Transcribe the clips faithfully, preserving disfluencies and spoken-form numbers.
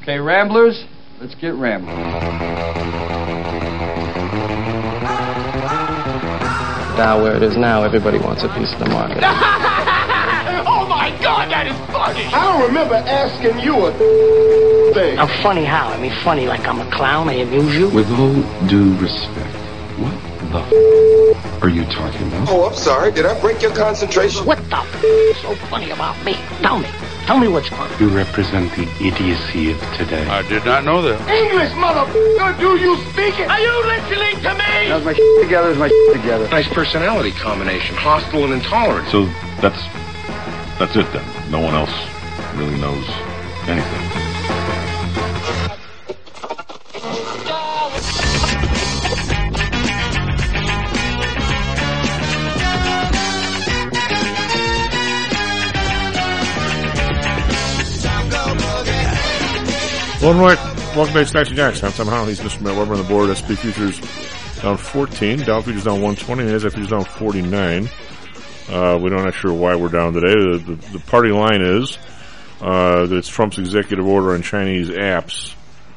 Okay, Ramblers, let's get rambling. Now where it is now, everybody wants a piece of the market. Oh my God, that is funny! I don't remember asking you a thing. I'm funny how? I mean funny like I'm a clown, I amuse you? With all due respect, what the f*** are you talking about? Oh, I'm sorry. Did I break your concentration? What the f*** is so funny about me? Tell me. Tell me what's funny. You represent the idiocy of today. I did not know that. English, motherfucker! Do you speak it? Are you listening to me? How's my shit together? Is my shit together? Nice personality combination, hostile and intolerant. So that's that's it then. No one else really knows anything. Welcome back. Welcome back to Stacks and Jacks. I'm Tom Howell. He's Mister Matt Weber on the board. S and P futures down fourteen. Dow futures down one twenty. NASDAQ futures down forty-nine. Uh, we're not sure why we're down today. The, the, the party line is uh, that it's Trump's executive order on Chinese apps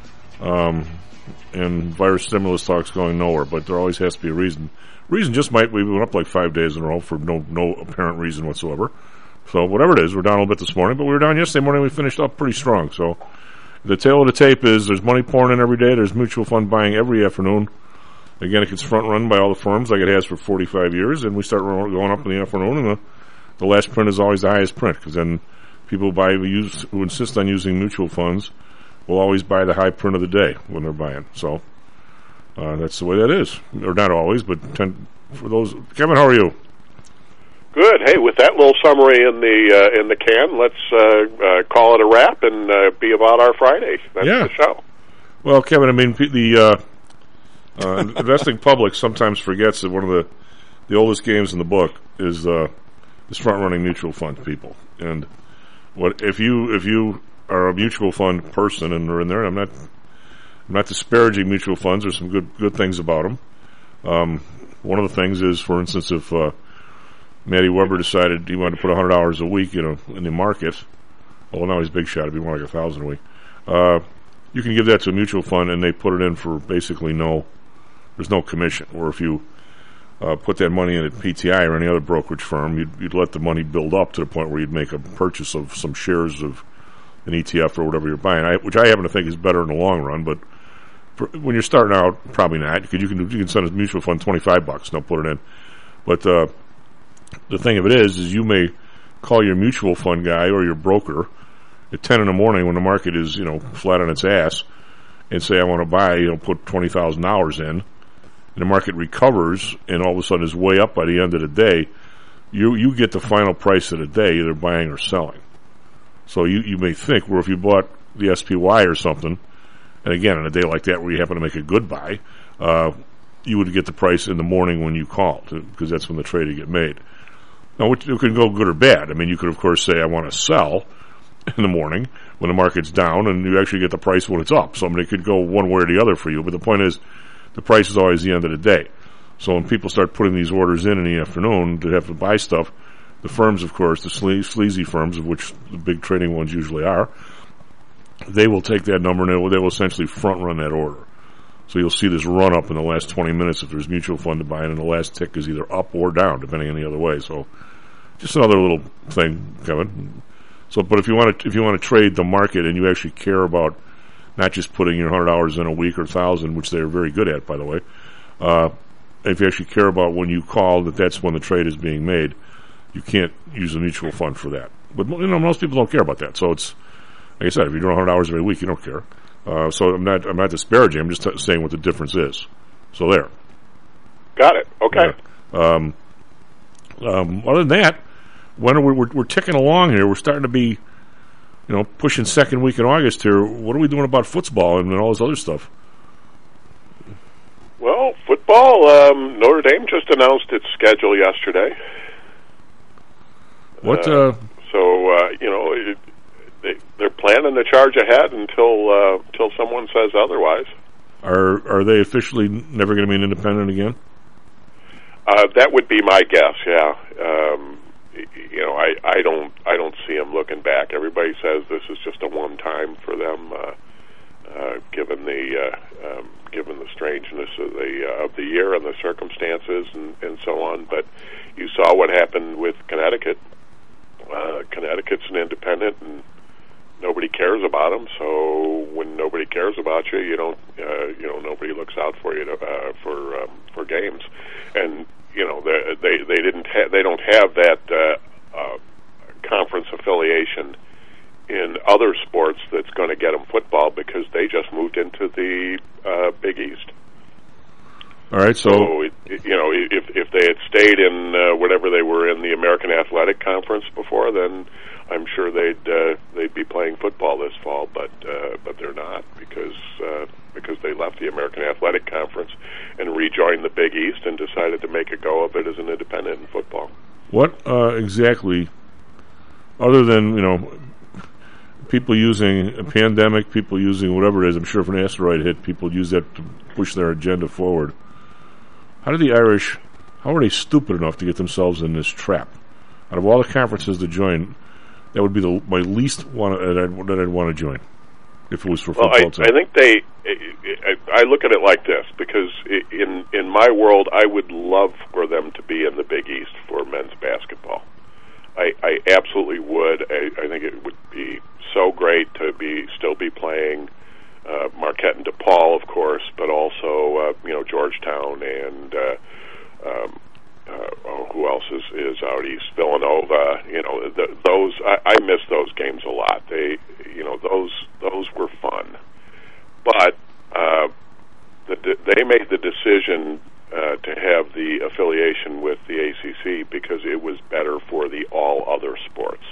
um, and virus stimulus talks going nowhere. But there always has to be a reason. Reason just might we went up like five days in a row for no no apparent reason whatsoever. So whatever it is, we're down a little bit this morning, but we were down yesterday morning. We finished up pretty strong. So. The tail of the tape is there's money pouring in every day. There's mutual fund buying every afternoon. Again, it gets front run by all the firms like it has for forty-five years, and we start going up in the afternoon, and the, the last print is always the highest print because then people who buy who, use, who insist on using mutual funds will always buy the high print of the day when they're buying. So uh, that's the way that is, or not always, but ten, for those. Kevin, how are you? Good. Hey, with that little summary in the uh, in the can, let's uh, uh, call it a wrap and uh, be about our Friday. That's yeah. the show. Well, Kevin, I mean, the uh, uh, investing public sometimes forgets that one of the the oldest games in the book is uh, is front running mutual fund people. And what if you if you are a mutual fund person and are in there? I'm not I'm not disparaging mutual funds. There's some good good things about them. Um, one of the things is, for instance, if uh, Matty Weber decided he wanted to put one hundred dollars a week, you know, in the market. Well, now he's big shot. It'd be more like a thousand a week. Uh, you can give that to a mutual fund, and they put it in for basically no. There's no commission. Or if you uh, put that money in at P T I or any other brokerage firm, you'd, you'd let the money build up to the point where you'd make a purchase of some shares of an E T F or whatever you're buying, I, which I happen to think is better in the long run. But for, when you're starting out, probably not, because you can you can send a mutual fund twenty-five bucks and they'll put it in. But uh, the thing of it is, is you may call your mutual fund guy or your broker at ten in the morning when the market is, you know, flat on its ass and say, I want to buy, you know, put twenty thousand dollars in, and the market recovers and all of a sudden is way up by the end of the day. You you get the final price of the day, either buying or selling. So you, you may think, well, if you bought the S P Y or something, and again, on a day like that where you happen to make a good buy, uh, you would get the price in the morning when you called, because that's when the trade would get made. Now, it could go good or bad. I mean, you could, of course, say, I want to sell in the morning when the market's down, and you actually get the price when it's up. So, I mean, it could go one way or the other for you. But the point is, the price is always the end of the day. So when people start putting these orders in in the afternoon to have to buy stuff, the firms, of course, the sle- sleazy firms, of which the big trading ones usually are, they will take that number and they will, they will essentially front-run that order. So you'll see this run up in the last twenty minutes if there's mutual fund to buy, and the last tick is either up or down, depending on the other way. So just another little thing, Kevin. So, but if you want to, if you want to trade the market and you actually care about not just putting your hundred dollars in a week or thousand, which they're very good at, by the way, uh, if you actually care about when you call that that's when the trade is being made, you can't use a mutual fund for that. But you know, most people don't care about that. So it's like I said, if you're doing hundred dollars every week, you don't care. Uh, so I'm not, I'm not disparaging. I'm just t- saying what the difference is. So there. Got it. Okay. Yeah. Um, um, other than that, when are we, we're, we're ticking along here. We're starting to be, you know, pushing second week in August here. What are we doing about football and all this other stuff? Well, football, um, Notre Dame just announced its schedule yesterday. What? Uh, uh, so, uh, you know, it, they, they're planning to charge ahead until uh, until someone says otherwise. Are are they officially never going to be an independent again? Uh, that would be my guess. Yeah. Um, you know, I, I don't I don't see them looking back. Everybody says this is just a one time for them. Uh, strangeness of the uh, of the year and the circumstances and, and so on. But you saw what happened with Connecticut. Uh, Connecticut's an independent, and nobody cares about them. So when nobody cares about you, you don't, uh, you know, nobody looks out for you to, uh, for um, for games. And you know, they they, they didn't ha- they don't have that uh, uh, conference affiliation in other sports that's going to get them football, because they just moved into the uh, Big East. All right, so, so it, it, you know, if if they had stayed in uh, whatever they were in the American Athletic Conference before, then I'm sure they'd uh, they'd be playing football this fall. But uh, but they're not, because uh, because they left the American Athletic Conference and rejoined the Big East and decided to make a go of it as an independent in football. What uh, exactly, other than, you know, people using a pandemic, people using whatever it is, I'm sure if an asteroid hit, people use that to push their agenda forward. How did the Irish, how are they stupid enough to get themselves in this trap? Out of all the conferences to join, that would be the my least one that I'd, that I'd want to join, if it was for well, football I, team. I think they, I, I look at it like this, because in in my world, I would love for them to be in the Big East for men's basketball. I, I absolutely would. I, I think it would be so great to be still be playing uh, Marquette and DePaul, of course, but also uh, you know, Georgetown and uh, um, uh, oh, who else is, is out east? Villanova. You know, the, those I, I miss those games a lot. They, you know, those those were fun, but uh, the, they made the decision Uh, to have the affiliation with the A C C because it was better for the all other sports,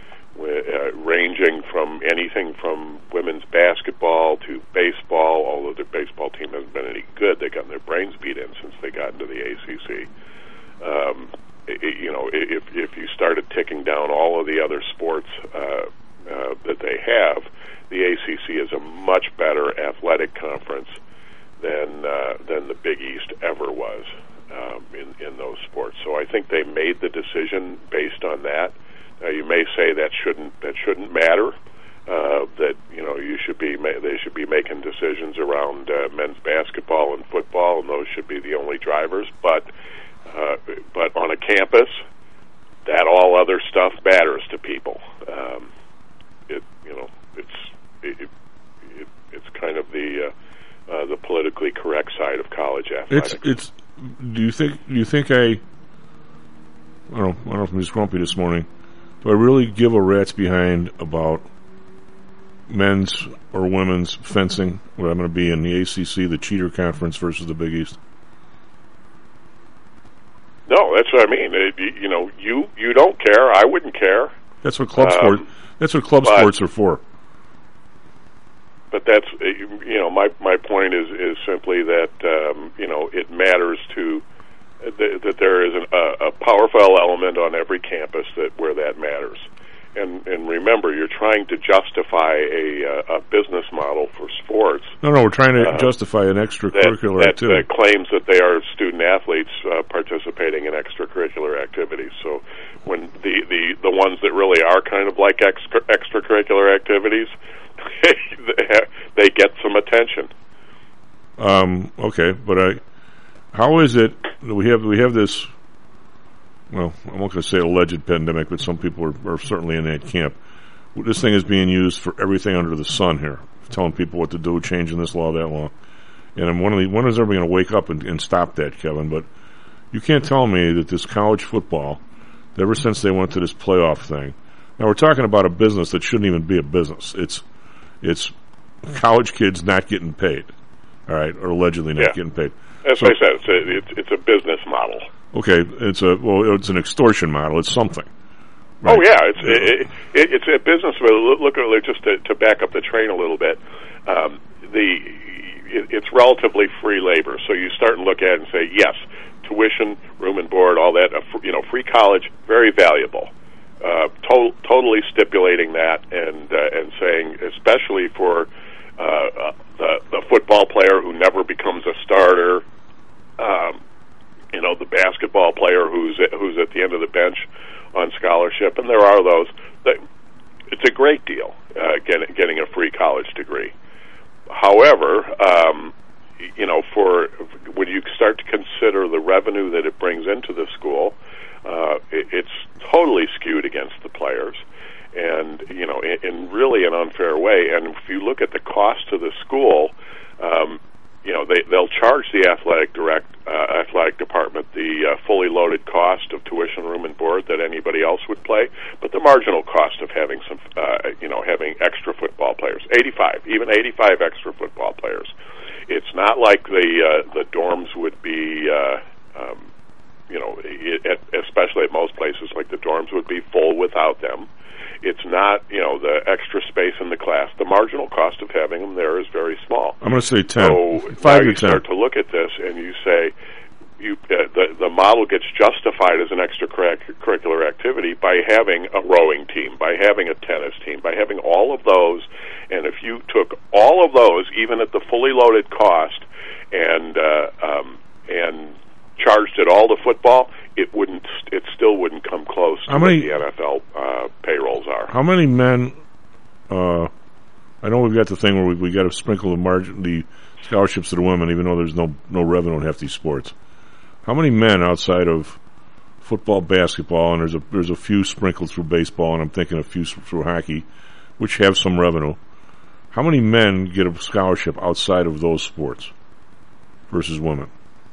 uh, ranging from anything from women's basketball to baseball. Although their baseball team hasn't been any good, they've gotten their brains beat in since they got into the A C C. Um, it, you know, if if you started ticking down all of the other sports uh, uh, that they have, the A C C is a much better athletic conference than uh, than the Big East ever was um, in in those sports. So I think they made the decision based on that. Now you may say that shouldn't that shouldn't matter. Uh, that you know you should be ma- they should be making decisions around uh, men's basketball and football, and those should be the only drivers. But uh, but on a campus, that all other stuff matters to people. Um, it you know it's it, it, it's kind of the uh, Uh, the politically correct side of college athletics. It's it's. Do you think? Do you think I? I don't know. I don't know if I'm just grumpy this morning. Do I really give a rat's behind about men's or women's fencing? Where I'm going to be in the A C C, the Cheater Conference versus the Big East? No, that's what I mean. It, you know, you you don't care. I wouldn't care. That's what club um, sport. That's what club but, sports are for. But that's, you know, my my point is is simply that um, you know, it matters to th- that there is an, a, a powerful element on every campus that where that matters. And and remember, you're trying to justify a a business model for sports. No, no, we're trying to uh, justify an extracurricular that, that, activity that claims that they are student athletes uh, participating in extracurricular activities. So when the, the, the ones that really are kind of like extra, extracurricular activities, they get some attention. Um, okay, but I, how is it that we have we have this? Well, I'm not going to say alleged pandemic, but some people are, are certainly in that camp. This thing is being used for everything under the sun here, telling people what to do, changing this law, that law. And I'm one of the, when is everybody going to wake up and, and stop that, Kevin? But you can't tell me that this college football, ever since they went to this playoff thing, now we're talking about a business that shouldn't even be a business. It's it's college kids not getting paid, all right, or allegedly not yeah. getting paid. As so, I said, it's a, it's, it's a business model. Okay, it's a well, it's an extortion model. It's something. Right? Oh yeah, it's it, it, it's a business. Look at it just to, to back up the train a little bit. Um, the it, it's relatively free labor, so you start and look at it and say, yes, tuition, room and board, all that. Uh, you know, free college, very valuable. Uh, to- totally stipulating that and uh, and saying, especially for uh, uh, the the football player who never becomes a starter. Um, You know, the basketball player who's who's at the end of the bench on scholarship, and there are those. That, it's a great deal uh, getting getting a free college degree. However, um, you know, for when you start to consider the revenue that it brings into the school, uh, it, it's totally skewed against the players, and you know, in, in really an unfair way. And if you look at the cost to the school, um, you know, they they'll charge the athletic direct uh, athletic department the uh, fully loaded cost of tuition, room, and board that anybody else would play, but the marginal cost of having some, uh, you know, having extra football players, eighty-five, even eighty-five extra football players. It's not like the uh, the dorms would be, uh, um, you know, it, especially at most places, like the dorms would be full without them. It's not, you know, the extra space in the class. The marginal cost of having them there is very small. I'm going to say ten. So Five now to you ten. start to look at this and you say, you uh, the the model gets justified as an extracurricular activity by having a rowing team, by having a tennis team, by having all of those. And if you took all of those, even at the fully loaded cost, and uh, um, and charged it all to football, it wouldn't. It still wouldn't come close to How many, what the N F L uh, payrolls are. How many men? Uh, I know we've got the thing where we we got to sprinkle the margin, the scholarships to the women, even though there's no no revenue in half these sports. How many men outside of football, basketball, and there's a there's a few sprinkled through baseball, and I'm thinking a few through hockey, which have some revenue. How many men get a scholarship outside of those sports versus women?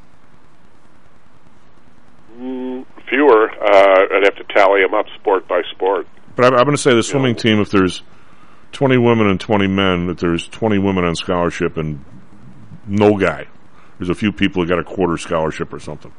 Mm, fewer. Uh, I'd have to tally them up sport by sport. But I'm, I'm going to say the swimming Yeah. team, if there's twenty women and twenty men, that there's twenty women on scholarship and no guy. There's a few people that got a quarter scholarship or something.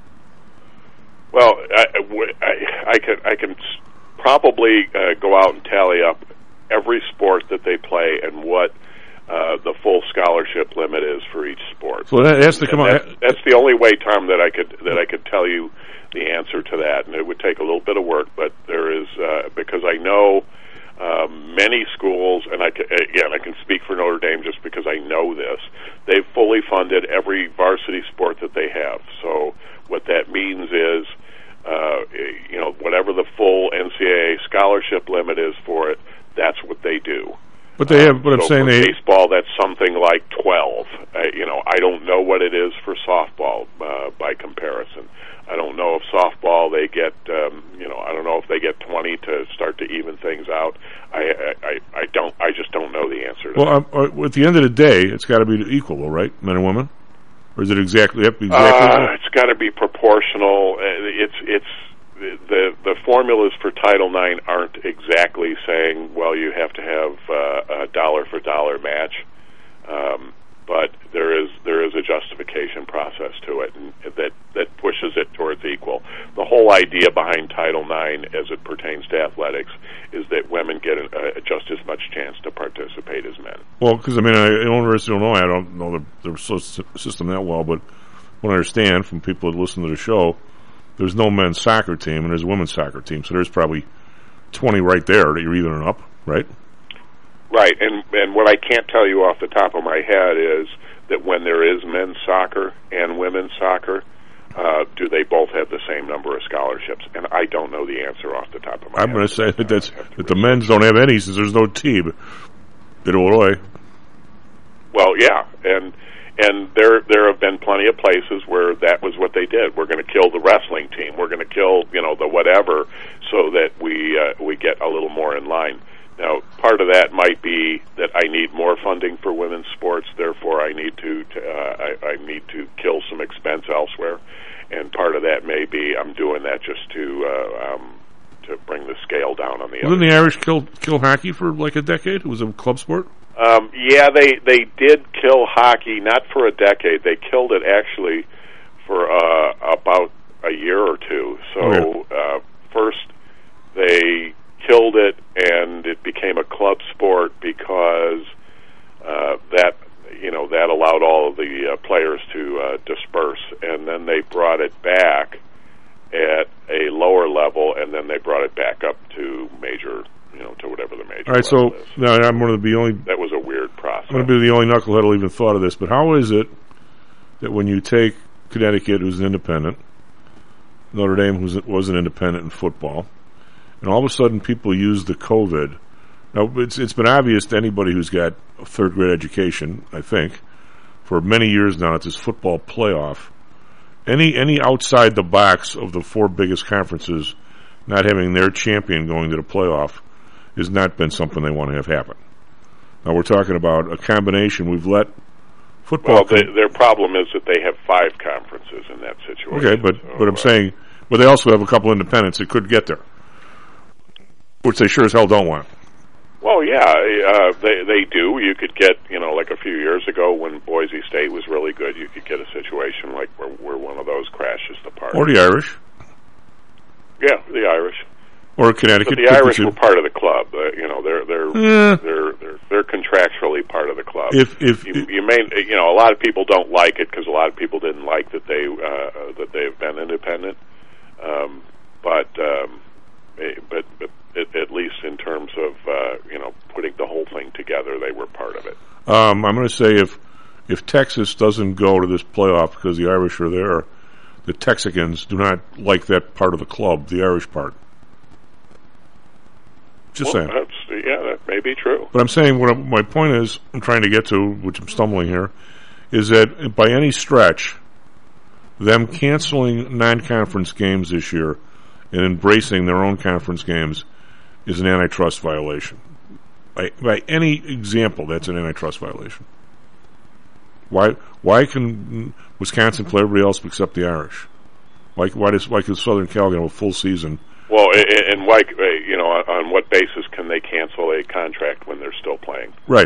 Well, I, I, I can I can probably uh, go out and tally up every sport that they play and what uh, the full scholarship limit is for each sport. So that has to come that's, out. That's the only way, Tom, that I could that I could tell you the answer to that, and it would take a little bit of work. But there is uh, because I know um, many schools, and I can, again I can speak for Notre Dame just because I know this. They've fully funded every varsity sport that they have. So what that means is, uh, you know, whatever the full N C double A scholarship limit is for it, that's what they do. But they have. But um, I'm so saying for they. baseball, that's something like twelve. Uh, you know, I don't know what it is for softball uh, by comparison. I don't know if softball they get. Um, you know, I don't know if they get twenty to start to even things out. I I, I don't. I just don't know the answer to Well, that. um, uh, at the end of the day, it's got to be equal, though, right? Men and women, or is it exactly? Yep, exactly. Uh, it's got to be proportional. Uh, It's it's the the formulas for Title nine aren't exactly saying, well, you have to have uh, a dollar for dollar match, um, but there is there is a justification process to it, and that that pushes it towards equal. The whole idea behind Title nine, as it pertains to athletics, is that women get uh, just as much chance to participate as men. Well, because I mean, I, in University of Illinois, I don't know the, the system that well, but what I understand from people that listen to the show, there's no men's soccer team and there's a women's soccer team, so there's probably twenty right there that you're evening up, right? Right, and and what I can't tell you off the top of my head is that when there is men's soccer and women's soccer, uh, do they both have the same number of scholarships? And I don't know the answer off the top of my I'm head. going to say that that's to that the men's don't have any since there's no team in Illinois. Well, yeah, and and there there have been plenty of places where that was what they did. We're going to kill the wrestling team. We're going to kill, you know, the whatever, so that we uh, we get a little more in line. Now, part of that might be that I need more funding for women's sports. Therefore, I need to, to uh, I, I need to kill some expense elsewhere. And part of that may be I'm doing that just to uh, um, to bring the scale down on the. Didn't other the Irish kill kill hockey for like a decade? It was a club sport. Um, yeah, they they did kill hockey, not for a decade. They killed it actually for uh, about a year or two. So Okay. uh, first they killed it, and it became a club sport because uh, that you know that allowed all of the uh, players to uh, disperse, and then they brought it back at a lower level, and then they brought it back up to major. You know, to whatever the major. All right, so level is. now I'm going to be only. That was a weird process. I'm going to be the only knucklehead who even thought of this. But how is it that when you take Connecticut, who's an independent, Notre Dame, who was an independent in football, and all of a sudden people use the COVID. Now, it's it's been obvious to anybody who's got a third grade education, I think, for many years now at this football playoff. Any any outside the box of the four biggest conferences not having their champion going to the playoff has not been something they want to have happen. Now we're talking about a combination. We've let football. Well, they, their problem is that they have five conferences in that situation. Okay, but so, but I'm uh, saying, but they also have a couple independents that could get there, which they sure as hell don't want. Well, yeah, uh, they they do. You could get, you know, like a few years ago when Boise State was really good, you could get a situation like where, where one of those crashes the party. Or the Irish. Yeah, the Irish. Or Connecticut. But the Irish were part of the club. Uh, you know, they're they're, eh. they're they're they're contractually part of the club. If if you, you may, you know, a lot of people don't like it because a lot of people didn't like that they uh, that they've been independent. Um, but um, but but at, at least in terms of uh, you know putting the whole thing together, they were part of it. Um, I'm going to say if if Texas doesn't go to this playoff because the Irish are there, the Texicans do not like that part of the club, the Irish part. Just well, saying. That's, yeah, that may be true. But I'm saying what I'm, my point is, I'm trying to get to, which I'm stumbling here, is that by any stretch, them canceling non-conference games this year and embracing their own conference games is an antitrust violation. By, by any example, that's an antitrust violation. Why? Why can Wisconsin play everybody else except the Irish? Why? Why does? Why can Southern Cal get a full season? Well, and why, you know, on what basis can they cancel a contract when they're still playing? Right.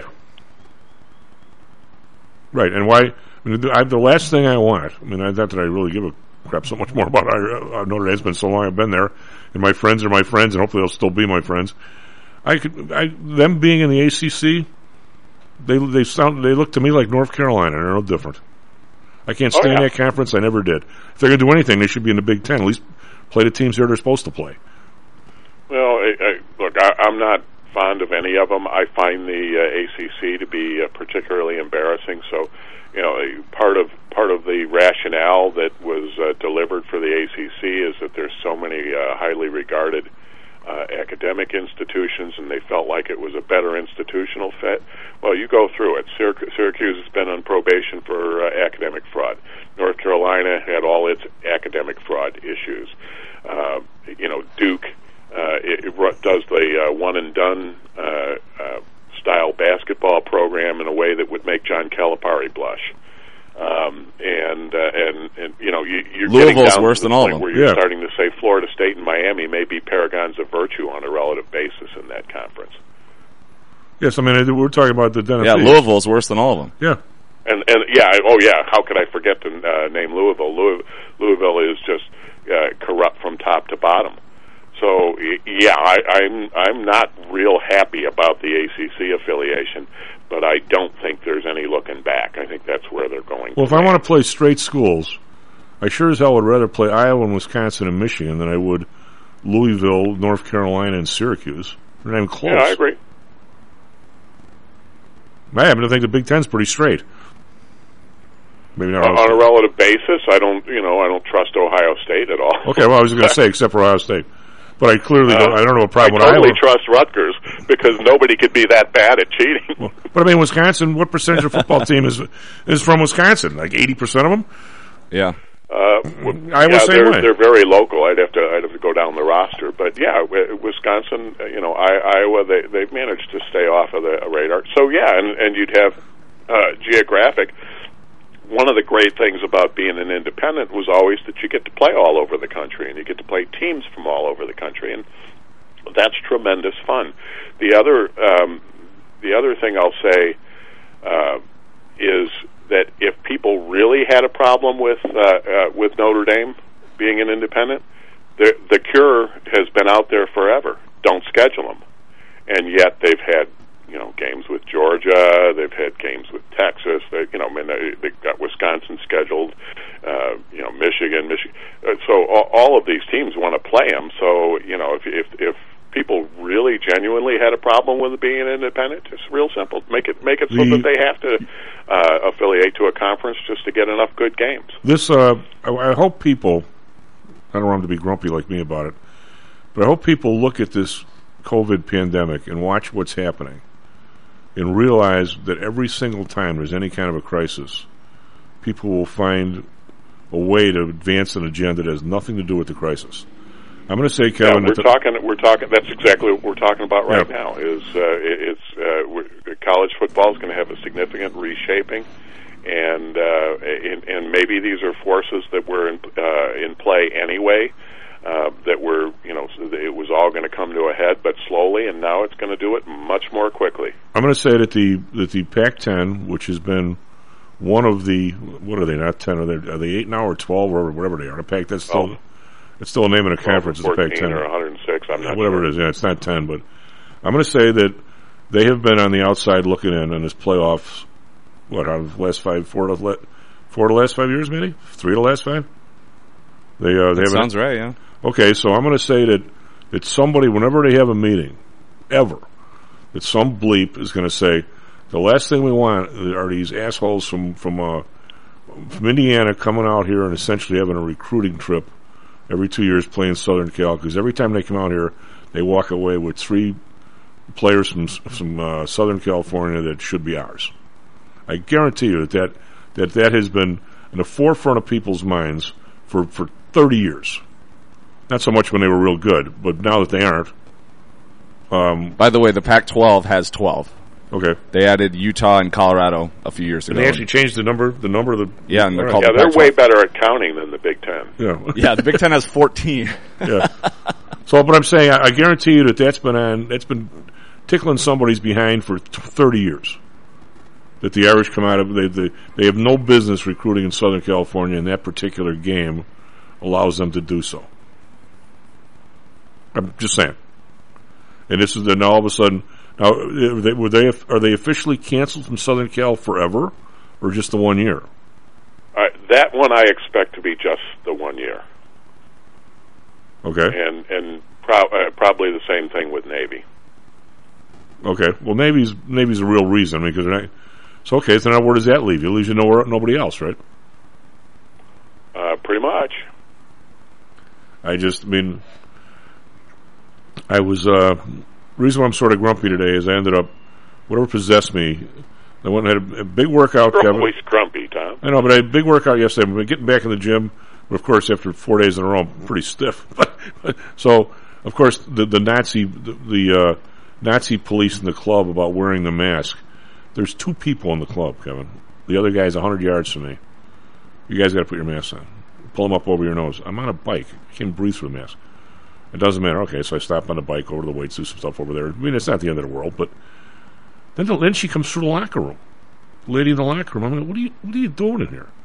Right, and why? I mean, I, the last thing I want, I mean, not that I really give a crap so much more about uh, Notre Dame. It's been so long I've been there, and my friends are my friends, and hopefully they'll still be my friends. I could, I, them being in the A C C, they they sound, they look to me like North Carolina. They're no different. I can't stand oh, yeah. that conference. I never did. If they're going to do anything, they should be in the Big Ten. At least play the teams here they're supposed to play. Well, I, I, look, I, I'm not fond of any of them. I find the uh, A C C to be uh, particularly embarrassing. So, you know, part of part of the rationale that was uh, delivered for the A C C is that there's so many uh, highly regarded uh, academic institutions, and they felt like it was a better institutional fit. Well, you go through it. Syrac- Syracuse has been on probation for uh, academic fraud. North Carolina had all its academic fraud issues. Uh, you know, Duke uh, it, it does the uh, one-and-done uh, uh, style basketball program in a way that would make John Calipari blush. Um, and, uh, and and you know you, you're Louisville's getting down worse to the than all point of them. where you're Yeah. starting to say Florida State and Miami may be paragons of virtue on a relative basis in that conference. Yes, I mean, we're talking about the Dennis. Yeah, Louisville's worse than all of them. Yeah. And and yeah, oh yeah, how could I forget to uh, name Louisville? Louis, Louisville is just uh, corrupt from top to bottom. So y- yeah, I, I'm I'm not real happy about the A C C affiliation, but I don't think there's any looking back. I think that's where they're going. Well, if I want to play straight schools, I sure as hell would rather play Iowa and Wisconsin and Michigan than I would Louisville, North Carolina, and Syracuse. They're not even close. Yeah, I agree. I happen to think the Big Ten's pretty straight. Maybe not On, on a relative basis, I don't, you know, I don't trust Ohio State at all. Okay, well, I was going to say, except for Ohio State. But I clearly Uh, don't, I don't know a problem I with totally Iowa. trust Rutgers because nobody could be that bad at cheating. Well, but I mean, Wisconsin, what percentage of football team is is from Wisconsin? Like eighty percent of them? Yeah. Uh, Iowa yeah, same they're, way. they're very local. I'd have to I'd have to go down the roster, but yeah, Wisconsin, you know, I, Iowa, they they've managed to stay off of the radar. So yeah, and and you'd have uh, geographic. One of the great things about being an independent was always that you get to play all over the country, and you get to play teams from all over the country, and that's tremendous fun. The other um, the other thing I'll say uh, is that if people really had a problem with uh, uh, with Notre Dame being an independent, the the cure has been out there forever. Don't schedule them, and yet they've had you know games with Georgia, they've had games with Texas. They you know I mean they, they've got Wisconsin scheduled, uh, you know Michigan, Michigan. Uh, so all, all of these teams want to play them. So you know if if if people really genuinely had a problem with it being independent, it's real simple. Make it make it so The- that they have to uh, affiliate to a conference just to get enough good games. This, uh, I, I hope people, I don't want them to be grumpy like me about it, but I hope people look at this COVID pandemic and watch what's happening and realize that every single time there's any kind of a crisis, people will find a way to advance an agenda that has nothing to do with the crisis. I'm going to say, Kevin, yeah, we're that talking. We're talking. That's exactly what we're talking about right yeah. now. Is uh, it, it's uh, we're, college football is going to have a significant reshaping, and, uh, and and maybe these are forces that were in uh, in play anyway. Uh, that were, you know, it was all going to come to a head, but slowly, and now it's going to do it much more quickly. I'm going to say that the that the Pac ten, which has been one of the, what are they, not ten, are they, are they eight now or twelve or whatever they are? The Pac, that's still, oh. it's still a name of a conference. It's the Pac ten. or one hundred six, I'm not Whatever sure. it is, yeah, it's not ten, but I'm going to say that they have been on the outside looking in on this playoffs, what, out of the last five, four of the, four of the last five years, maybe? Three of the last five? They, uh, they that sounds right, yeah. Okay, so I'm going to say that, that somebody, whenever they have a meeting, ever, that some bleep is going to say, the last thing we want are these assholes from from, uh, from Indiana coming out here and essentially having a recruiting trip every two years playing Southern Cal, because every time they come out here, they walk away with three players from, from uh, Southern California that should be ours. I guarantee you that that, that that has been in the forefront of people's minds for, for thirty years. Not so much when they were real good, but now that they aren't. Um, By the way, the Pac twelve has twelve. Okay. They added Utah and Colorado a few years and ago. they actually changed the number, the number of the... Yeah, and they're called yeah, the they're Pac twelve. way better at counting than the Big Ten. Yeah, yeah, the Big Ten has fourteen. yeah. So, but I'm saying, I, I guarantee you that that's been on, that's been tickling somebody's behind for t- thirty years. That the Irish come out of, they, they, they have no business recruiting in Southern California, and that particular game allows them to do so. I'm just saying. And this is then all of a sudden, now, were they, were they, are they officially canceled from Southern Cal forever, or just the one year? Uh, that one I expect to be just the one year. Okay. And and pro- uh, probably the same thing with Navy. Okay. Well, Navy's Navy's a real reason because they're not. So okay, so now where does that leave you? It leaves you nowhere, nobody else, right? Uh, pretty much. I just, I mean, I was. Uh, the reason why I'm sort of grumpy today is I ended up, whatever possessed me. I went and had a, a big workout, You're Kevin. always grumpy, Tom. I know, but I had a big workout yesterday. I'm getting back in the gym. But of course, after four days in a row, I'm pretty stiff. So, of course, the the Nazi the, the uh, Nazi police in the club about wearing the mask. There's two people in the club, Kevin. The other guy's a hundred yards from me. You guys got to put your mask on. Pull them up over your nose. I'm on a bike. I can't breathe through the mask. It doesn't matter. Okay, so I stop on the bike over to the weights, do some stuff over there. I mean, it's not the end of the world, but then the, then she comes through the locker room. The lady in the locker room. I'm like, what are you what are you doing in here?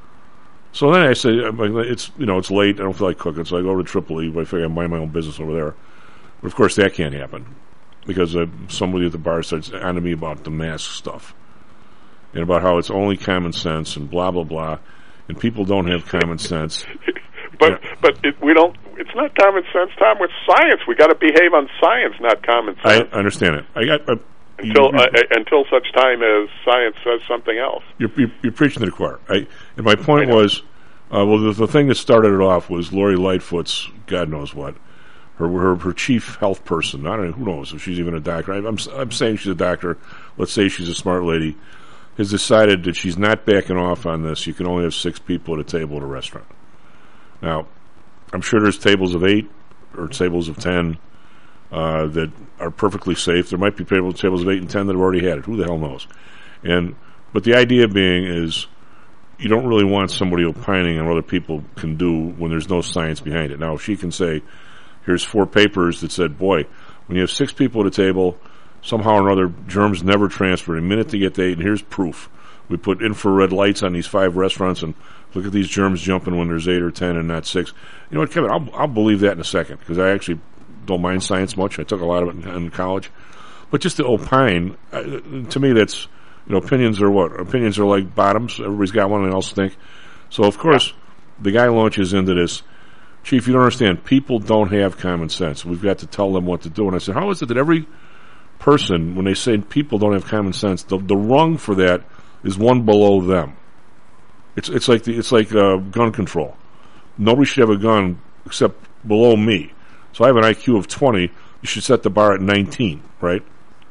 So then I say, it's you know, it's late. I don't feel like cooking, so I go over to Triple E. But I figure I mind my own business over there. But of course, that can't happen because uh, somebody at the bar starts on to me about the mask stuff and about how it's only common sense and blah blah blah, and people don't have common sense. But yeah. but it, we don't. It's not common sense, Tom. It's science. We got to behave on science, not common sense. I understand it. I got. I, Until you, uh, until such time as science says something else. You're, you're, you're preaching to the choir. I, and my point was, uh, well, the, the thing that started it off was Lori Lightfoot's, God knows what, her her, her chief health person. I don't know, who knows if she's even a doctor. I, I'm I'm saying she's a doctor. Let's say she's a smart lady. Has decided that she's not backing off on this. You can only have six people at a table at a restaurant. Now, I'm sure there's tables of eight or tables of ten. Uh, that are perfectly safe. There might be tables, tables of eight and ten that have already had it. Who the hell knows? And but the idea being is you don't really want somebody opining on what other people can do when there's no science behind it. Now, if she can say, here's four papers that said, boy, when you have six people at a table, somehow or another, germs never transfer. A minute to get to eight, and here's proof. We put infrared lights on these five restaurants, and look at these germs jumping when there's eight or ten and not six. You know what, Kevin? I'll, I'll believe that in a second because I actually don't mind science much. I took a lot of it in, in college. But just to opine, uh, to me that's, you know, opinions are what? Opinions are like bottoms. Everybody's got one and else think. So, of course, the guy launches into this, Chief, you don't understand, people don't have common sense. We've got to tell them what to do. And I said, how is it that every person, when they say people don't have common sense, the, the rung for that is one below them. It's it's like the, it's like uh, gun control. Nobody should have a gun except below me. So I have an I Q of twenty. You should set the bar at nineteen, right?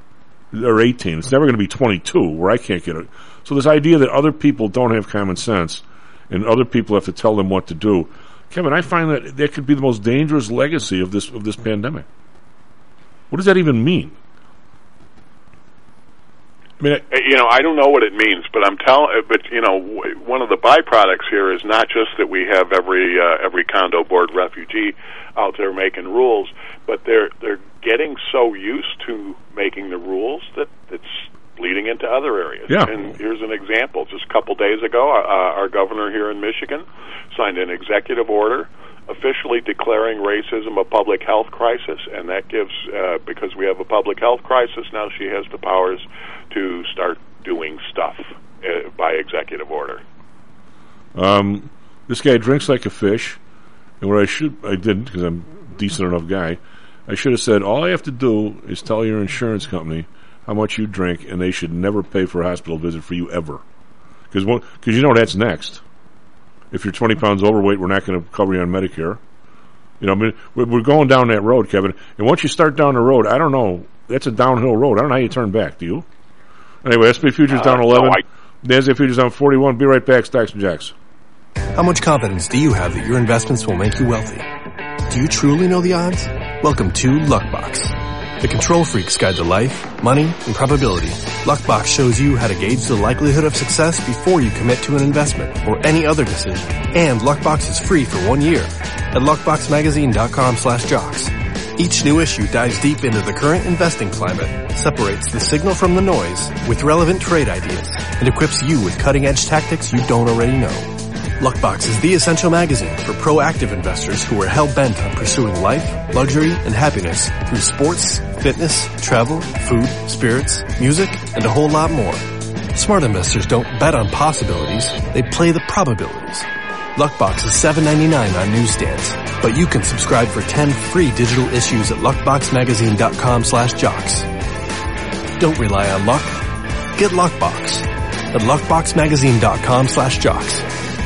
or eighteen. It's never going to be twenty-two where I can't get it. So this idea that other people don't have common sense and other people have to tell them what to do, Kevin, I find that that could be the most dangerous legacy of this of this pandemic. What does that even mean? I mean, you know, I don't know what it means, but I'm telling. But you know, w- one of the byproducts here is not just that we have every uh, every condo board refugee out there making rules, but they're they're getting so used to making the rules that it's bleeding into other areas. Yeah. And here's an example. Just a couple days ago, uh, our governor here in Michigan signed an executive order officially declaring racism a public health crisis, and that gives, uh, because we have a public health crisis, now she has the powers to start doing stuff uh, by executive order. Um, this guy drinks like a fish, and what I should, I didn't because I'm a decent enough guy, I should have said, all I have to do is tell your insurance company how much you drink, and they should never pay for a hospital visit for you ever. Because you know that's next. If you're twenty pounds overweight, we're not going to cover you on Medicare. You know, I mean, we're going down that road, Kevin. And once you start down the road, I don't know. That's a downhill road. I don't know how you turn back. Do you? Anyway, S and P futures uh, down eleven. No, I... NASDAQ futures down forty-one. Be right back. Stocks and Jacks. How much confidence do you have that your investments will make you wealthy? Do you truly know the odds? Welcome to Luckbox, the control freak's guide to life, money, and probability. Luckbox shows you how to gauge the likelihood of success before you commit to an investment or any other decision. And Luckbox is free for one year at luckboxmagazine.com slash jocks. Each new issue dives deep into the current investing climate, separates the signal from the noise with relevant trade ideas, and equips you with cutting-edge tactics you don't already know. Luckbox is the essential magazine for proactive investors who are hell-bent on pursuing life, luxury, and happiness through sports, fitness, travel, food, spirits, music, and a whole lot more. Smart investors don't bet on possibilities, they play the probabilities. Luckbox is seven ninety-nine on newsstands, but you can subscribe for ten free digital issues at luckboxmagazine.com slash jocks. Don't rely on luck. Get Luckbox at luckboxmagazine.com slash jocks.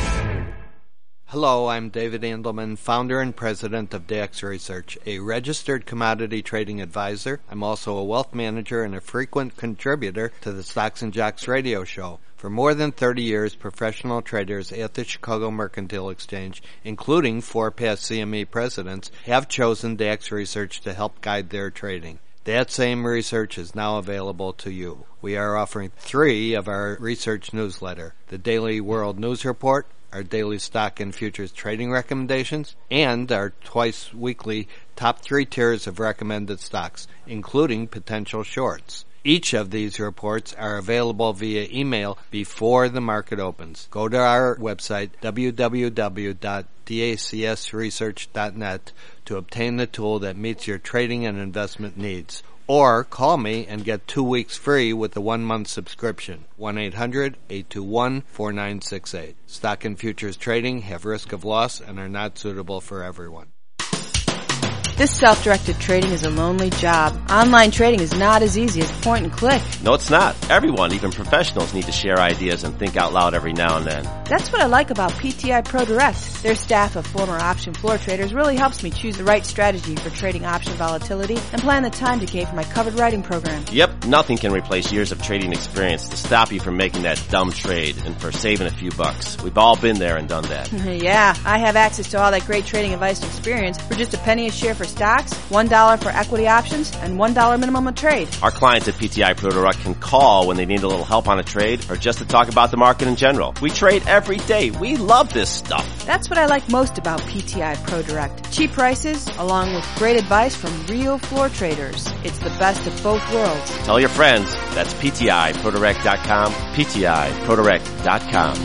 Hello, I'm David Andelman, founder and president of D A X Research, a registered commodity trading advisor. I'm also a wealth manager and a frequent contributor to the Stocks and Jocks radio show. For more than thirty years, professional traders at the Chicago Mercantile Exchange, including four past C M E presidents, have chosen D A X Research to help guide their trading. That same research is now available to you. We are offering three of our research newsletter, the Daily World News Report, our daily stock and futures trading recommendations, and our twice-weekly top three tiers of recommended stocks, including potential shorts. Each of these reports are available via email before the market opens. Go to our website, w w w dot d a c s research dot net, to obtain the tool that meets your trading and investment needs. Or call me and get two weeks free with a one-month subscription. one eight hundred eight two one four nine six eight. Stock and futures trading have risk of loss and are not suitable for everyone. This self-directed trading is a lonely job. Online trading is not as easy as point and click. No, it's not. Everyone, even professionals, need to share ideas and think out loud every now and then. That's what I like about P T I Pro Direct. Their staff of former option floor traders really helps me choose the right strategy for trading option volatility and plan the time decay for my covered writing program. Yep, nothing can replace years of trading experience to stop you from making that dumb trade and for saving a few bucks. We've all been there and done that. Yeah, I have access to all that great trading advice and experience for just a penny a share for stocks, one dollar for equity options, and one dollar minimum a trade. Our clients at P T I Pro Direct can call when they need a little help on a trade or just to talk about the market in general. We trade every day. We love this stuff. That's what I like most about P T I Pro Direct. Cheap prices, along with great advice from real floor traders. It's the best of both worlds. Tell your friends. That's P T I Pro Direct dot com, P T I Pro Direct dot com.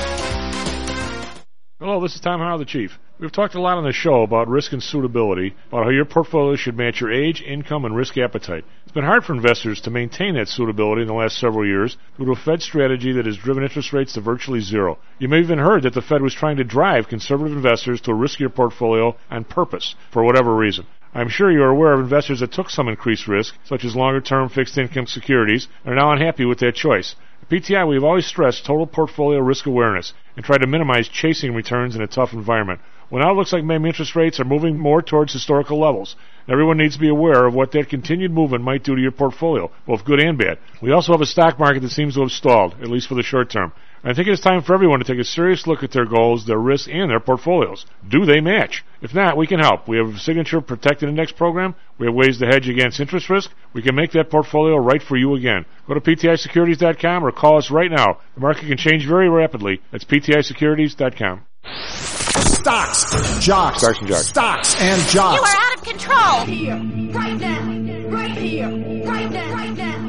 Hello, this is Tom Howell, the Chief. We've talked a lot on the show about risk and suitability, about how your portfolio should match your age, income, and risk appetite. It's been hard for investors to maintain that suitability in the last several years due to a Fed strategy that has driven interest rates to virtually zero. You may have even heard that the Fed was trying to drive conservative investors to a riskier portfolio on purpose, for whatever reason. I'm sure you are aware of investors that took some increased risk, such as longer-term fixed-income securities, and are now unhappy with that choice. At P T I, we have always stressed total portfolio risk awareness and tried to minimize chasing returns in a tough environment. Well, now it looks like maybe interest rates are moving more towards historical levels. Everyone needs to be aware of what that continued movement might do to your portfolio, both good and bad. We also have a stock market that seems to have stalled, at least for the short term. I think it's time for everyone to take a serious look at their goals, their risks, and their portfolios. Do they match? If not, we can help. We have a Signature Protected Index program. We have ways to hedge against interest risk. We can make that portfolio right for you again. Go to P T I securities dot com or call us right now. The market can change very rapidly. That's P T I securities dot com. Stocks, jocks, Stocks and jocks. Stocks and jocks. You are out of control. Here, right now, right here, right now, right now.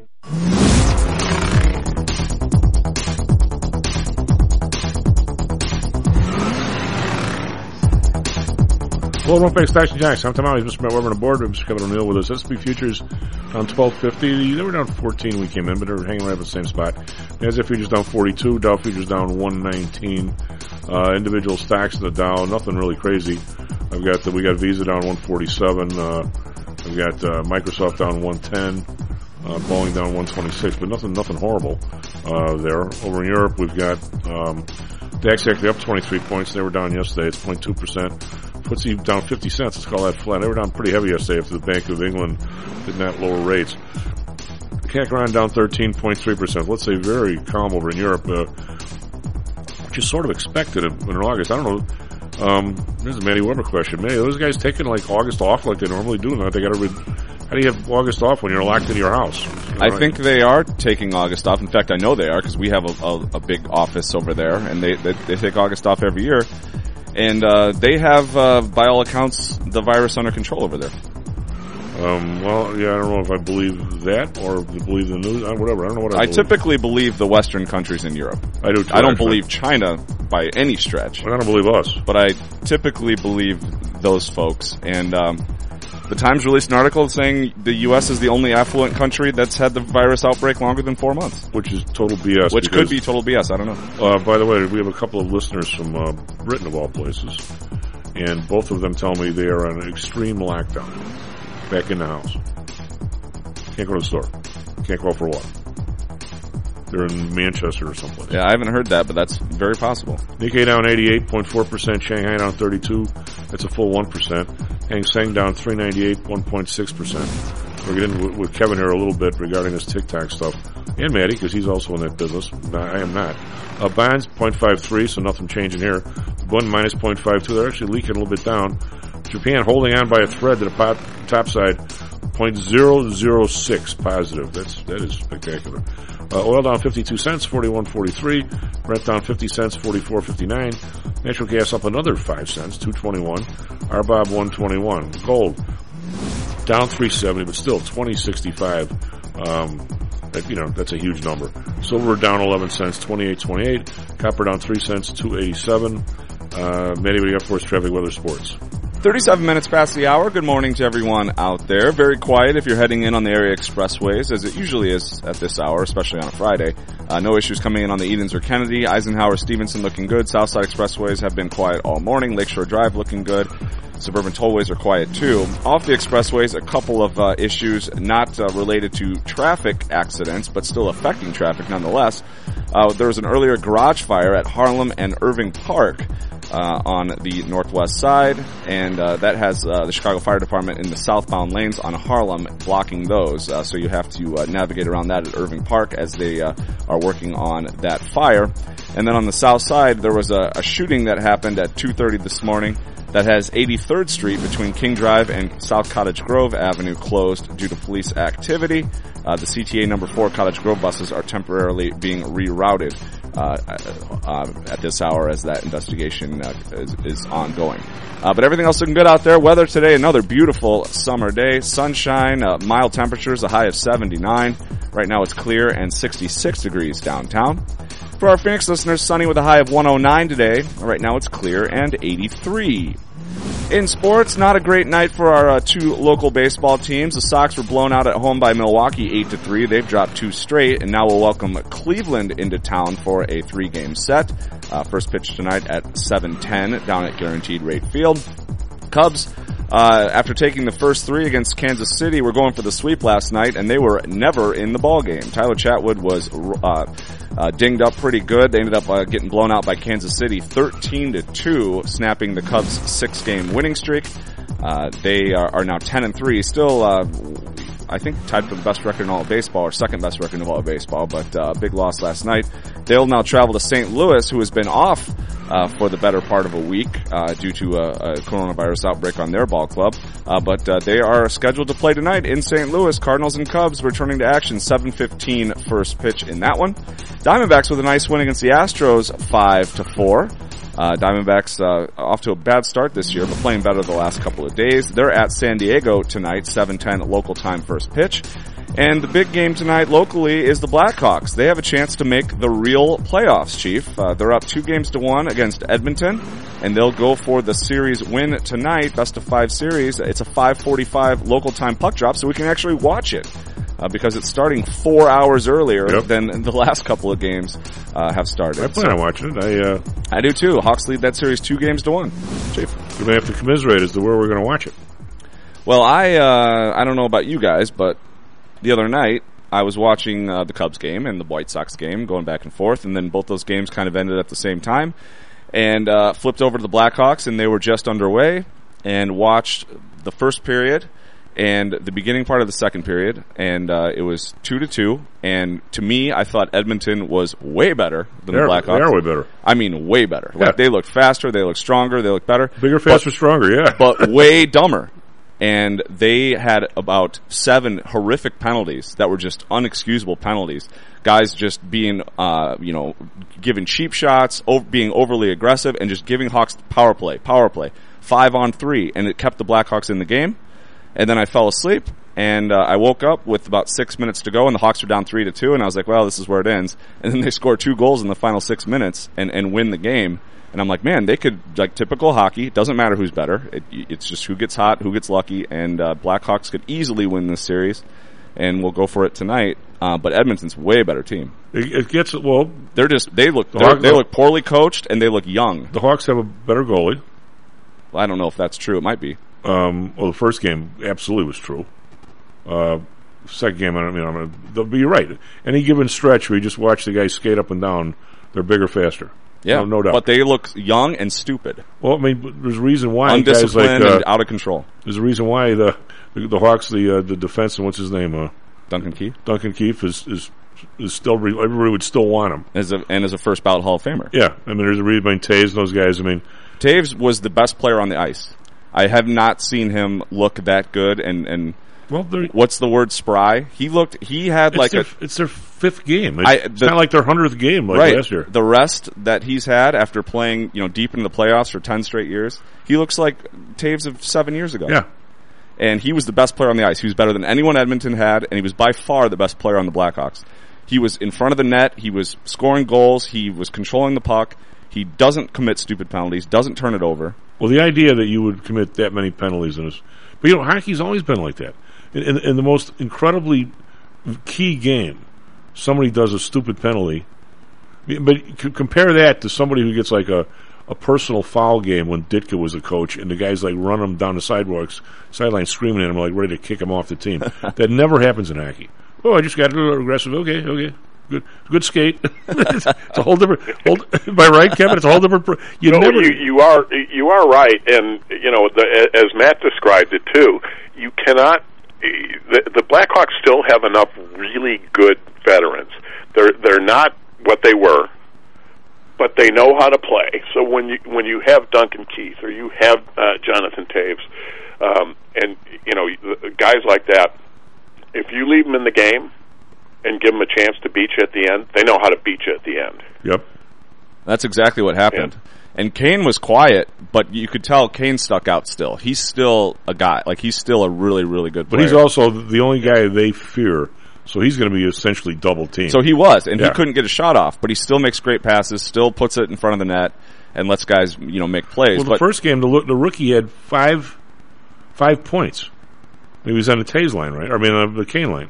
Hello, welcome back to Stocks and Jocks. I'm Tom Alley, Mister Matt Weber on the board. Mister Kevin O'Neill with us. S and P futures down twelve fifty. They were down fourteen when we came in, but they're hanging right up at the same spot. NASDAQ futures down forty-two. Dow futures down one nineteen. Uh, individual stocks in the Dow, nothing really crazy. I've got the, we got Visa down one forty-seven. Uh, I've got uh, Microsoft down one ten. Uh, Boeing down one twenty-six, but nothing, nothing horrible uh, there. Over in Europe, we've got um, DAX actually up twenty-three points. They were down yesterday. It's zero point two percent. F T S E down fifty cents. Let's call that flat. They were down pretty heavy yesterday after the Bank of England did not lower rates. C A C R down thirteen point three percent. Let's say very calm over in Europe, uh, which is sort of expected in August. I don't know. Um, there's a Matty Weber question. Matty, those guys taking like August off like they normally do now? They got to. Re- How do you have August off when you're locked into your house? I right. think they are taking August off. In fact, I know they are because we have a, a, a big office over there, and they they, they take August off every year. And uh, they have, uh, by all accounts, the virus under control over there. Um, well, yeah, I don't know if I believe that or believe the news. Whatever, I don't know what I, I believe. typically believe the Western countries in Europe. I do too. I don't actually. believe China by any stretch. I don't believe us. But I typically believe those folks. And um, the Times released an article saying the U S is the only affluent country that's had the virus outbreak longer than four months. Which is total B S. Which could be total B S. I don't know. Uh, by the way, we have a couple of listeners from uh, Britain, of all places. And both of them tell me they are on an extreme lockdown. Back in the house. Can't go to the store. Can't go out for a walk. They're in Manchester or someplace. Yeah, I haven't heard that, but that's very possible. Nikkei down eighty-eight point four percent. Shanghai down thirty-two. That's a full one percent. Hang Seng down three ninety-eight, one point six percent. We're getting with, with Kevin here a little bit regarding this TikTok stuff. And Matty, because he's also in that business. I am not. Uh, bonds, zero point five three, so nothing changing here. Bund, minus zero point five two. They're actually leaking a little bit down. Japan holding on by a thread to the pot, top side. zero point zero zero six positive. That's, that is spectacular. Uh, oil down fifty-two cents, forty-one forty-three. Brent down fifty cents, forty-four fifty-nine. Natural gas up another five cents, two twenty-one. R B O B one twenty-one. Gold down three seventy, but still twenty sixty-five. Um, that, you know, that's a huge number. Silver down eleven cents, twenty-eight twenty-eight. Copper down three cents, two eighty-seven. Uh, Matty, what do you got for us? Traffic, weather, sports. thirty-seven minutes past the hour. Good morning to everyone out there. Very quiet if you're heading in on the area expressways, as it usually is at this hour, especially on a Friday. Uh, no issues coming in on the Edens or Kennedy. Eisenhower, Stevenson looking good. Southside expressways have been quiet all morning. Lakeshore Drive looking good. Suburban tollways are quiet too. Off the expressways, a couple of uh, issues not uh, related to traffic accidents, but still affecting traffic nonetheless. Uh, there was an earlier garage fire at Harlem and Irving Park uh, on the northwest side, and uh, that has uh, the Chicago Fire Department in the southbound lanes on Harlem blocking those. Uh, so you have to uh, navigate around that at Irving Park as they uh, are working on that fire. And then on the south side, there was a, a shooting that happened at two thirty this morning that has eighty-third Street between King Drive and South Cottage Grove Avenue closed due to police activity. Uh, the C T A number four Cottage Grove buses are temporarily being rerouted uh, uh, at this hour as that investigation uh, is, is ongoing. Uh, but everything else looking good out there. Weather today, another beautiful summer day. Sunshine, uh, mild temperatures, a high of seventy-nine. Right now it's clear and sixty-six degrees downtown. For our Phoenix listeners, sunny with a high of one oh nine today. Right now it's clear and eighty-three. In sports, not a great night for our uh, two local baseball teams. The Sox were blown out at home by Milwaukee eight to three. They've dropped two straight, and now we'll welcome Cleveland into town for a three-game set. Uh, first pitch tonight at seven ten down at Guaranteed Rate Field. Cubs, uh, after taking the first three against Kansas City, were going for the sweep last night, and they were never in the ballgame. Tyler Chatwood was uh uh, dinged up pretty good. They ended up uh, getting blown out by Kansas City thirteen to two, snapping the Cubs' six-game winning streak. Uh, they are, are now ten and three, still, uh, I think tied for the best record in all of baseball, or second best record in all of baseball, but uh, big loss last night. They'll now travel to Saint Louis, who has been off uh, for the better part of a week uh, due to a, a coronavirus outbreak on their ball club. Uh, but uh, they are scheduled to play tonight in Saint Louis. Cardinals and Cubs returning to action, seven fifteen first pitch in that one. Diamondbacks with a nice win against the Astros, five to four. Uh, Diamondbacks, uh, off to a bad start this year, but playing better the last couple of days. They're at San Diego tonight, seven ten local time first pitch. And the big game tonight locally is the Blackhawks. They have a chance to make the real playoffs, Chief. Uh, they're up two games to one against Edmonton, and they'll go for the series win tonight, best of five series. It's a five forty-five local time puck drop, so we can actually watch it. Uh, because it's starting four hours earlier yep. than the last couple of games uh, have started. I plan so, on watching it. I uh, I do too. Hawks lead that series two games to one. Chief, we may have to commiserate as to where we're going to watch it. Well, I uh, I don't know about you guys, but the other night I was watching uh, the Cubs game and the White Sox game, going back and forth, and then both those games kind of ended at the same time, and uh, flipped over to the Blackhawks, and they were just underway, and watched the first period and the beginning part of the second period, and uh, it was two to two. And to me, I thought Edmonton was way better than they're, the Blackhawks. They're way better. I mean, way better. Yeah. Like they looked faster, they looked stronger, they looked better, bigger, faster, but, stronger. Yeah, but way dumber. And they had about seven horrific penalties that were just unexcusable penalties. Guys just being, uh, you know, giving cheap shots, over, being overly aggressive, and just giving Hawks power play, power play, five on three, and it kept the Blackhawks in the game. And then I fell asleep, and uh, I woke up with about six minutes to go, and the Hawks were down three to two, and I was like, well, this is where it ends. And then they score two goals in the final six minutes and, and win the game. And I'm like, man, they could, like typical hockey, it doesn't matter who's better. It, it's just who gets hot, who gets lucky, and uh, Blackhawks could easily win this series, and we'll go for it tonight. Uh, but Edmonton's way better team. It, it gets, well... They're just, they look, the Hawks, they look poorly coached, and they look young. The Hawks have a better goalie. Well, I don't know if that's true. It might be. Um, well, the first game absolutely was true. Uh, second game, I don't mean, I'm gonna, but you're right. Any given stretch where you just watch the guys skate up and down, they're bigger, faster. Yeah, no, no doubt. But they look young and stupid. Well, I mean, there's a reason why undisciplined guys like, uh, and out of control. There's a reason why the the, the Hawks, the uh, the defense, and what's his name, uh, Duncan Keith. Duncan Keith is is is still re- everybody would still want him as a and as a first ballot Hall of Famer. Yeah, I mean, there's a reason. I mean, Taves and those guys. I mean, Taves was the best player on the ice. I have not seen him look that good. And, and well, what's the word? Spry. He looked. He had it's like their, a. It's their fifth game. It's, I, it's the, not like their hundredth game like right, last year. The rest that he's had after playing, you know, deep into the playoffs for ten straight years, he looks like Taves of seven years ago. Yeah. And he was the best player on the ice. He was better than anyone Edmonton had, and he was by far the best player on the Blackhawks. He was in front of the net. He was scoring goals. He was controlling the puck. He doesn't commit stupid penalties. Doesn't turn it over. Well, the idea that you would commit that many penalties in this, but you know, hockey's always been like that. In, in, in the most incredibly key game, somebody does a stupid penalty. But c- compare that to somebody who gets like a, a personal foul game when Ditka was a coach, and the guys like run him down the sidewalks, sideline screaming at him, like ready to kick him off the team. That never happens in hockey. Oh, I just got a little aggressive. Okay, okay. Good, good skate. It's a whole different. Whole, am I right, Kevin? It's a whole different. Pr- you no, never. You, you are you are right, and you know the, as Matt described it too. You cannot. The, the Blackhawks still have enough really good veterans. They're they're not what they were, but they know how to play. So when you when you have Duncan Keith or you have uh, Jonathan Taves, um, and you know guys like that, if you leave them in the game and give them a chance to beat you at the end, they know how to beat you at the end. Yep. That's exactly what happened. Yeah. And Kane was quiet, but you could tell Kane stuck out still. He's still a guy. Like, he's still a really, really good player. But he's also the only guy they fear, so he's going to be essentially double teamed. So he was, and yeah. he couldn't get a shot off, but he still makes great passes, still puts it in front of the net, and lets guys, you know, make plays. Well, the but first game, the, the rookie had five five points. He was on the Taves line, right? I mean, uh, the Kane line.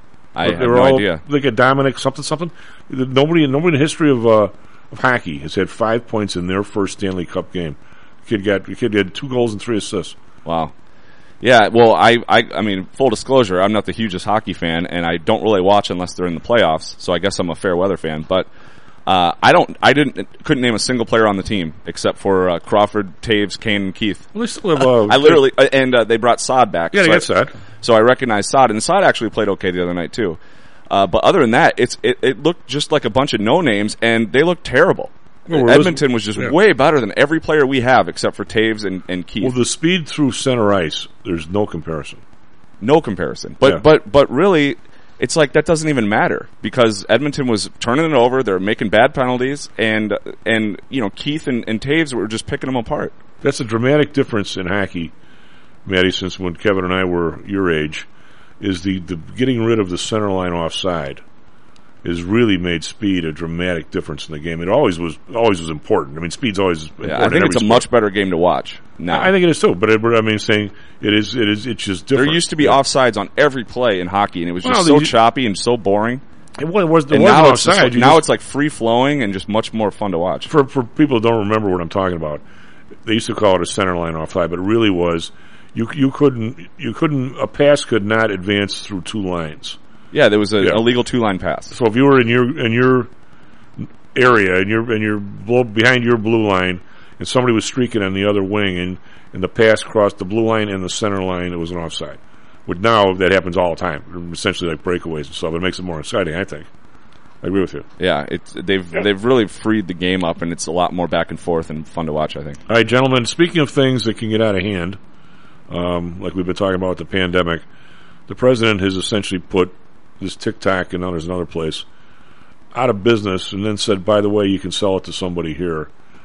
I they have were no all, idea. Like a Dominic something something. Nobody, nobody in the history of uh, of hockey has had five points in their first Stanley Cup game. The kid got the kid had two goals and three assists. Wow. Yeah, well, I, I, I mean, full disclosure, I'm not the hugest hockey fan, and I don't really watch unless they're in the playoffs. So I guess I'm a fair weather fan. But uh, I don't, I didn't, couldn't name a single player on the team except for uh, Crawford, Taves, Kane, and Keith. Well, they still have. Uh, I literally, uh, and uh, they brought Saad back. Yeah, so they I, got Saad. So I recognized Saad, and Saad actually played okay the other night too. Uh, but other than that, it's it, it looked just like a bunch of no names, and they looked terrible. Well, Edmonton was just yeah. way better than every player we have except for Taves and, and Keith. Well, the speed through center ice, there's no comparison. No comparison. But yeah. but but really, it's like that doesn't even matter because Edmonton was turning it over. They're making bad penalties, and and you know Keith and, and Taves were just picking them apart. That's a dramatic difference in hockey, Matty. Since when Kevin and I were your age, is the, the getting rid of the center line offside. Has really made speed a dramatic difference in the game. It always was always was important. I mean, speed's always important. Yeah, I think it's a sport. Much better game to watch now. I think it is too. But it, I mean, saying it is, it is, it's just different. There used to be yeah. offsides on every play in hockey, and it was just well, so you, choppy and so boring. It was, it was, and now it's offside. Just, now just, it's like free flowing and just much more fun to watch. For for people who don't remember what I'm talking about, they used to call it a center line offside, but it really was you you couldn't you couldn't a pass could not advance through two lines. Yeah, there was an yeah. illegal two-line pass. So if you were in your in your area and your and your behind your blue line, and somebody was streaking on the other wing, and, and the pass crossed the blue line and the center line, it was an offside. But now that happens all the time, essentially like breakaways and stuff. It makes it more exciting, I think. I agree with you. Yeah, it's they've yeah. they've really freed the game up, and it's a lot more back and forth and fun to watch, I think. All right, gentlemen. Speaking of things that can get out of hand, um, like we've been talking about with the pandemic, the president has essentially put this TikTok, and now there's another place, out of business, and then said, by the way, you can sell it to somebody here.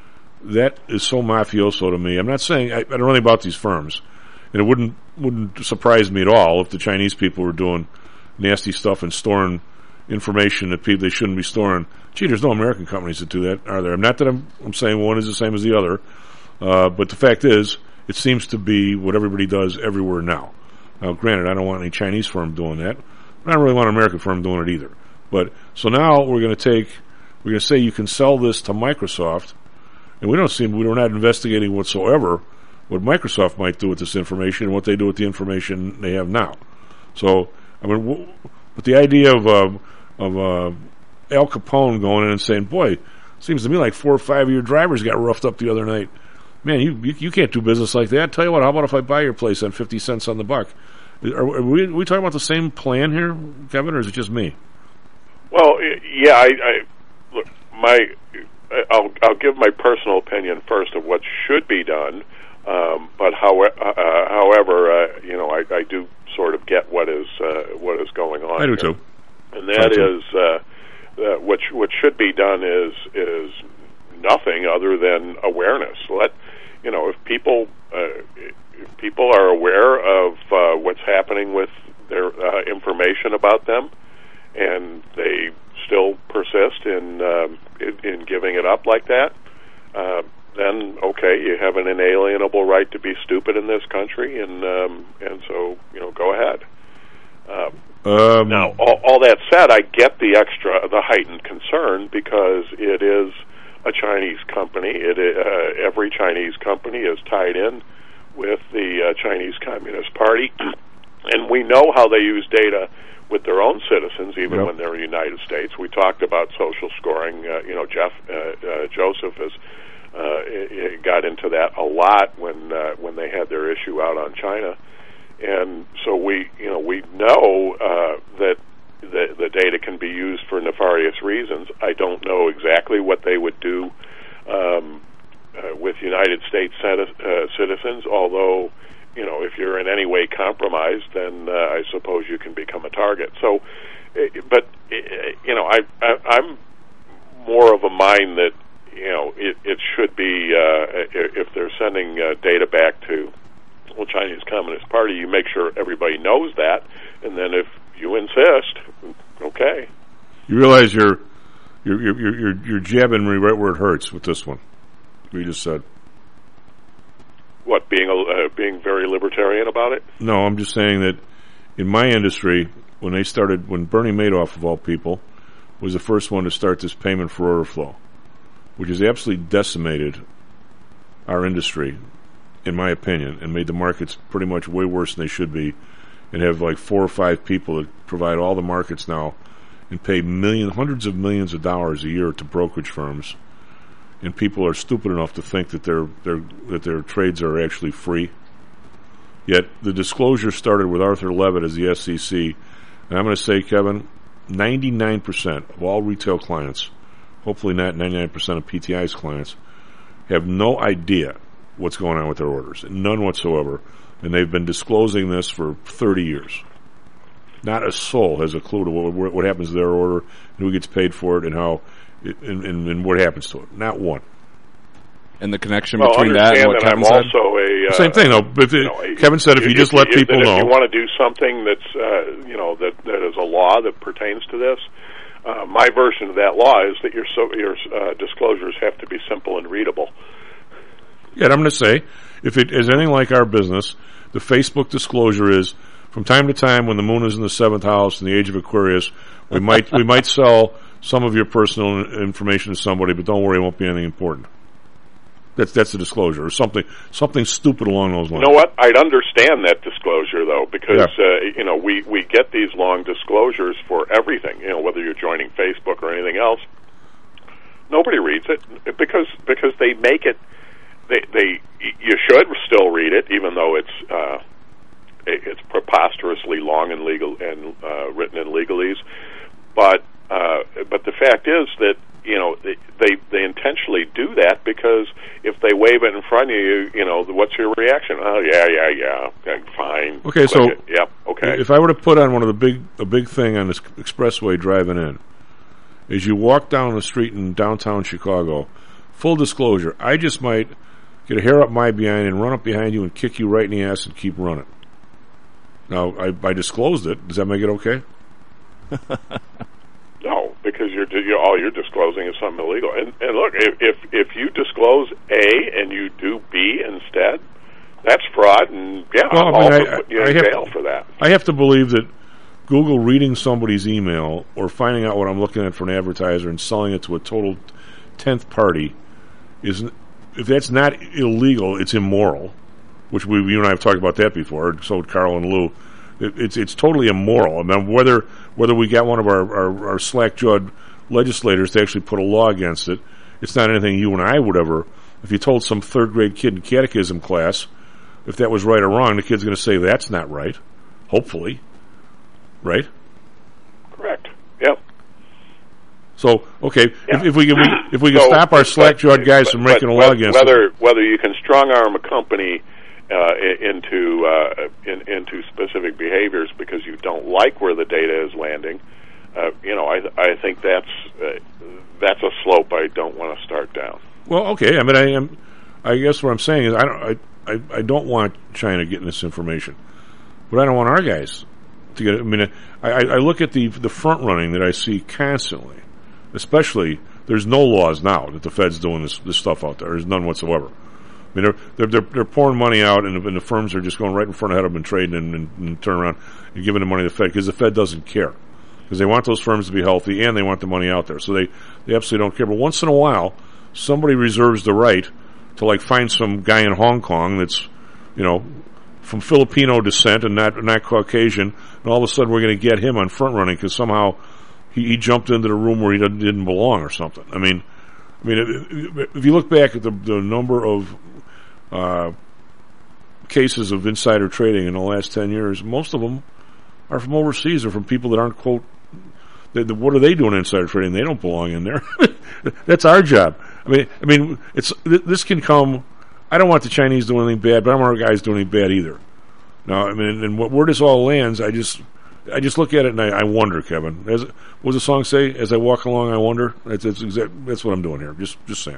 That is so mafioso to me. I'm not saying, I, I don't know anything about these firms, and it wouldn't wouldn't surprise me at all if the Chinese people were doing nasty stuff and storing information that people they shouldn't be storing. Gee, there's no American companies that do that, are there? Not that I'm, I'm saying one is the same as the other, uh, but the fact is, it seems to be what everybody does everywhere now. Now, granted, I don't want any Chinese firm doing that. I don't really want an American firm doing it either. But so now we're going to take, we're going to say you can sell this to Microsoft, and we don't seem, we're not investigating whatsoever what Microsoft might do with this information and what they do with the information they have now. So, I mean, w- with the idea of uh, of uh, Al Capone going in and saying, "Boy, seems to me like four or five of your drivers got roughed up the other night. Man, you you, you can't do business like that. Tell you what, how about if I buy your place on fifty cents on the buck?" Are, are, we, are we talking about the same plan here, Kevin, or is it just me? Well, yeah, I, I look, my, I'll, I'll give my personal opinion first of what should be done, um, but how, uh, however, uh, you know, I, I do sort of get what is uh, what is going on. I do here. too, and that is uh, uh, what sh- what should be done is is nothing other than awareness. Let you know if people. Uh, If people are aware of uh, what's happening with their uh, information about them, and they still persist in, um, in in giving it up like that, uh, then okay, you have an inalienable right to be stupid in this country, and um, and so you know, go ahead. Uh, um, now, all, all that said, I get the extra, the heightened concern because it is a Chinese company. It uh, every Chinese company is tied in with the uh, Chinese Communist Party, and we know how they use data with their own citizens, even yep. when they're in the United States. We talked about social scoring. Uh, you know, Jeff uh, uh, Joseph has uh, it got into that a lot when uh, when they had their issue out on China, and so we you know we know uh, that the, the data can be used for nefarious reasons. I don't know exactly what they would do. Um, Uh, with United States citi- uh, citizens, although, you know, if you're in any way compromised, then uh, I suppose you can become a target. So, uh, but, uh, you know, I, I, I'm more of a mind that, you know, it, it should be, uh, if they're sending uh, data back to the Chinese Communist Party, you make sure everybody knows that, and then if you insist, okay. You realize you're, you're, you're, you're, you're jabbing me right where it hurts with this one. We just said. What, being a, uh, being very libertarian about it? No, I'm just saying that in my industry, when they started, when Bernie Madoff, of all people, was the first one to start this payment for order flow, which has absolutely decimated our industry in my opinion, and made the markets pretty much way worse than they should be, and have like four or five people that provide all the markets now and pay million, hundreds of millions of dollars a year to brokerage firms, and people are stupid enough to think that their their that their trades are actually free. Yet the disclosure started with Arthur Levitt as the S E C, and I'm going to say, Kevin, ninety-nine percent of all retail clients, hopefully not ninety-nine percent of P T I's clients, have no idea what's going on with their orders, none whatsoever, and they've been disclosing this for thirty years. Not a soul has a clue to what, what happens to their order, and who gets paid for it, and how, it, and, and, and what happens to it. Not one. And the connection well, between that and what that Kevin I'm said? Also a, uh, Same thing, though. If it, you know, Kevin said if, if you just let if, people that know. If you want to do something that's, uh, you know, that, that is a law that pertains to this, uh, my version of that law is that your, so, your uh, disclosures have to be simple and readable. Yeah, and I'm going to say, if it is anything like our business, the Facebook disclosure is, from time to time when the moon is in the seventh house in the age of Aquarius, we might we might sell some of your personal information to somebody, but don't worry, it won't be anything important. That's that's the disclosure, or something something stupid along those lines. You know what? I'd understand that disclosure, though, because Yeah. uh, you know we, we get these long disclosures for everything. You know, whether you're joining Facebook or anything else, nobody reads it because because they make it. They they you should still read it, even though it's uh, it's preposterously long and legal and uh, written in legalese. But uh, but the fact is that, you know, they, they they intentionally do that because if they wave it in front of you, you know, what's your reaction? Oh yeah, yeah, yeah, okay, fine. Okay, Click so it. Yep, okay. If I were to put on one of the big a big thing on this expressway driving in, as you walk down the street in downtown Chicago, full disclosure, I just might get a hair up my behind and run up behind you and kick you right in the ass and keep running. Now, I, I disclosed it. Does that make it okay? No, because you're, you're all you're disclosing is something illegal. And, and look, if, if if you disclose A and you do B instead, that's fraud, and yeah, Well, I'll I mean, also I- put you I in have- jail for that. I have to believe that Google reading somebody's email or finding out what I'm looking at for an advertiser and selling it to a total tenth party is, if that's not illegal, it's immoral. Which we, you and I have talked about that before. So did Carl and Lou. It, it's it's totally immoral. I mean, whether whether we got one of our, our, our slack-jawed legislators to actually put a law against it, it's not anything you and I would ever. If you told some third grade kid in catechism class if that was right or wrong, the kid's going to say that's not right. Hopefully, right? Correct. Yep. So okay, Yeah. if, if we can we, if we can So, stop our but- slack-jawed guys but- from but making a law whether, against whether it, whether you can strong arm a company uh, i- into uh, in, into specific behaviors because you don't like where the data is landing, uh, you know, I I think that's uh, that's a slope I don't want to start down. well, okay. I mean, I am. I guess what I'm saying is I don't. I, I, I don't want China getting this information, but I don't want our guys to get it. I mean, I, I look at the the front running that I see constantly. Especially, there's no laws now that the Fed's doing this this stuff out there. There's none whatsoever. I mean, they're they're they're, they're pouring money out, and the, and the firms are just going right in front of them and trading and, and, and turn around and giving the money to the Fed because the Fed doesn't care because they want those firms to be healthy and they want the money out there. So they they absolutely don't care. But once in a while, somebody reserves the right to like find some guy in Hong Kong that's, you know, from Filipino descent and not not Caucasian, and all of a sudden we're going to get him on front running because somehow he, he jumped into the room where he didn't, didn't belong or something. I mean, I mean, if, if you look back at the, the number of uh, cases of insider trading in the last ten years, most of them are from overseas or from people that aren't, quote, they, the, what are they doing in insider trading? They don't belong in there. That's our job. I mean, I mean, it's this can come. I don't want the Chinese doing anything bad, but I don't want our guys doing anything bad either. Now, I mean, and what, where this all lands, I just, I just look at it and I, I wonder, Kevin. As, what does the song say? As I walk along, I wonder. That's that's, exact, that's what I'm doing here. Just just saying.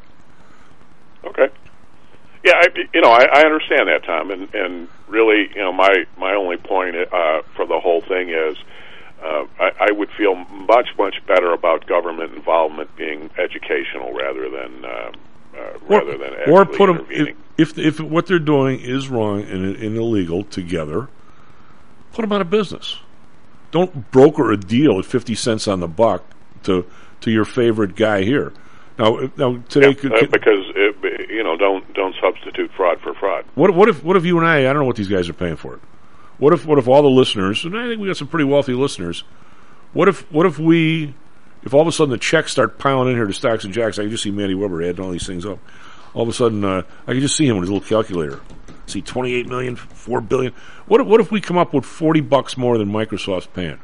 Okay. Yeah, I, you know, I, I understand that, Tom, and and really, you know, my my only point uh, for the whole thing is, uh, I, I would feel much much better about government involvement being educational rather than uh, uh, rather or, than actually or put them intervening. if, if if what they're doing is wrong and, and illegal together, put them out of business. Don't broker a deal at fifty cents on the buck to to your favorite guy here. Now, now today, Yeah, could, uh, because uh, you know, don't don't substitute fraud for fraud. What what if what if you and I? I don't know what these guys are paying for it. What if what if all the listeners, and I think we got some pretty wealthy listeners. What if what if we, if all of a sudden the checks start piling in here to Stocks and Jocks? I can just see Mandy Weber adding all these things up. All of a sudden, uh, I can just see him with his little calculator. See, twenty-eight million, four billion. What if, what if we come up with forty bucks more than Microsoft's paying?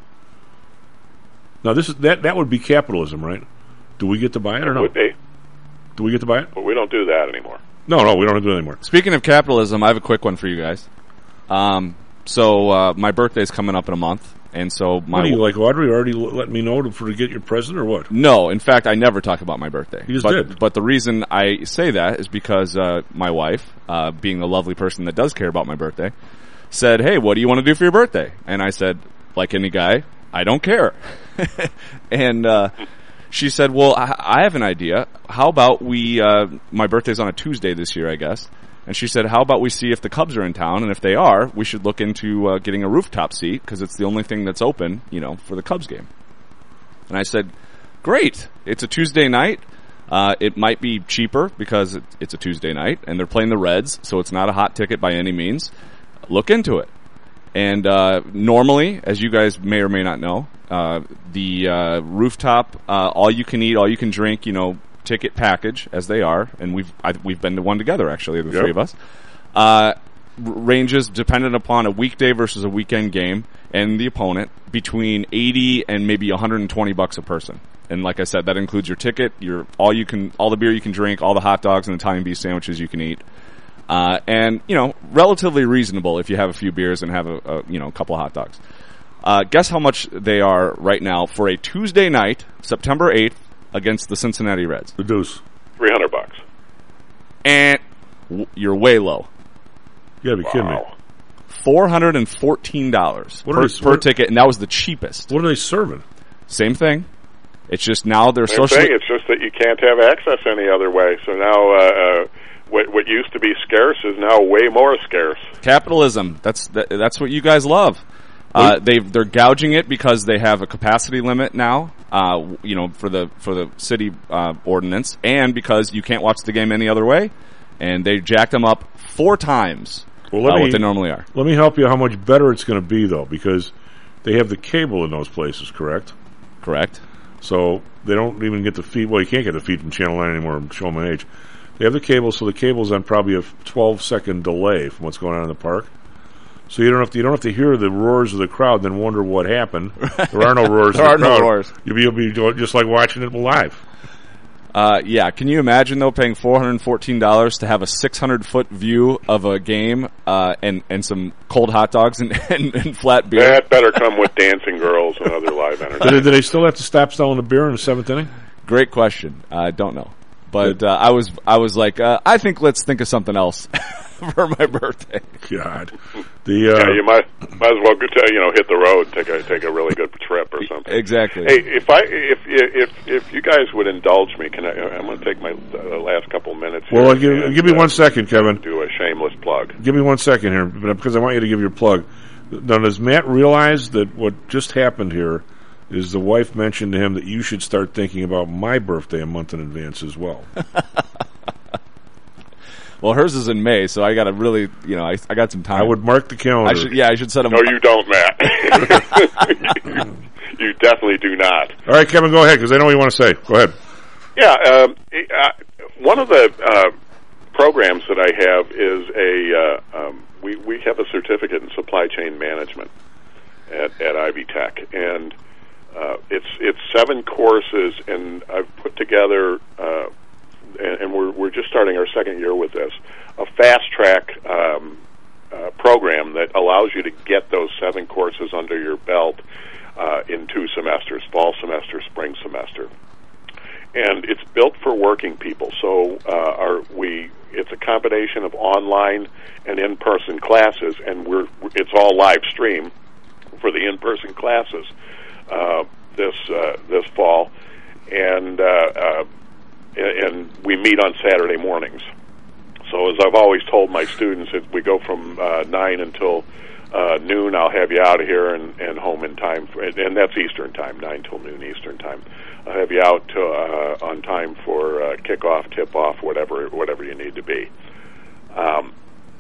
Now this is that that would be capitalism, right? Do we get to buy it or no? It would be. Do we get to buy it? But we don't do that anymore. No, no, we don't do it anymore. Speaking of capitalism, I have a quick one for you guys. Um, so uh, my birthday's coming up in a month, and so my what are you like, Audrey? Already let me know to, for to get your present or what? No, in fact, I never talk about my birthday. You just but, did. But the reason I say that is because uh, my wife, uh, being the lovely person that does care about my birthday, said, "Hey, what do you want to do for your birthday?" And I said, like any guy, I don't care. and uh, she said, well, I, I have an idea. How about we, uh, my birthday's on a Tuesday this year, I guess. And she said, how about we see if the Cubs are in town, and if they are, we should look into uh, getting a rooftop seat, because it's the only thing that's open, you know, for the Cubs game. And I said, great. It's a Tuesday night. Uh, it might be cheaper because it, it's a Tuesday night, and they're playing the Reds, so it's not a hot ticket by any means. Look into it. And uh, normally, as you guys may or may not know, uh, the uh, rooftop, uh, all you can eat, all you can drink, you know, ticket package, as they are, and we've I, we've been to one together, actually, the yep. three of us, uh, ranges dependent upon a weekday versus a weekend game and the opponent between eighty and maybe one hundred twenty bucks a person. And like I said, that includes your ticket, your all you can, all the beer you can drink, all the hot dogs and Italian beef sandwiches you can eat. Uh, and, you know, relatively reasonable if you have a few beers and have a, a you know, a couple of hot dogs. Uh, guess how much they are right now for a Tuesday night, September eighth, against the Cincinnati Reds? The deuce. three hundred bucks. And w- you're way low. You gotta be wow. kidding me. four hundred fourteen dollars what per, they, per what, ticket, and that was the cheapest. What are they serving? Same thing. It's just now they're Same socially... thing. It's just that you can't have access any other way. So now... Uh, uh, What, what used to be scarce is now way more scarce. Capitalism. That's that, that's what you guys love. Uh, they they're gouging it because they have a capacity limit now. Uh, you know, for the for the city uh, ordinance, and because you can't watch the game any other way, and they jacked them up four times well, let uh, me, what they normally are. Let me help you how much better it's going to be, though, because they have the cable in those places. Correct. Correct. So they don't even get the feed. Well, you can't get the feed from Channel Nine anymore. Show my age. They have the cable, so the cable's on probably a twelve second delay from what's going on in the park. So you don't have to, you don't have to hear the roars of the crowd, then wonder what happened. There are no roars. there of are the crowd. no roars. You'll be, you'll be just like watching it live. Uh, yeah, can you imagine though paying four hundred fourteen dollars to have a six hundred foot view of a game uh, and and some cold hot dogs and, and, and flat beer? That better come with dancing girls and other live entertainment. do, they, do they still have to stop selling the beer in the seventh inning? Great question. I uh, don't know. But uh, I was I was like, uh, I think let's think of something else for my birthday. God, the uh, yeah, you might might as well go to, you know hit the road, take a take a really good trip or something. Exactly. Hey, if I if if if you guys would indulge me, can I? I'm going to take my uh, last couple minutes. Well, here give, and, give me uh, one second, Kevin. Do a shameless plug. Give me one second here, because I want you to give your plug. Now, does Matt realize that what just happened here is the wife mentioned to him that you should start thinking about my birthday a month in advance as well? Well, hers is in May, so I got to really, you know, I, I got some time. I would mark the calendar. I should, yeah, I should set them. No, you don't, Matt. you, you definitely do not. All right, Kevin, go ahead, because I know what you want to say. Go ahead. Yeah, um, uh, one of the uh, programs that I have is a uh, um, we we have a certificate in supply chain management at at Ivy Tech, and uh, it's it's seven courses, and I've put together. Uh, And, and we're we're just starting our second year with this, a fast track um, uh, program that allows you to get those seven courses under your belt uh, in two semesters, fall semester, spring semester, and it's built for working people. So uh, our we it's a combination of online and in-person classes, and we're it's all live stream for the in-person classes uh, this uh, this fall, and. Uh, uh, and we meet on Saturday mornings. So as I've always told my students, it, we go from uh, nine until uh, noon, I'll have you out of here and, and home in time, for, and that's Eastern time, nine till noon Eastern time. I'll have you out to, uh, on time for uh, kickoff, tip-off, whatever whatever you need to be. Um,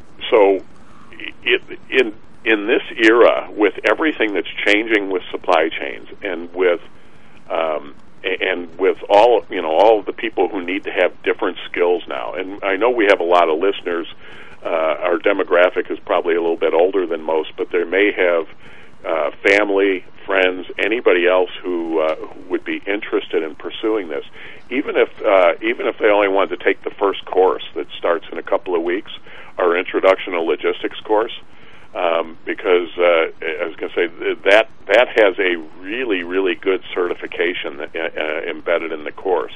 so it, in in this era, with everything that's changing with supply chains and with um, and with all you know all of the people who need to have different skills now, and I know we have a lot of listeners. Uh, our demographic is probably a little bit older than most, but they may have uh, family, friends, anybody else who, uh, who would be interested in pursuing this. Even if uh, even if they only wanted to take the first course that starts in a couple of weeks, our Introduction to Logistics course, um, because uh, I was going to say that that has a really really good certification that, uh, embedded in the course.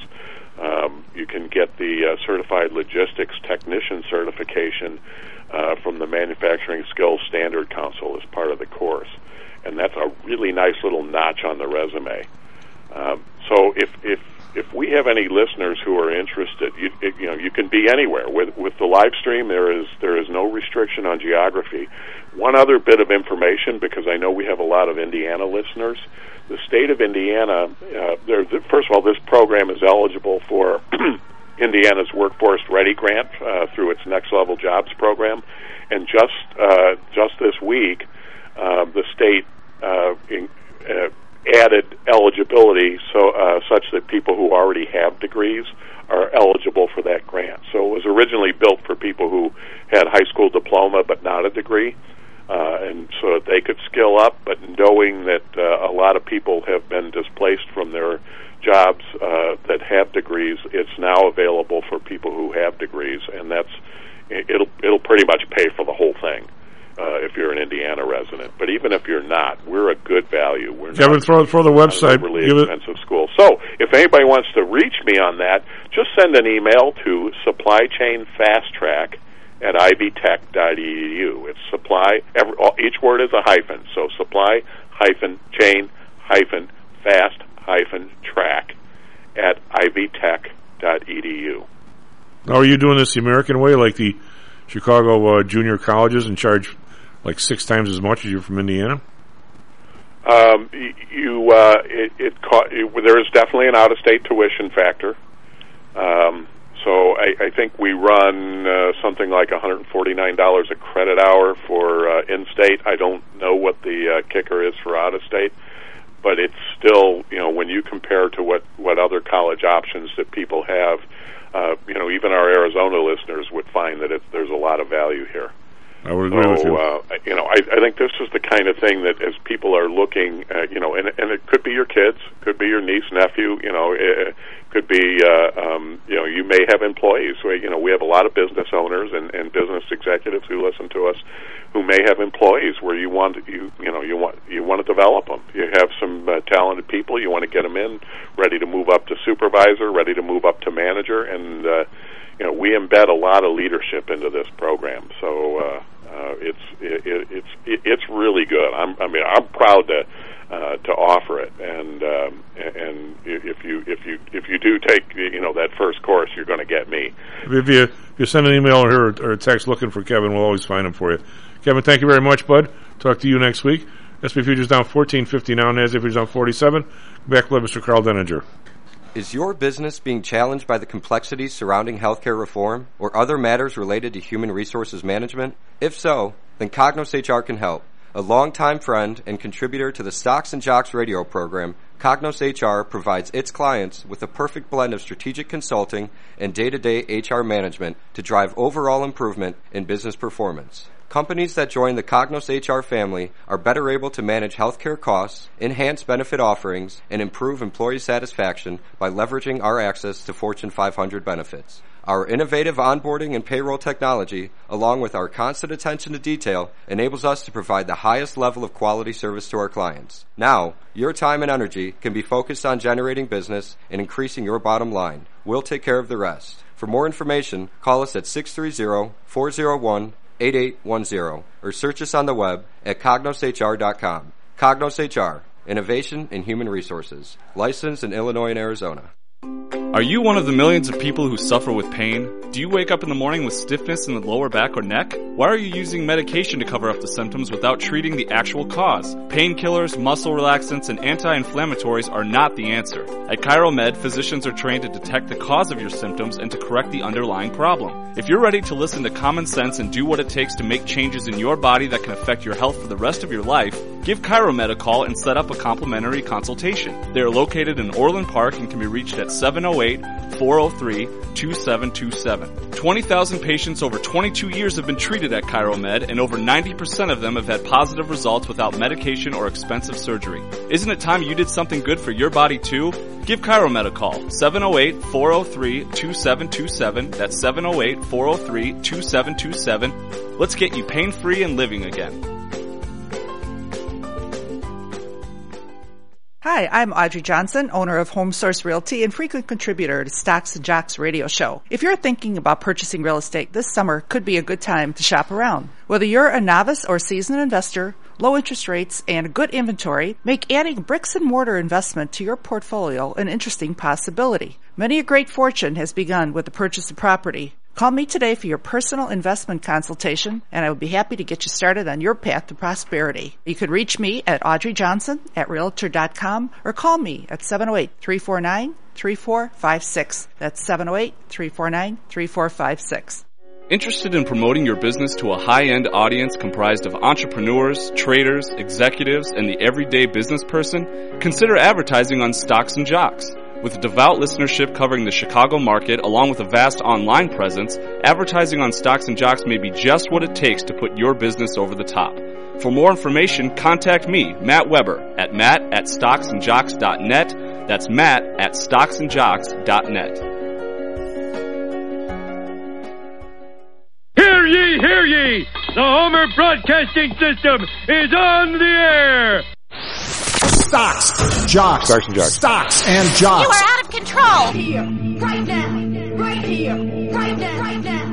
Um, you can get the uh, Certified Logistics Technician certification uh, from the Manufacturing Skills Standard Council as part of the course, and that's a really nice little notch on the resume. Um, so if if if we have any listeners who are interested, you, it, you know, you can be anywhere with with the live stream. There is there is no restriction on geography. One other bit of information, because I know we have a lot of Indiana listeners. The state of Indiana, uh, there, first of all, this program is eligible for Indiana's Workforce Ready Grant uh, through its Next Level Jobs program, and just uh, just this week, uh, the state uh, in, uh, added eligibility so uh, such that people who already have degrees are eligible for that grant. So it was originally built for people who had high school diploma but not a degree. Uh, and so that they could skill up, but knowing that uh, a lot of people have been displaced from their jobs uh, that have degrees, it's now available for people who have degrees, and that's it'll it'll pretty much pay for the whole thing uh, if you're an Indiana resident. But even if you're not, we're a good value. We're Kevin, not, throw throw the website. Not an overly Give expensive it. school. So if anybody wants to reach me on that, just send an email to Supply Chain Fast Track at ivy tech dot e d u. It's supply, every, all, each word is a hyphen, so supply hyphen chain hyphen fast hyphen track at ivy tech dot e d u. Now, are you doing this the American way, like the Chicago uh, junior colleges, and charge like six times as much as you're from Indiana? Um, you, uh, it, it, it there is definitely an out-of-state tuition factor. Um, So I, I think we run uh, something like one hundred forty-nine dollars a credit hour for uh, in-state. I don't know what the uh, kicker is for out-of-state, but it's still, you know, when you compare to what, what other college options that people have, uh, you know, even our Arizona listeners would find that it, there's a lot of value here. I would agree so, with you. Uh, you know, I, I think this is the kind of thing that as people are looking, uh, you know, and, and it could be your kids, could be your niece, nephew, you know, it could be, uh, um, you know, you may have employees. We, you know, we have a lot of business owners and, and business executives who listen to us who may have employees where you want, you, you know, you want, you want to develop them. You have some uh, talented people, you want to get them in, ready to move up to supervisor, ready to move up to manager, and, uh, you know, we embed a lot of leadership into this program. So, uh, Uh, it's it, it, it's it, it's really good. I'm, I mean, I'm proud to uh, to offer it, and um, and if you if you if you do take you know that first course, you're going to get me. If you if you send an email or, or a text looking for Kevin, we'll always find him for you. Kevin, thank you very much, bud. Talk to you next week. S and P futures down fourteen fifty now. NASDAQ futures down forty-seven. Back with Mister Carl Denninger. Is your business being challenged by the complexities surrounding healthcare reform or other matters related to human resources management? If so, then Cognos H R can help. A longtime friend and contributor to the Stocks and Jocks radio program, Cognos H R provides its clients with a perfect blend of strategic consulting and day-to-day H R management to drive overall improvement in business performance. Companies that join the Cognos H R family are better able to manage healthcare costs, enhance benefit offerings, and improve employee satisfaction by leveraging our access to Fortune five hundred benefits. Our innovative onboarding and payroll technology, along with our constant attention to detail, enables us to provide the highest level of quality service to our clients. Now, your time and energy can be focused on generating business and increasing your bottom line. We'll take care of the rest. For more information, call us at six three zero, four zero one, eight eight one zero or search us on the web at cognos h r dot com. Cognos H R, Innovation in Human Resources, licensed in Illinois and Arizona. Are you one of the millions of people who suffer with pain? Do you wake up in the morning with stiffness in the lower back or neck? Why are you using medication to cover up the symptoms without treating the actual cause? Painkillers, muscle relaxants, and anti-inflammatories are not the answer. At ChiroMed, physicians are trained to detect the cause of your symptoms and to correct the underlying problem. If you're ready to listen to common sense and do what it takes to make changes in your body that can affect your health for the rest of your life, give ChiroMed a call and set up a complimentary consultation. They are located in Orland Park and can be reached at seven oh eight, four oh three, two seven two seven. twenty thousand patients over twenty-two years have been treated at ChiroMed, and over ninety percent of them have had positive results without medication or expensive surgery. Isn't it time you did something good for your body too? Give ChiroMed a call, seven oh eight, four oh three, two seven two seven. That's seven oh eight, four oh three, two seven two seven. Let's get you pain-free and living again. Hi, I'm Audrey Johnson, owner of Home Source Realty and frequent contributor to Stocks and Jocks radio show. If you're thinking about purchasing real estate this summer, could be a good time to shop around. Whether you're a novice or seasoned investor, low interest rates and good inventory make adding bricks and mortar investment to your portfolio an interesting possibility. Many a great fortune has begun with the purchase of property. Call me today for your personal investment consultation, and I would be happy to get you started on your path to prosperity. You can reach me at Audrey Johnson at Realtor dot com or call me at seven oh eight, three four nine, three four five six. That's seven oh eight, three four nine, three four five six. Interested in promoting your business to a high-end audience comprised of entrepreneurs, traders, executives, and the everyday business person? Consider advertising on Stocks and Jocks. With a devout listenership covering the Chicago market, along with a vast online presence, advertising on Stocks and Jocks may be just what it takes to put your business over the top. For more information, contact me, Matt Weber, at matt at stocks and jocks dot net. That's matt at stocks and jocks dot net. Hear ye, hear ye! The Homer Broadcasting System is on the air! Stocks, jocks, Stocks and jocks. Stocks and jocks. You are out of control. Here, right now, right here, right now, right now.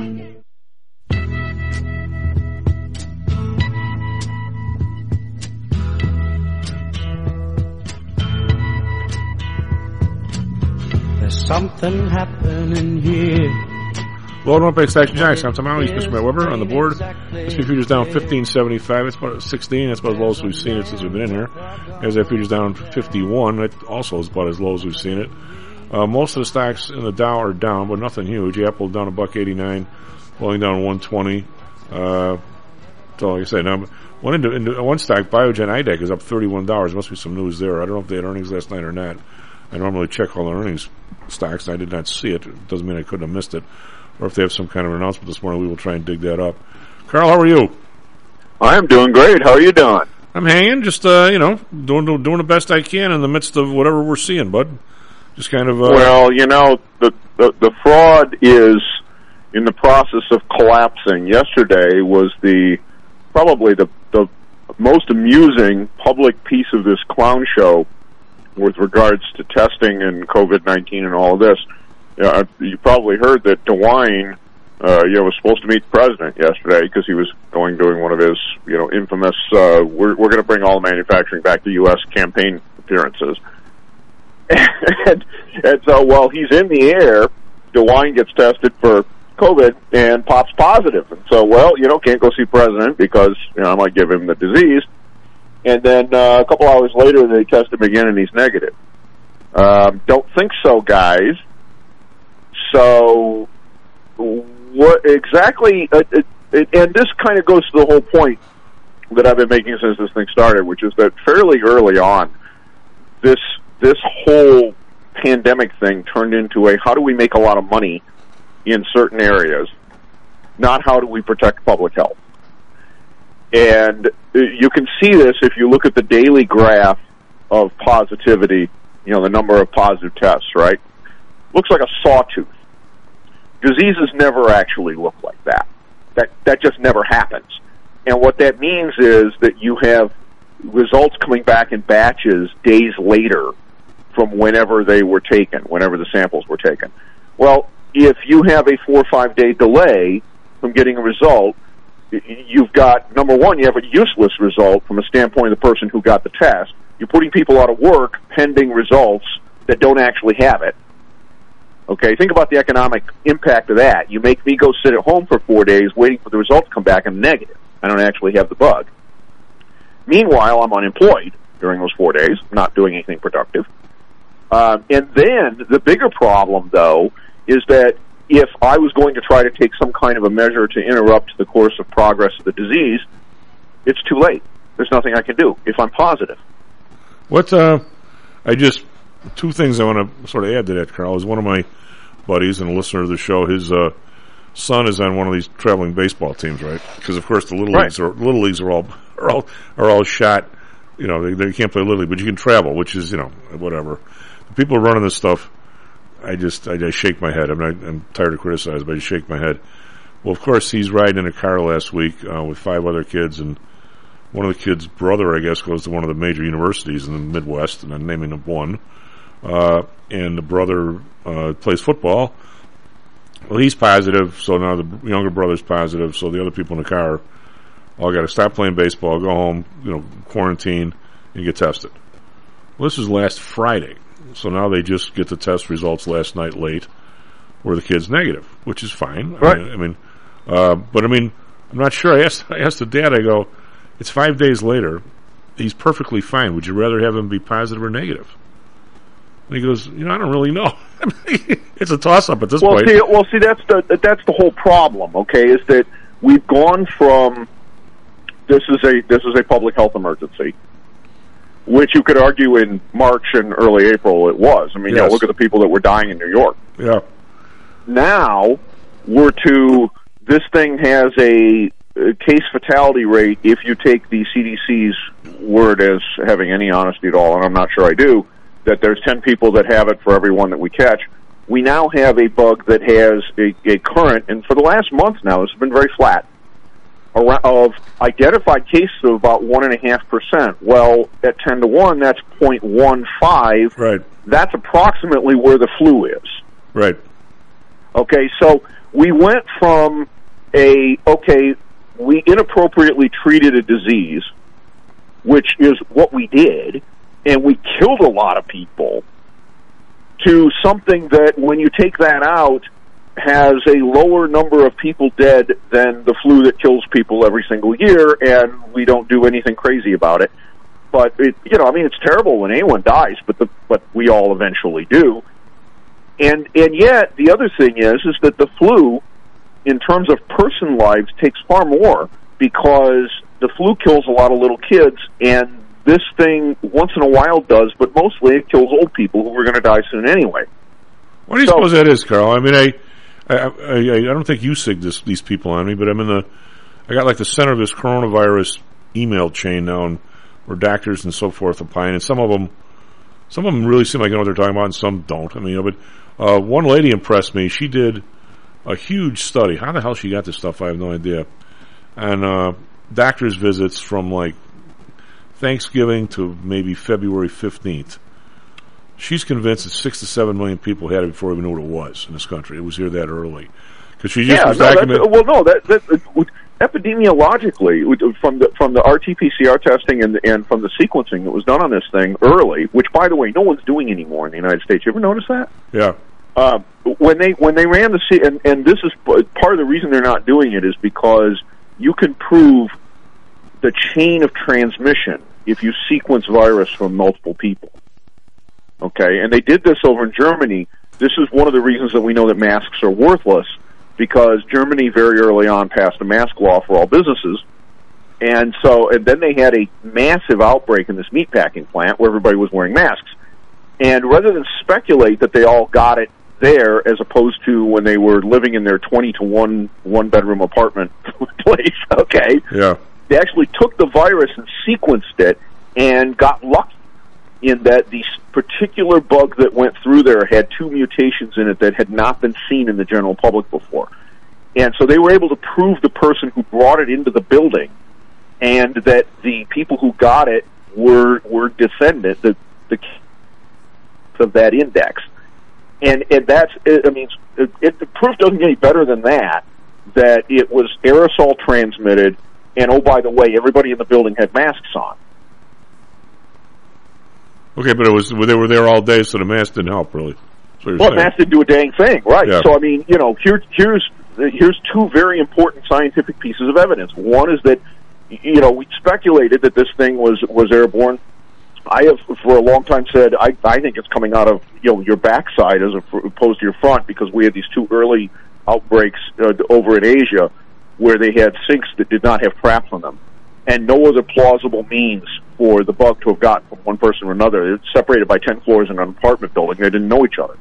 There's something happening here. Load up by Stocks and Jocks. I'm Tom Howley, Mister Matt Weber on the board. S and P futures down fifteen seventy-five. It's about sixteen. That's about as low as we've seen it since we've been in here. As that futures down fifty-one. That also is about as low as we've seen it. Uh, most of the stocks in the Dow are down, but nothing huge. Apple down a buck eighty-nine, falling down one twenty. Uh, so like I said, now one into, into one stock, Biogen I D E C, is up thirty-one dollars. Must be some news there. I don't know if they had earnings last night or not. I normally check all the earnings stocks. And I did not see it. It doesn't mean I couldn't have missed it. Or if they have some kind of announcement this morning, we will try and dig that up. Carl, how are you? I am doing great. How are you doing? I'm hanging, just uh, you know, doing doing the best I can in the midst of whatever we're seeing, bud. Just kind of. Uh, well, you know, the, the the fraud is in the process of collapsing. Yesterday was the probably the the most amusing public piece of this clown show with regards to testing and COVID nineteen and all of this. Uh, you probably heard that DeWine, uh, you know, was supposed to meet the president yesterday because he was going doing one of his, you know, infamous, uh, we're, we're going to bring all manufacturing back to U S campaign appearances. and, and so while he's in the air, DeWine gets tested for COVID and pops positive. And so, well, you know, can't go see president because, you know, I might give him the disease. And then uh, a couple hours later, they test him again and he's negative. Um, don't think so, guys. So, what exactly, uh, it, it, and this kind of goes to the whole point that I've been making since this thing started, which is that fairly early on, this this whole pandemic thing turned into a how do we make a lot of money in certain areas, not how do we protect public health. And you can see this if you look at the daily graph of positivity, you know, the number of positive tests, right? Looks like a sawtooth. Diseases never actually look like that. That that just never happens. And what that means is that you have results coming back in batches days later from whenever they were taken, whenever the samples were taken. Well, if you have a four or five day delay from getting a result, you've got, number one, you have a useless result from a standpoint of the person who got the test. You're putting people out of work pending results that don't actually have it. Okay, think about the economic impact of that. You make me go sit at home for four days waiting for the results to come back and negative. I don't actually have the bug. Meanwhile, I'm unemployed during those four days, not doing anything productive. Um, and then the bigger problem, though, is that if I was going to try to take some kind of a measure to interrupt the course of progress of the disease, it's too late. There's nothing I can do if I'm positive. What, uh, I just, two things I want to sort of add to that, Carl, is one of my buddies and a listener of the show, his uh, son is on one of these traveling baseball teams, right? Because, of course, the little right. leagues are, little leagues are all, are all, are all shot. You know, they, they can't play Little League, but you can travel, which is, you know, whatever. The people who are running this stuff, I just, I, I shake my head. I'm not, I'm tired of criticizing, but I just shake my head. Well, of course, he's riding in a car last week uh, with five other kids, and one of the kids' brother, I guess, goes to one of the major universities in the Midwest, and I'm naming him one. Uh, and the brother uh, plays football. Well, he's positive, so now the younger brother's positive, so the other people in the car all got to stop playing baseball, go home, you know, quarantine, and get tested. Well, this was last Friday, so now they just get the test results last night late, where the kid's negative, which is fine. Right. I mean, I mean uh, but I mean, I'm not sure. I asked, I asked the dad, I go, it's five days later, he's perfectly fine. Would you rather have him be positive or negative? And he goes, you know, I don't really know. It's a toss-up at this well, point. See, well, see, that's the that's the whole problem. Okay, is that we've gone from this is a this is a public health emergency, which you could argue in March and early April it was. I mean, yes. you know, look at the people that were dying in New York. Yeah. Now we're to this thing has a, a case fatality rate. If you take the C D C's word as having any honesty at all, and I'm not sure I do, that there's ten people that have it for every one that we catch. We now have a bug that has a, a current, and for the last month now, this has been very flat, around, of identified cases of about one and a half percent. Well, at ten to one, that's point one five. Right. That's approximately where the flu is. Right. Okay, so we went from a okay, we inappropriately treated a disease, which is what we did, and we killed a lot of people, to something that, when you take that out, has a lower number of people dead than the flu that kills people every single year, and we don't do anything crazy about it. But, it, you know, I mean, it's terrible when anyone dies, but the, but we all eventually do. And and yet, the other thing is, is that the flu, in terms of person lives, takes far more, because the flu kills a lot of little kids, and this thing once in a while does, but mostly it kills old people who are going to die soon anyway. What do you so, suppose that is, Carl? I mean, I, I, I, I don't think you sigged this, these people on me, but I'm in the, I got like the center of this coronavirus email chain now, and where doctors and so forth opine, and some of them, some of them really seem like they know what they're talking about, and some don't. I mean, you know, but uh, one lady impressed me. She did a huge study. How the hell she got this stuff? I have no idea. And uh, doctors' visits from like Thanksgiving to maybe February fifteenth. She's convinced that six to seven million people had it before we knew what it was in this country. It was here that early. Because she just yeah, was no, documenting. Well, no, that, that, that epidemiologically, from the from the R T P C R testing and and from the sequencing that was done on this thing early, which, by the way, no one's doing anymore in the United States. You ever notice that? Yeah. Uh, when they when they ran the C, and and this is part of the reason they're not doing it is because you can prove the chain of transmission if you sequence virus from multiple people. Okay, and they did this over in Germany. This is one of the reasons that we know that masks are worthless, because Germany very early on passed a mask law for all businesses. And so, and then they had a massive outbreak in this meatpacking plant where everybody was wearing masks. And rather than speculate that they all got it there, as opposed to when they were living in their twenty to one one-bedroom apartment place, okay, yeah, they actually took the virus and sequenced it and got lucky in that the particular bug that went through there had two mutations in it that had not been seen in the general public before. And so they were able to prove the person who brought it into the building, and that the people who got it were were descendants the, the of that index. And and that's, I mean, it, it, the proof doesn't get any better than that, that it was aerosol transmitted, and oh, by the way, everybody in the building had masks on. Okay, but it was they were there all day, so the mask didn't help, really. So well, masks didn't do a dang thing, right? Yeah. So I mean, you know, here, here's here's two very important scientific pieces of evidence. One is that, you know, we speculated that this thing was was airborne. I have for a long time said I I think it's coming out of, you know, your backside as opposed to your front, because we had these two early outbreaks uh, over in Asia where they had sinks that did not have traps on them, and no other plausible means for the bug to have gotten from one person to another. It's separated by ten floors in an apartment building. They didn't know each other.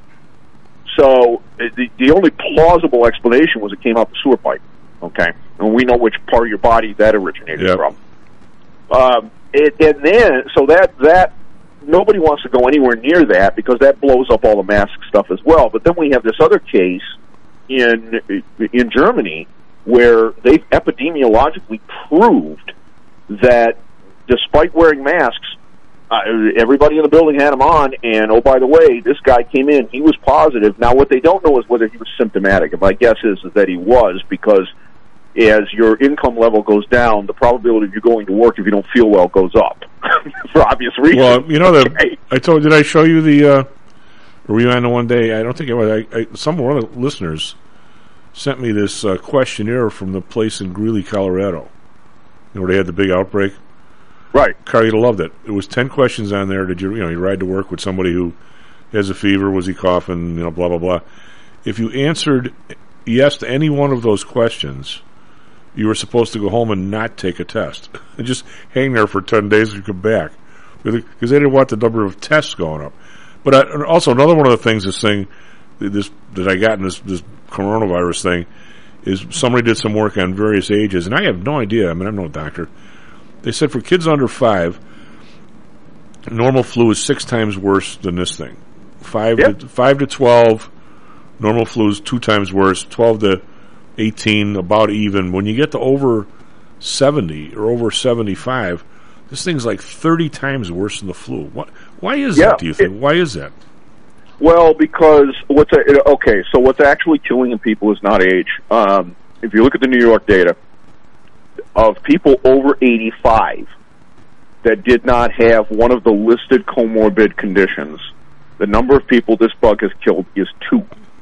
So the, the only plausible explanation was it came out the sewer pipe, okay? And we know which part of your body that originated yep. from. Um, it, and then, so that, that, nobody wants to go anywhere near that because that blows up all the mask stuff as well. But then we have this other case in in Germany where they've epidemiologically proved that despite wearing masks, uh, everybody in the building had them on, and oh, by the way, this guy came in, he was positive. Now, what they don't know is whether he was symptomatic, and my guess is, is that he was, because as your income level goes down, the probability of you going to work if you don't feel well goes up, for obvious reasons. Well, you know, the, I told, did I show you the, uh, or were you on the one day? I don't think it was. I, I, some one of the listeners sent me this uh, questionnaire from the place in Greeley, Colorado, you know, where they had the big outbreak. Right. Carly loved it. It was ten questions on there. Did you, you know, you ride to work with somebody who has a fever? Was he coughing? You know, blah, blah, blah. If you answered yes to any one of those questions, you were supposed to go home and not take a test. And just hang there for ten days and come back. Because they didn't want the number of tests going up. But I, also, another one of the things this thing, this, that I got in this, this coronavirus thing, is somebody did some work on various ages. And I have no idea. I mean, I'm no doctor. They said for kids under five, normal flu is six times worse than this thing. Five, yep. to, five to twelve, normal flu is two times worse. Twelve to eighteen, about even. When you get to over seventy or over seventy-five, this thing's like thirty times worse than the flu. What? Why is yeah, that? Do you think? It, why is that? Well, because what's a, okay. So what's actually killing in people is not age. Um, if you look at the New York data, of people over eighty-five that did not have one of the listed comorbid conditions, the number of people this bug has killed is two.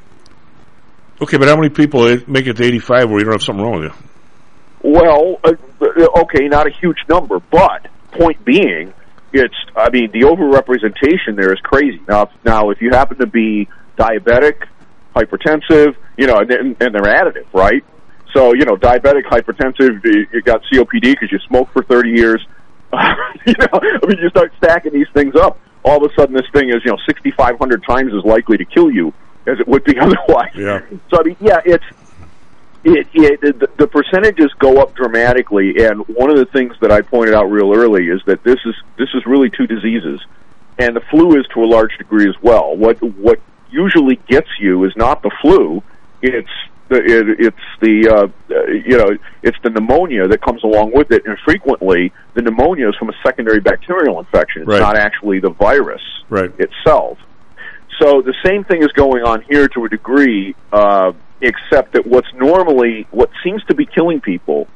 Okay, but how many people make it to eighty-five where you don't have something wrong with you? Well, uh, okay, not a huge number, but point being, it's, I mean, the overrepresentation there is crazy. Now, now if you happen to be diabetic, hypertensive, you know, and, and they're additive, right? So, you know, diabetic, hypertensive, you got C O P D because you smoked for thirty years. you know, I mean, you start stacking these things up. All of a sudden, this thing is, you know, sixty-five hundred times as likely to kill you as it would be otherwise. Yeah. So, I mean, yeah, it's, it, it, the, the percentages go up dramatically, and one of the things that I pointed out real early is that this is, this is really two diseases, and the flu is to a large degree as well. What, what usually gets you is not the flu, it's The, it, it's the uh, you know it's the pneumonia that comes along with it, and frequently the pneumonia is from a secondary bacterial infection. It's right. not actually the virus right. itself. So the same thing is going on here to a degree, uh, except that what's normally what seems to be killing people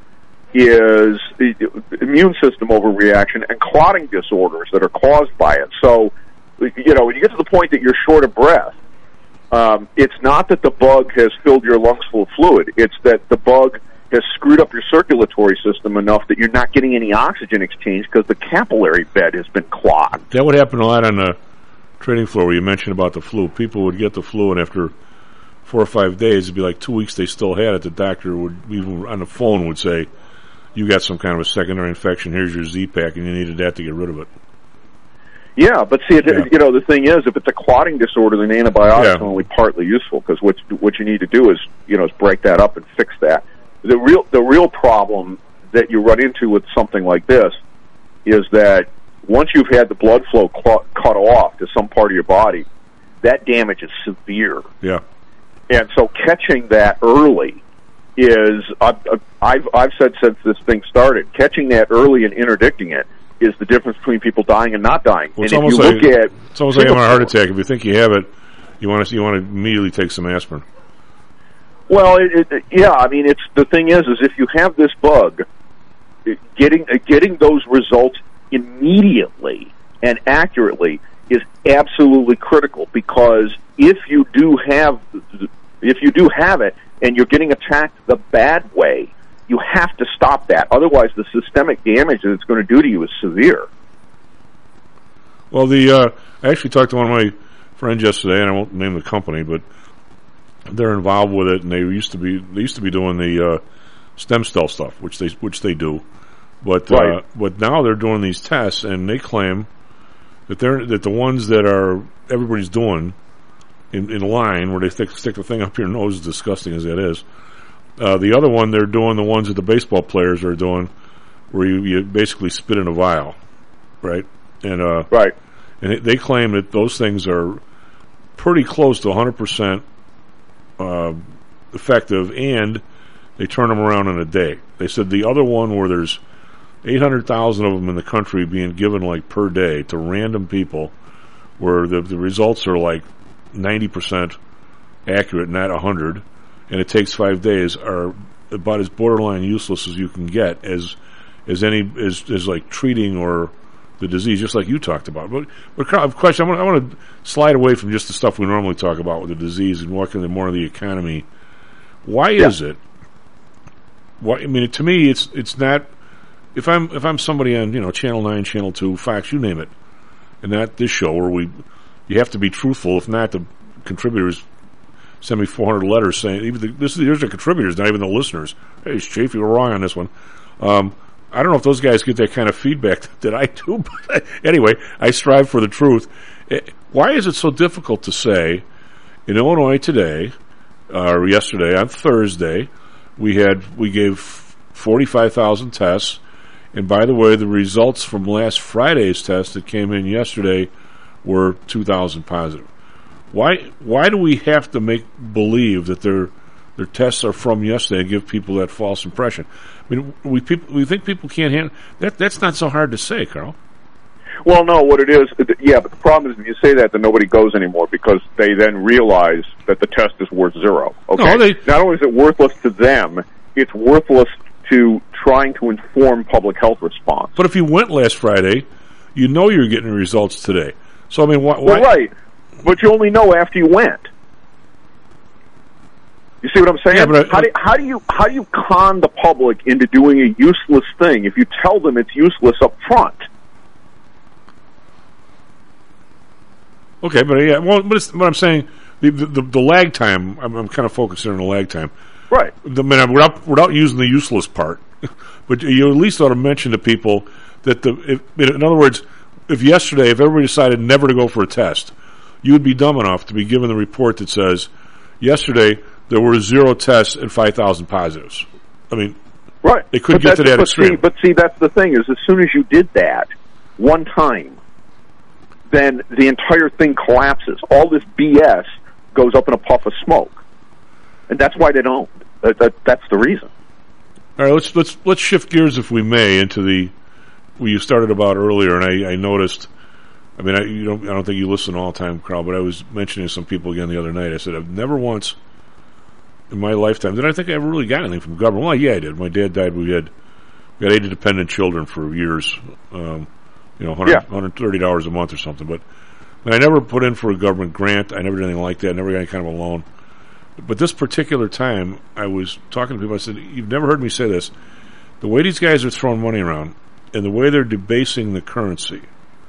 is the immune system overreaction and clotting disorders that are caused by it. So you know when you get to the point that you're short of breath. Um, it's not that the bug has filled your lungs full of fluid. It's that the bug has screwed up your circulatory system enough that you're not getting any oxygen exchange because the capillary bed has been clogged. That would happen a lot on the trading floor where you mentioned about the flu. People would get the flu, and after four or five days, it'd be like two weeks they still had it. The doctor would, even on the phone, would say, you got some kind of a secondary infection, here's your Z-Pack, and you needed that to get rid of it. Yeah, but see, yeah. you know, the thing is, if it's a clotting disorder, then antibiotics yeah. are only partly useful because what what you need to do is, you know, is break that up and fix that. The real the real problem that you run into with something like this is that once you've had the blood flow cl- cut off to some part of your body, that damage is severe. Yeah, and so catching that early is I've I've, I've said since this thing started, catching that early and interdicting it is the difference between people dying and not dying. Well, and if you like, look at it's almost like having a heart attack. If you think you have it, you want to you want to immediately take some aspirin. Well, it, it, yeah, I mean, it's the thing is, is if you have this bug, getting uh, getting those results immediately and accurately is absolutely critical, because if you do have if you do have it and you're getting attacked the bad way, you have to stop that. Otherwise, the systemic damage that it's going to do to you is severe. Well, the uh, I actually talked to one of my friends yesterday, and I won't name the company, but they're involved with it, and they used to be they used to be doing the uh, stem cell stuff, which they which they do, but right. uh, but now they're doing these tests, and they claim that they're that the ones that are everybody's doing in, in line, where they stick, stick the thing up your nose, as disgusting as that is. Uh, the other one, they're doing the ones that the baseball players are doing, where you, you basically spit in a vial, right? And uh, right, and it, they claim that those things are pretty close to one hundred percent uh, effective, and they turn them around in a day. They said the other one, where there's eight hundred thousand of them in the country being given like per day to random people, where the, the results are like ninety percent accurate, not one hundred, and it takes five days, are about as borderline useless as you can get as as any as, as like treating or the disease, just like you talked about. But, but question, I want, I want to slide away from just the stuff we normally talk about with the disease and walk into more of the economy. Why yeah. is it? Why? I mean, to me, it's it's not. If I'm if I'm somebody on, you know, Channel Nine, Channel Two, Fox, you name it, and not this show where we you have to be truthful. If not, the contributors send me four hundred letters saying even the, this here's the contributors, not even the listeners. Hey, Chief, you were wrong on this one. Um, I don't know if those guys get that kind of feedback that I do, but anyway, I strive for the truth. Why is it so difficult to say in Illinois today, uh, or yesterday on Thursday, we had we gave forty-five thousand tests, and by the way, the results from last Friday's test that came in yesterday were two thousand positive. Why why do we have to make believe that their their tests are from yesterday and give people that false impression? I mean, we people we think people can't handle that. That's not so hard to say, Carl. Well, no, what it is, yeah, but the problem is if you say that, then nobody goes anymore, because they then realize that the test is worth zero. Okay, no, they, not only is it worthless to them, it's worthless to trying to inform public health response. But if you went last Friday, you know you're getting results today. So I mean, why? Well, right, but you only know after you went. You see what I'm saying? Yeah, but I, how, do, how do you how do you con the public into doing a useless thing if you tell them it's useless up front? Okay, but yeah, well, but, it's, but I'm saying the, the the lag time. I'm, I'm kind of focusing on the lag time. Right. The, I mean, without without using the useless part, but you at least ought to mention to people that the. If, in other words, if yesterday, if everybody decided never to go for a test, you would be dumb enough to be given the report that says yesterday there were zero tests and five thousand positives. I mean, right. They couldn't but get to that but extreme. See, but see, that's the thing is, as soon as you did that one time, then the entire thing collapses. All this B S goes up in a puff of smoke, and that's why they don't. That, that, that's the reason. All right, let's let's let's shift gears, if we may, into the what you started about earlier. And I, I noticed. I mean, I you don't I don't think you listen all the time, Carl, but I was mentioning to some people again the other night. I said I've never once in my lifetime did I think I ever really got anything from government. Well, yeah, I did. My dad died. We had we had eight dependent children for years. Um, You know, one hundred, yeah. one hundred thirty dollars a month or something. But I never put in for a government grant. I never did anything like that. I never got any kind of a loan. But this particular time, I was talking to people. I said, you've never heard me say this. The way these guys are throwing money around and the way they're debasing the currency,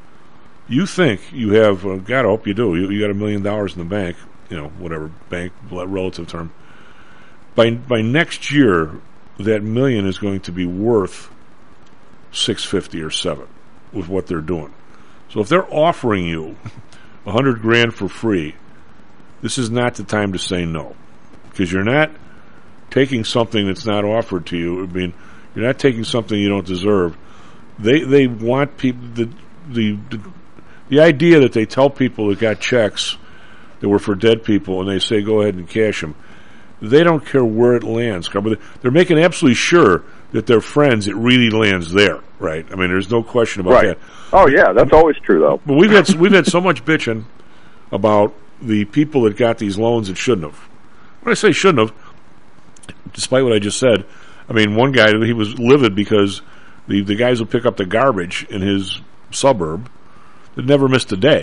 you think you have, uh, God, I hope you do. You, you got a million dollars in the bank, you know, whatever, bank, relative term. By, by next year, that million is going to be worth six fifty or seven. With what they're doing. So if they're offering you a hundred grand for free, this is not the time to say no, because you're not taking something that's not offered to you. I mean, you're not taking something you don't deserve. They they want people the the the, the idea that they tell people that got checks that were for dead people and they say go ahead and cash them. They don't care where it lands, but they're making absolutely sure that their friends, it really lands there, right? I mean, there's no question about right. that. Oh yeah, that's always true, though. But we've had we've had so much bitching about the people that got these loans that shouldn't have. When I say shouldn't have, despite what I just said, I mean, one guy, he was livid because the the guys who pick up the garbage in his suburb that never missed a day,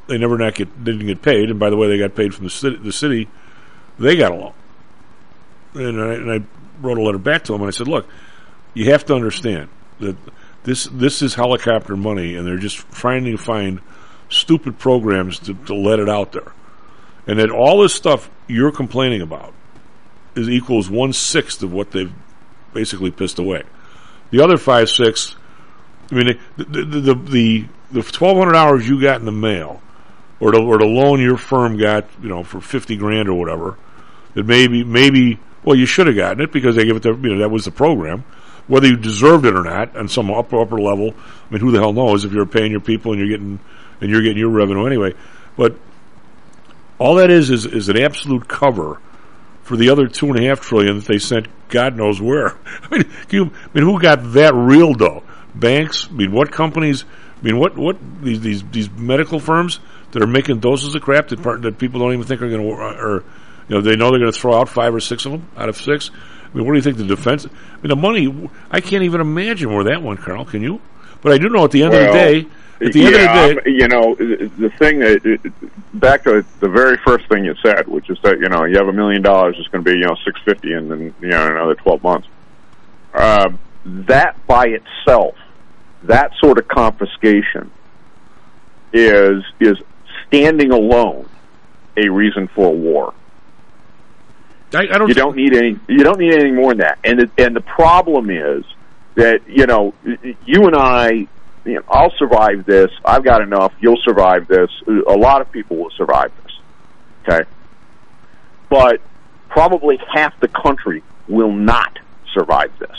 they never not get didn't get paid. And by the way, they got paid from the city. The city, they got a loan. And I, and I wrote a letter back to them, and I said, look, you have to understand that this this is helicopter money, and they're just trying to find stupid programs to, to let it out there. And that all this stuff you're complaining about is equals one-sixth of what they've basically pissed away. The other five, six, I mean, the the the, the, the twelve hundred hours you got in the mail, or the, or the loan your firm got, you know, for fifty grand or whatever, that maybe, maybe, well, you should have gotten it because they give it to, you know, that was the program. Whether you deserved it or not, on some upper, upper level, I mean, who the hell knows if you're paying your people and you're getting, and you're getting your revenue anyway. But all that is, is, is an absolute cover for the other two and a half trillion that they sent God knows where. I mean, can you, I mean, who got that real though? Banks? I mean, what companies? I mean, what, what, these, these, these medical firms that are making doses of crap that, part, that people don't even think are going to, or, you know, they know they're going to throw out five or six of them out of six. I mean, what do you think the defense? I mean, the money, I can't even imagine where that went, Carl. Can you? But I do know at the end well, uh, of the day, at the yeah, end of the day, you know, the thing that, back to the very first thing you said, which is that, you know, you have a million dollars, it's going to be, you know, six fifty in, in, you know, another twelve months. Uh, that by itself, that sort of confiscation is, is standing alone a reason for a war. I, I don't you don't need any. You don't need anything more than that. And the, and the problem is that, you know, you and I, you know, I'll survive this. I've got enough. You'll survive this. A lot of people will survive this. Okay, but probably half the country will not survive this.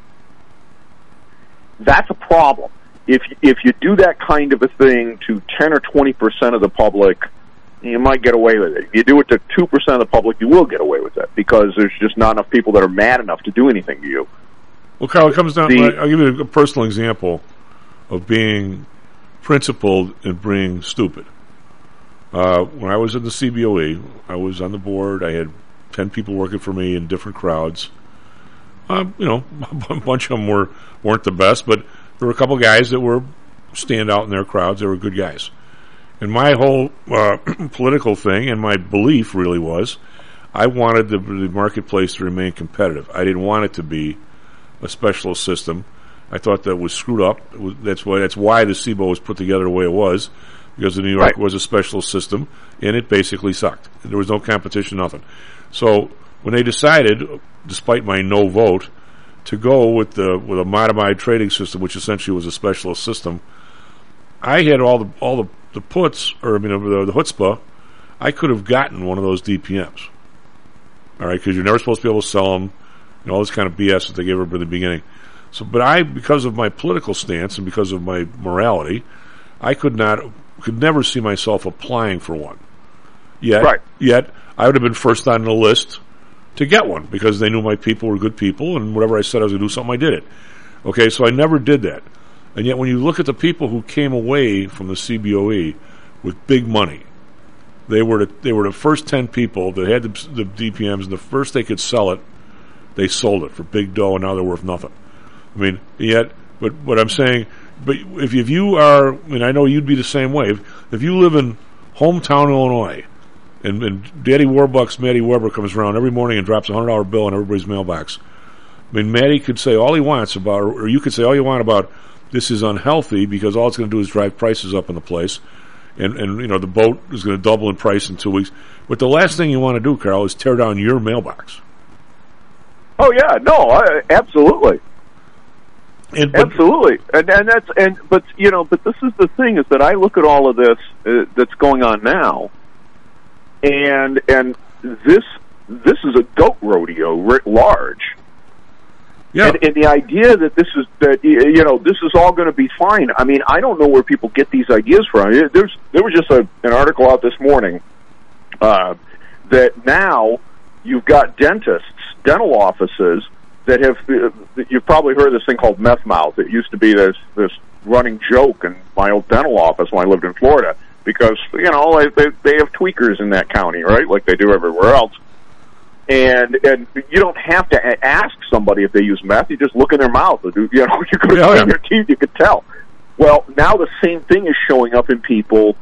That's a problem. If if you do that kind of a thing to ten or twenty percent of the public, you might get away with it. If you do it to two percent of the public, you will get away with it because there's just not enough people that are mad enough to do anything to you. Well, Carl, it comes down, The- I'll give you a personal example of being principled and being stupid. Uh, when I was in the C B O E, I was on the board. I had ten people working for me in different crowds. Uh, you know, a bunch of them were, weren't the best, but there were a couple guys that were stand out in their crowds. They were good guys. And my whole uh, political thing and my belief really was I wanted the, the marketplace to remain competitive. I didn't want it to be a specialist system. I thought that was screwed up. It was, that's why that's why the C B O was put together the way it was, because the New York Right. was a specialist system, and it basically sucked. There was no competition, nothing. So when they decided, despite my no vote, to go with the with a modified trading system, which essentially was a specialist system, I had all the all the, the puts, or I mean the, the chutzpah. I could have gotten one of those D P Ms. All right, because you're never supposed to be able to sell them, and all this kind of B S that they gave everybody in the beginning. So, but I, because of my political stance and because of my morality, I could not, could never see myself applying for one. Yet, Right. yet I would have been first on the list to get one because they knew my people were good people, and whatever I said I was going to do something, I did it. Okay, so I never did that. And yet, when you look at the people who came away from the C B O E with big money, they were the, they were the first ten people that had the, the D P Ms, and the first they could sell it, they sold it for big dough, and now they're worth nothing. I mean, yet, but what I'm saying, but if if you are, I mean, I know you'd be the same way. If, if you live in hometown Illinois, and, and Daddy Warbucks, Matty Weber comes around every morning and drops a hundred dollar bill in everybody's mailbox. I mean, Matty could say all he wants about, or you could say all you want about, this is unhealthy because all it's going to do is drive prices up in the place, and and you know the boat is going to double in price in two weeks. But the last thing you want to do, Carl, is tear down your mailbox. Oh yeah, no, I, absolutely. And, but, Absolutely, and and that's and but you know, but this is the thing is that I look at all of this uh, that's going on now, and and this this is a goat rodeo writ large. Yeah. And, and the idea that this is that you know this is all going to be fine. I mean, I don't know where people get these ideas from. There's there was just a, an article out this morning uh, that now you've got dentists, dental offices that have, you've probably heard of this thing called meth mouth. It used to be this this running joke in my old dental office when I lived in Florida because, you know, they, they have tweakers in that county, right, like they do everywhere else. And and you don't have to ask somebody if they use meth. You just look in their mouth. You know, you could Yeah, see yeah. their teeth, you could tell. Well, now the same thing is showing up in people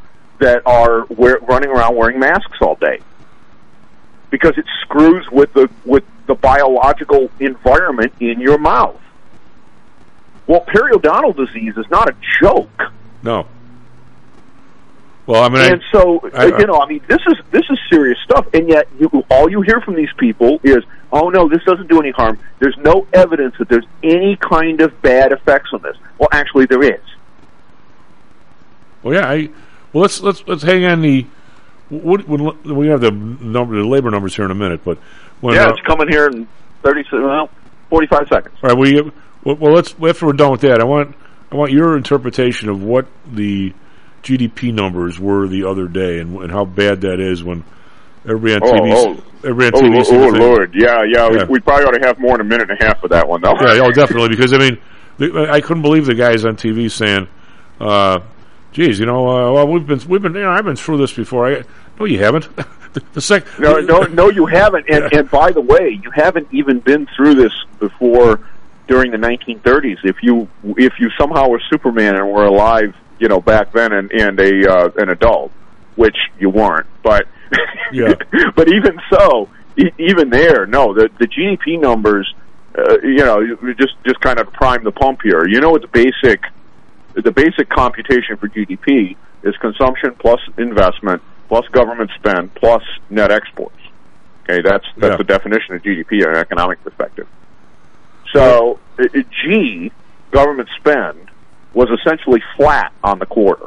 that are wear, running around wearing masks all day, because it screws with the with the biological environment in your mouth. Well, periodontal disease is not a joke. No. Well, I mean, and I, so I, I, you know, I mean, this is this is serious stuff, and yet you, all you hear from these people is, "Oh no, this doesn't do any harm." There's no evidence that there's any kind of bad effects on this. Well, actually, there is. Well, yeah. I, well, let's let's let's hang on the. What, when, we have the number, the labor numbers here in a minute, but when, yeah, uh, it's coming here in thirty, well, forty-five seconds. All right, we well, well, let's after we're done with that, I want I want your interpretation of what the G D P numbers were the other day, and, and how bad that is when everybody on T V. Oh, oh. Everybody on oh, T V. Oh, oh Lord, yeah, yeah. yeah. We, we probably ought to have more than a minute and a half for that one, though. Yeah, oh, definitely, because I memean, the, I couldn't believe the guys on T V saying, uh, "Geez, you know, uh, well, we've been, we've been, you know, I've been through this before." I, no, you haven't. the, the sec- no, no, no, you haven't. And, yeah. and by the way, you haven't even been through this before during the nineteen thirties. If you, if you somehow were Superman and were alive, you know, back then, and, and a uh, an adult, which you weren't, but yeah. but even so, e- even there, no, the the G D P numbers, uh, you know, you just just kind of prime the pump here. You know what the basic the basic computation for G D P is: consumption plus investment plus government spend plus net exports. Okay, that's that's yeah. the definition of G D P in an economic perspective. So, uh, G, government spend, was essentially flat on the quarter.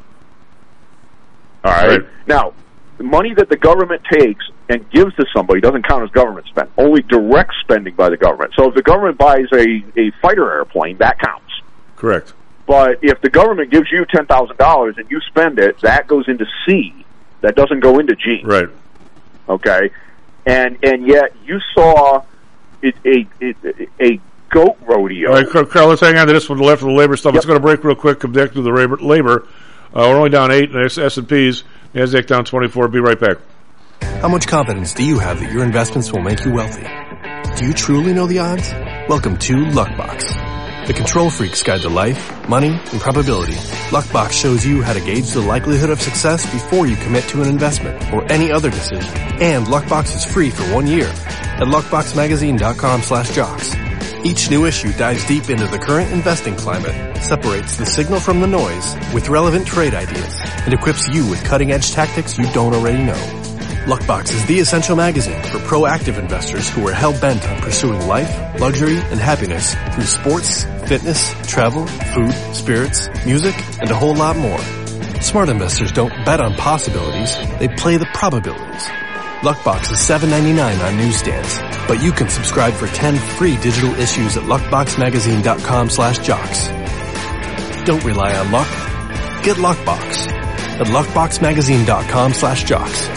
All right? right. Now, the money that the government takes and gives to somebody doesn't count as government spend. Only direct spending by the government. So if the government buys a, a fighter airplane, that counts. Correct. But if the government gives you ten thousand dollars and you spend it, that goes into C. That doesn't go into G. Right. Okay? And and yet you saw it, a, a, a goat rodeo. All right, Carl, let's hang on to this one left of the labor stuff. Yep. Let's go to break real quick. Come back to the labor. labor. Uh, we're only down eight, and S and P's. NASDAQ down twenty-four. Be right back. How much confidence do you have that your investments will make you wealthy? Do you truly know the odds? Welcome to Luckbox, the control freak's guide to life, money, and probability. Luckbox shows you how to gauge the likelihood of success before you commit to an investment or any other decision. And Luckbox is free for one year at luckboxmagazine.com slash jocks. Each new issue dives deep into the current investing climate, separates the signal from the noise with relevant trade ideas, and equips you with cutting-edge tactics you don't already know. Luckbox is the essential magazine for proactive investors who are hell-bent on pursuing life, luxury, and happiness through sports, fitness, travel, food, spirits, music, and a whole lot more. Smart investors don't bet on possibilities, they play the probabilities. Luckbox is seven ninety-nine on newsstands, but you can subscribe for ten free digital issues at luckboxmagazine.com slash jocks. Don't rely on luck. Get Luckbox at luckboxmagazine.com slash jocks.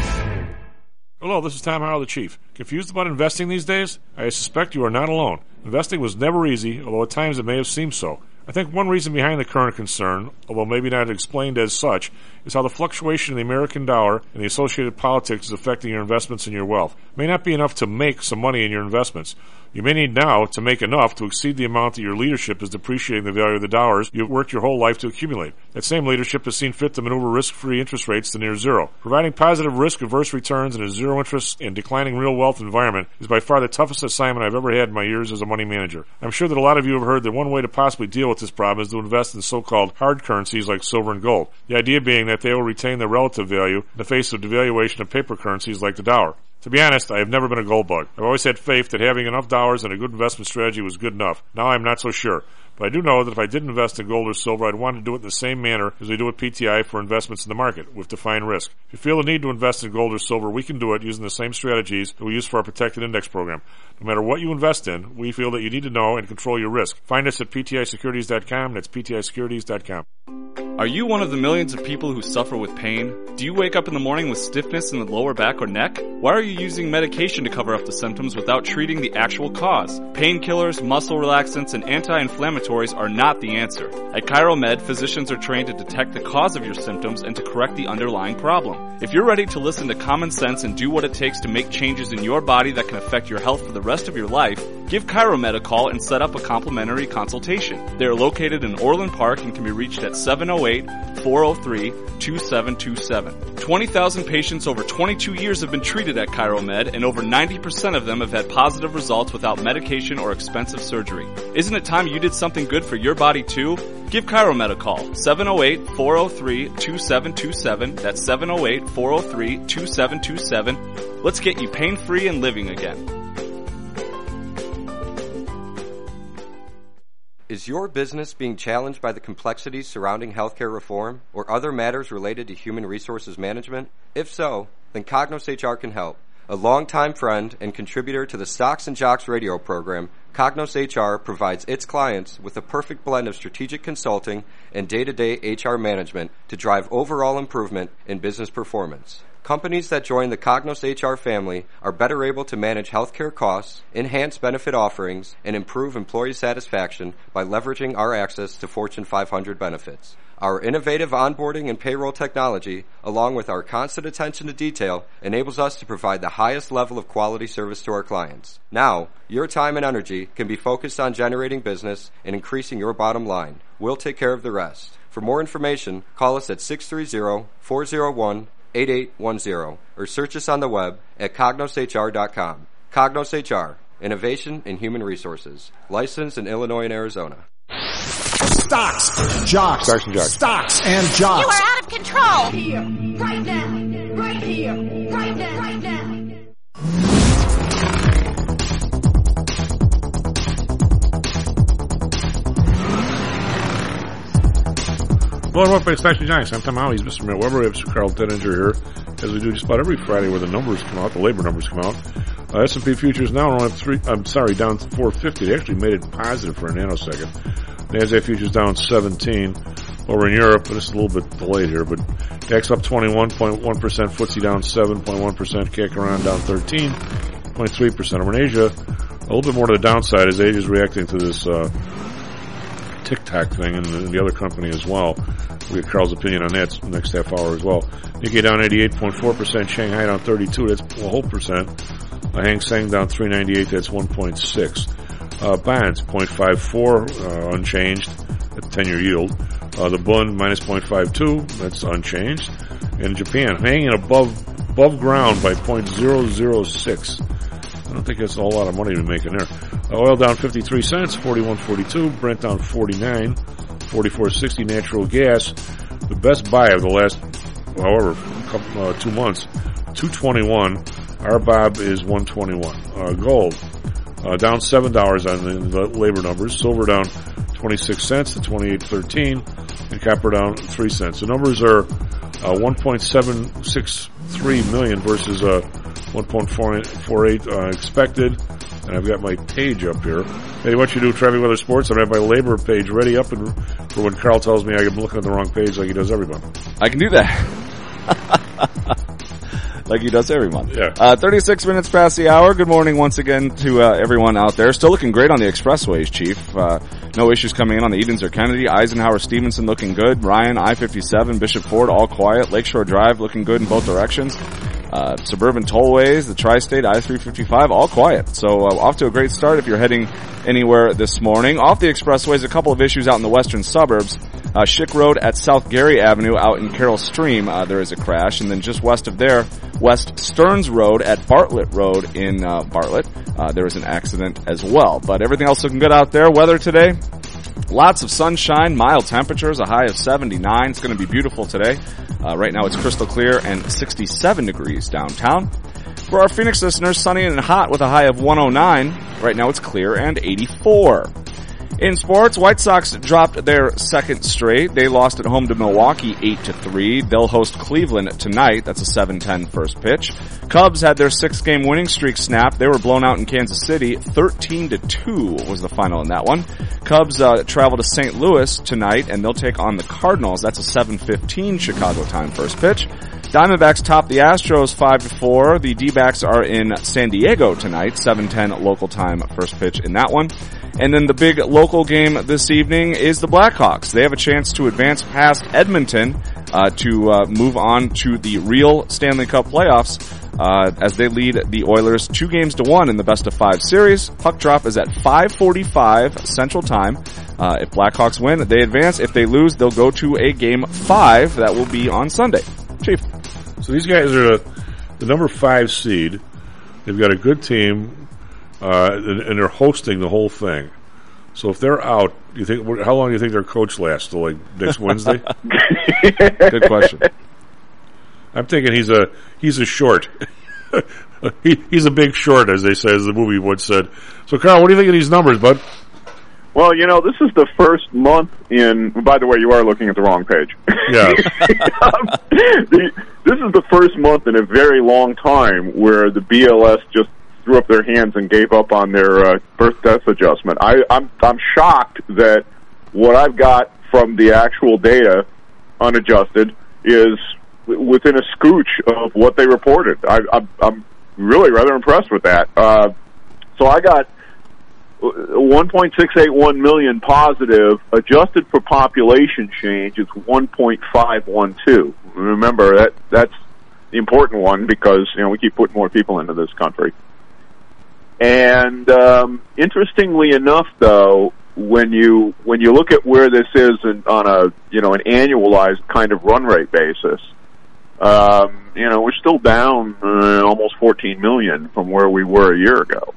Hello, this is Tom Howell, the Chief. Confused about investing these days? I suspect you are not alone. Investing was never easy, although at times it may have seemed so. I think one reason behind the current concern, although maybe not explained as such, is how the fluctuation in the American dollar and the associated politics is affecting your investments and your wealth. It may not be enough to make some money in your investments. You may need now to make enough to exceed the amount that your leadership is depreciating the value of the dollars you've worked your whole life to accumulate. That same leadership has seen fit to maneuver risk-free interest rates to near zero. Providing positive risk-averse returns in a zero-interest and declining real wealth environment is by far the toughest assignment I've ever had in my years as a money manager. I'm sure that a lot of you have heard that one way to possibly deal with this problem is to invest in so-called hard currencies like silver and gold. The idea being that they will retain their relative value in the face of devaluation of paper currencies like the dollar. To be honest, I have never been a gold bug. I've always had faith that having enough dollars and a good investment strategy was good enough. Now I'm not so sure. But I do know that if I did invest in gold or silver, I'd want to do it in the same manner as we do with P T I for investments in the market, with defined risk. If you feel the need to invest in gold or silver, we can do it using the same strategies that we use for our protected index program. No matter what you invest in, we feel that you need to know and control your risk. Find us at P T I securities dot com. That's P T I securities dot com. Are you one of the millions of people who suffer with pain? Do you wake up in the morning with stiffness in the lower back or neck? Why are you using medication to cover up the symptoms without treating the actual cause? Painkillers, muscle relaxants, and anti-inflammatories are not the answer. At ChiroMed, physicians are trained to detect the cause of your symptoms and to correct the underlying problem. If you're ready to listen to common sense and do what it takes to make changes in your body that can affect your health for the rest of your life, Give ChiroMed a call and set up a complimentary consultation. They are located in Orland Park and can be reached at seven oh eight, four oh three, two seven two seven. twenty thousand patients over twenty-two years have been treated at ChiroMed, and over ninety percent of them have had positive results without medication or expensive surgery. Isn't it time you did something good for your body too? Give ChiroMed a call, seven oh eight, four oh three, two seven two seven. That's seven oh eight, four oh three, two seven two seven. Let's get you pain-free and living again. Is your business being challenged by the complexities surrounding healthcare reform or other matters related to human resources management? If so, then Cognos H R can help. A longtime friend and contributor to the Stocks and Jocks radio program, Cognos H R provides its clients with a perfect blend of strategic consulting and day-to-day H R management to drive overall improvement in business performance. Companies that join the Cognos H R family are better able to manage healthcare costs, enhance benefit offerings, and improve employee satisfaction by leveraging our access to Fortune five hundred benefits. Our innovative onboarding and payroll technology, along with our constant attention to detail, enables us to provide the highest level of quality service to our clients. Now, your time and energy can be focused on generating business and increasing your bottom line. We'll take care of the rest. For more information, call us at six three zero, four zero one, eight eight one zero or search us on the web at cognos h r dot com. Cognos H R, Innovation in Human Resources. Licensed in Illinois and Arizona. Stocks, jocks, Stocks and jocks. Stocks and jocks. You are out of control. Here, right now, right here, right now, right now. Well, welcome to Stocks and Jocks. I'm Tom Howell. He's Mister Matt Weber. We have Mister Carl Denninger here, as we do just about every Friday where the numbers come out, the labor numbers come out. Uh, S and P futures now are on three, I'm sorry, down four fifty. They actually made it positive for a nanosecond. NASDAQ futures down seventeen. Over in Europe, but it's a little bit delayed here, but D A X up twenty-one point one percent, F T S E down seven point one percent, C A C around down thirteen point three percent. Over in Asia, a little bit more to the downside as Asia is reacting to this uh, TikTok thing and the, and the other company as well. We'll get Carl's opinion on that next half hour as well. Nikkei down eighty-eight point four percent, Shanghai down thirty-two, that's a whole percent. Uh, Hang Seng down three ninety-eight, that's one point six. Uh, bonds, zero point five four, uh, unchanged, at ten-year yield. Uh, the Bund, minus zero point five two, that's unchanged. And Japan, hanging above, above ground by zero point zero zero six. I don't think that's a whole lot of money to be making there. Uh, oil down fifty-three cents, forty-one forty-two. Brent down forty-nine, forty-four sixty. Natural gas, the best buy of the last, however, couple, uh, two months, two twenty-one. R B O B is one twenty-one. Uh, gold, uh, down seven dollars on the, the labor numbers. Silver down twenty-six cents to twenty-eight thirteen. And copper down three cents. The numbers are uh, one point seven six three million versus uh, one point four eight uh, expected. And I've got my page up here. Hey, what you do, Traffic Weather Sports? I have my labor page ready up and for when Carl tells me I'm looking at the wrong page like he does every month. I can do that. Like he does every month. Yeah. Uh, thirty-six minutes past the hour. Good morning once again to uh, everyone out there. Still looking great on the expressways, Chief. Uh, no issues coming in on the Edens or Kennedy. Eisenhower Stevenson looking good. Ryan, I fifty-seven, Bishop Ford, all quiet. Lakeshore Drive looking good in both directions. Uh, suburban tollways, the Tri-State, I three fifty-five, all quiet. So uh, off to a great start if you're heading anywhere this morning. Off the expressways, a couple of issues out in the western suburbs. Uh, Schick Road at South Gary Avenue out in Carroll Stream, uh, there is a crash. And then just west of there, West Stearns Road at Bartlett Road in uh, Bartlett, uh, there was an accident as well. But everything else looking good out there. Weather today, lots of sunshine, mild temperatures, a high of seventy-nine. It's going to be beautiful today. Uh, right now it's crystal clear and sixty-seven degrees downtown. For our Phoenix listeners, sunny and hot with a high of one oh nine. Right now it's clear and eighty-four. In sports, White Sox dropped their second straight. They lost at home to Milwaukee eight to three. They'll host Cleveland tonight. That's a seven ten first pitch. Cubs had their six-game winning streak snapped. They were blown out in Kansas City. thirteen to two was the final in that one. Cubs uh, travel to Saint Louis tonight, and they'll take on the Cardinals. That's a seven fifteen Chicago time first pitch. Diamondbacks top the Astros five to four. The D-backs are in San Diego tonight. seven ten local time first pitch in that one. And then the big local game this evening is the Blackhawks. They have a chance to advance past Edmonton uh, to uh, move on to the real Stanley Cup playoffs uh, as they lead the Oilers two games to one in the best of five series. Puck drop is at five forty-five Central Time. Uh, if Blackhawks win, they advance. If they lose, they'll go to a game five that will be on Sunday. Chief. So these guys are a, the number five seed. They've got a good team, uh, and, and they're hosting the whole thing. So if they're out, you think how long do you think their coach lasts? Till like next Wednesday? Good question. I'm thinking he's a he's a short. he, he's a big short, as they say, as the movie once said. So, Carl, what do you think of these numbers, bud? Well, you know, this is the first month in. By the way, you are looking at the wrong page. Yeah. um, the, this is the first month in a very long time where the B L S just threw up their hands and gave up on their uh, birth-death adjustment. I, I'm I'm shocked that what I've got from the actual data, unadjusted, is within a scooch of what they reported. I, I'm, I'm really rather impressed with that. Uh, so I got one point six eight one million positive, adjusted for population change, it's one point five one two. Remember, that that's the important one because, you know, we keep putting more people into this country. And um, interestingly enough, though, when you when you look at where this is in, on a you know an annualized kind of run rate basis, um, you know we're still down uh, almost fourteen million from where we were a year ago.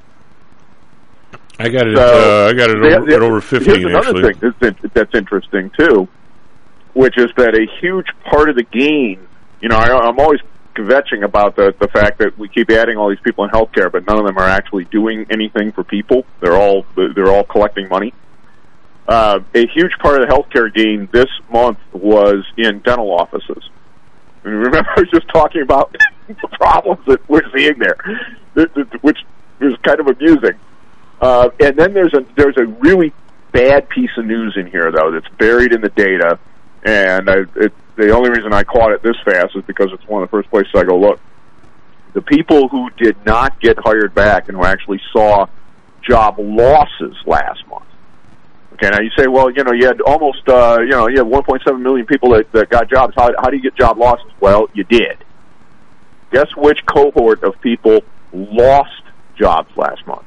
I got it. So, uh, I got it over, the, at over fifteen. Here's another actually. thing that's, that's interesting too, which is that a huge part of the gain. You know, I, I'm always kvetching about the the fact that we keep adding all these people in healthcare, but none of them are actually doing anything for people. They're all they're all collecting money. Uh, a huge part of the healthcare gain this month was in dental offices. And remember, I was just talking about the problems that we're seeing there, which is kind of amusing. Uh, and then there's a there's a really bad piece of news in here, though, that's buried in the data. And I, it, the only reason I caught it this fast is because it's one of the first places I go look. The people who did not get hired back and who actually saw job losses last month. Okay, now you say, well, you know, you had almost, uh, you know, you had one point seven million people that, that got jobs. How, how do you get job losses? Well, you did. Guess which cohort of people lost jobs last month?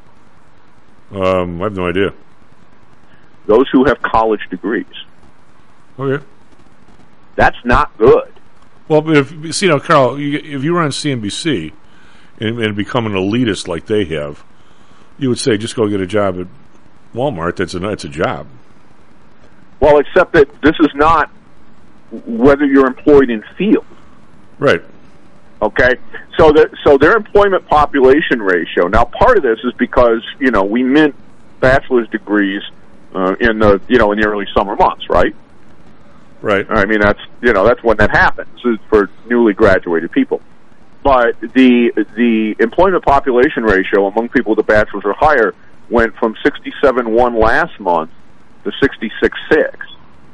Um, I have no idea. Those who have college degrees. Okay. That's not good. Well, but if see now, Carl, you, if you were on C N B C and, and become an elitist like they have, you would say just go get a job at Walmart. That's a that's a job. Well, except that this is not whether you're employed in field. Right. Okay, so the, so their employment population ratio. Now, part of this is because you know we mint bachelor's degrees uh, in the you know in the early summer months, right? Right. I mean that's you know that's when that happens for newly graduated people. But the the employment population ratio among people with a bachelor's or higher went from sixty-seven point one last month to sixty-six point six.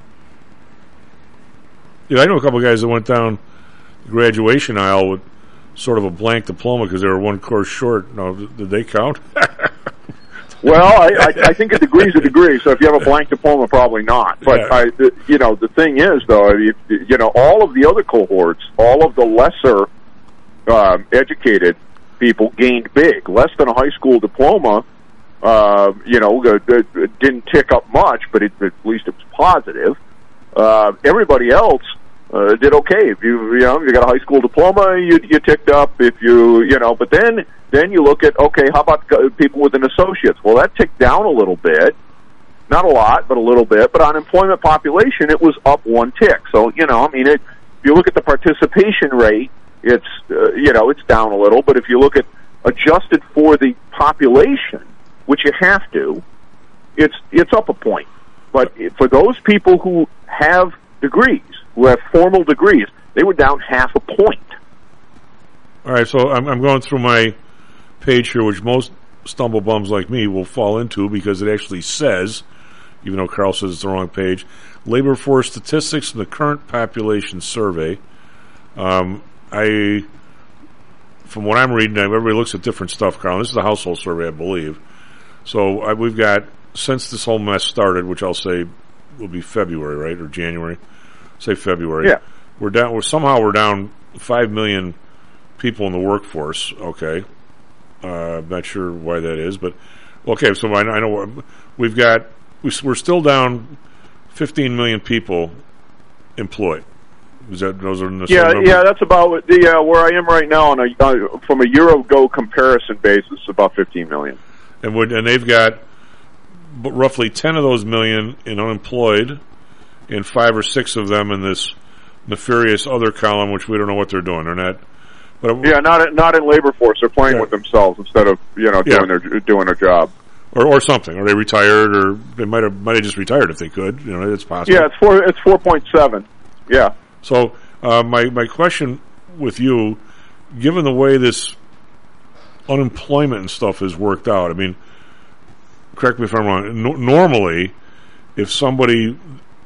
Yeah, I know a couple of guys that went down the graduation aisle with sort of a blank diploma because they were one course short. No, did they count? Well, I, I, I think a degree's a degree, so if you have a blank diploma, probably not. But, Yeah. I, the, you know, the thing is, though, you, you know, all of the other cohorts, all of the lesser um, educated people gained big. Less than a high school diploma, uh, you know, uh, it didn't tick up much, but it, at least it was positive. Uh, everybody else uh, did okay. If you, you know, you got a high school diploma, you, you ticked up. If you, you know, but then, then you look at, okay, how about people with an associate's? Well, that ticked down a little bit. Not a lot, but a little bit. But on employment population, it was up one tick. So, you know, I mean, it, if you look at the participation rate, it's, uh, you know, it's down a little. But if you look at adjusted for the population, which you have to, it's it's up a point. But for those people who have degrees, who have formal degrees, they were down half a point. All right, so I'm, I'm going through my page here, which most stumble bums like me will fall into because it actually says, even though Carl says it's the wrong page, labor force statistics in the current population survey. Um, I, from what I'm reading, everybody looks at different stuff, Carl. This is a household survey, I believe. So I, we've got, since this whole mess started, which I'll say will be February, right, or January, say February. Yeah. We're down. We're somehow we're down five million people in the workforce. Okay, uh, I'm not sure why that is, but okay. So I, I know we've got we're still down fifteen million people employed. Is that those are in the yeah, same number? yeah, that's about what the uh, where I am right now on a uh, from a year ago comparison basis, about fifteen million. And would and they've got b- roughly ten of those million in unemployed, and five or six of them in this nefarious other column, which we don't know what they're doing. They're not. But yeah, not not in labor force. They're playing yeah. with themselves instead of you know doing yeah. their doing their job. Or, or something, or they retired, or they might have might have just retired if they could. You know, it's possible. Yeah, it's four. It's four point seven. Yeah. So uh, my my question with you, given the way this unemployment and stuff has worked out, I mean, correct me if I'm wrong. No, normally, if somebody,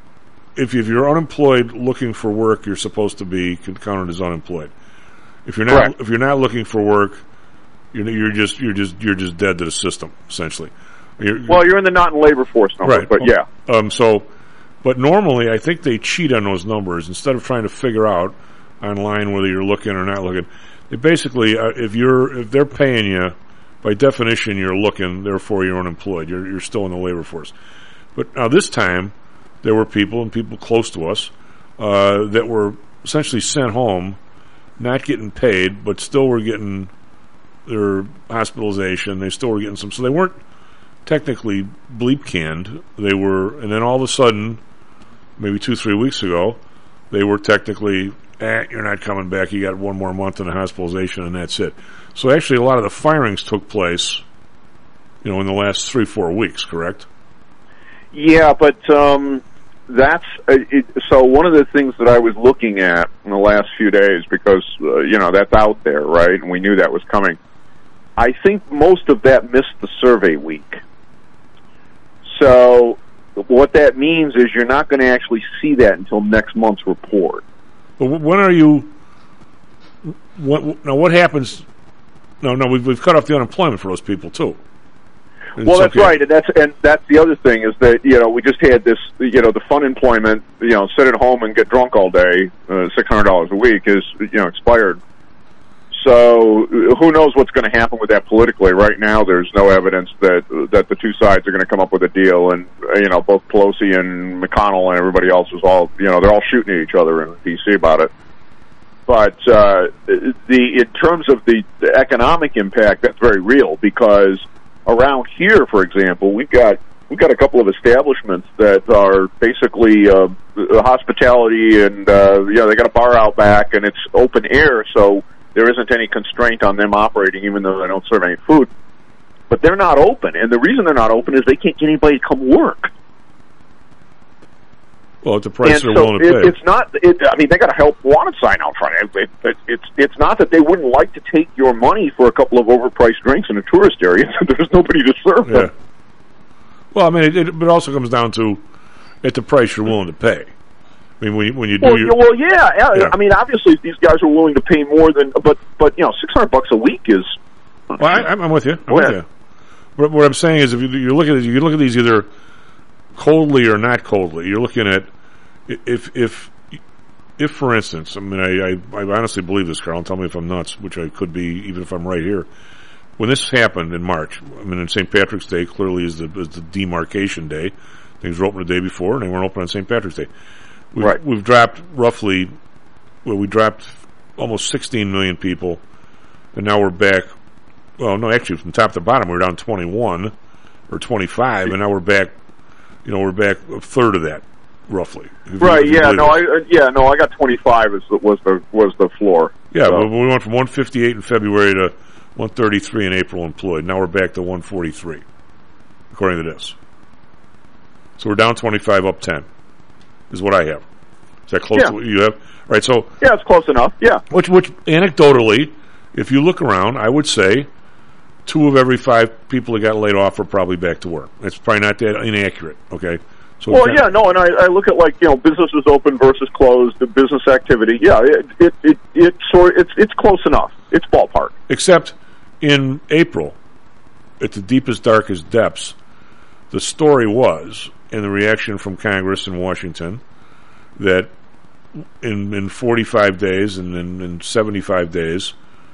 if if you're unemployed looking for work, you're supposed to be counted as unemployed. If you're not, Correct. if you're not looking for work, you're you're just you're just you're just dead to the system, essentially. You're, well, you're in the not in labor force number, right? But yeah. Um. So, but normally, I think they cheat on those numbers instead of trying to figure out online whether you're looking or not looking. They basically, uh, if you're if they're paying you, by definition, you're looking. Therefore, you're unemployed. You're you're still in the labor force. But now this time, there were people and people close to us uh, that were essentially sent home, not getting paid, but still were getting their hospitalization. They still were getting some. So they weren't technically bleep canned. They were, and then all of a sudden, maybe two, three weeks ago, they were technically, eh, you're not coming back. You got one more month in a hospitalization, and that's it. So actually, a lot of the firings took place, you know, in the last three, four weeks. Correct? Yeah, but um, that's uh, it, so. One of the things that I was looking at in the last few days, because uh, you know that's out there, right? And we knew that was coming. I think most of that missed the survey week. So what that means is you're not going to actually see that until next month's report. But when are you? What, now, what happens? No, no, we've we've cut off the unemployment for those people too. It's well, that's okay. right, and that's and that's the other thing is that you know we just had this you know the fun employment you know sit at home and get drunk all day uh, six hundred dollars a week is you know expired. So who knows what's going to happen with that politically? Right now, there's no evidence that that the two sides are going to come up with a deal, and you know both Pelosi and McConnell and everybody else is all you know they're all shooting at each other in D C about it. But uh, the in terms of the, the economic impact, that's very real because around here, for example, we've got we've got a couple of establishments that are basically uh, hospitality, and uh, you know they got a bar out back, and it's open air, so there isn't any constraint on them operating, even though they don't serve any food. But they're not open, and the reason they're not open is they can't get anybody to come work. Well, at the price and they're so willing to it, pay. It's not. It, I mean, they got a help wanted sign out front. It, it, it's it's not that they wouldn't like to take your money for a couple of overpriced drinks in a tourist area. There's nobody to serve yeah. them. Well, I mean, it, it, but it also comes down to at the price you're willing to pay. I mean, when you, when you do well, your, well, yeah, yeah. yeah. I mean, obviously, these guys are willing to pay more than, but but you know, six hundred bucks a week is. Well, I, I'm with you. I'm Go with ahead. you. What, what I'm saying is, if you, you look at it, you look at these either coldly or not coldly. You're looking at if if if, for instance, I mean, I, I, I honestly believe this, Carl. Tell me if I'm nuts, which I could be, even if I'm right here. When this happened in March, I mean, in Saint Patrick's Day clearly is the is the demarcation day. Things were open the day before, and they weren't open on Saint Patrick's Day. We've, right. we've dropped roughly, well, we dropped almost sixteen million people, and now we're back. Well, no, actually, from top to bottom, we were down twenty-one or twenty-five, and now we're back. You know, we're back a third of that, roughly. If you- Right. if you Yeah. believe No. it. I. Uh, yeah. No. I got twenty-five. Is the, was the was the floor. Yeah, So- but we went from one fifty-eight in February to one thirty-three in April employed. Now we're back to one forty-three, according to this. So we're down twenty-five, up ten, is what I have. Is that close Yeah. to what you have? Right. So yeah, it's close enough. Yeah. Which, which anecdotally, if you look around, I would say two of every five people that got laid off are probably back to work. It's probably not that inaccurate. Okay. So Well, yeah, no, and I, I look at like you know businesses open versus closed, the business activity. Yeah, it it it, it sort it's it's close enough. It's ballpark. Except in April, at the deepest, darkest depths, the story was, and the reaction from Congress in Washington, that in in forty-five days and in, in seventy-five days,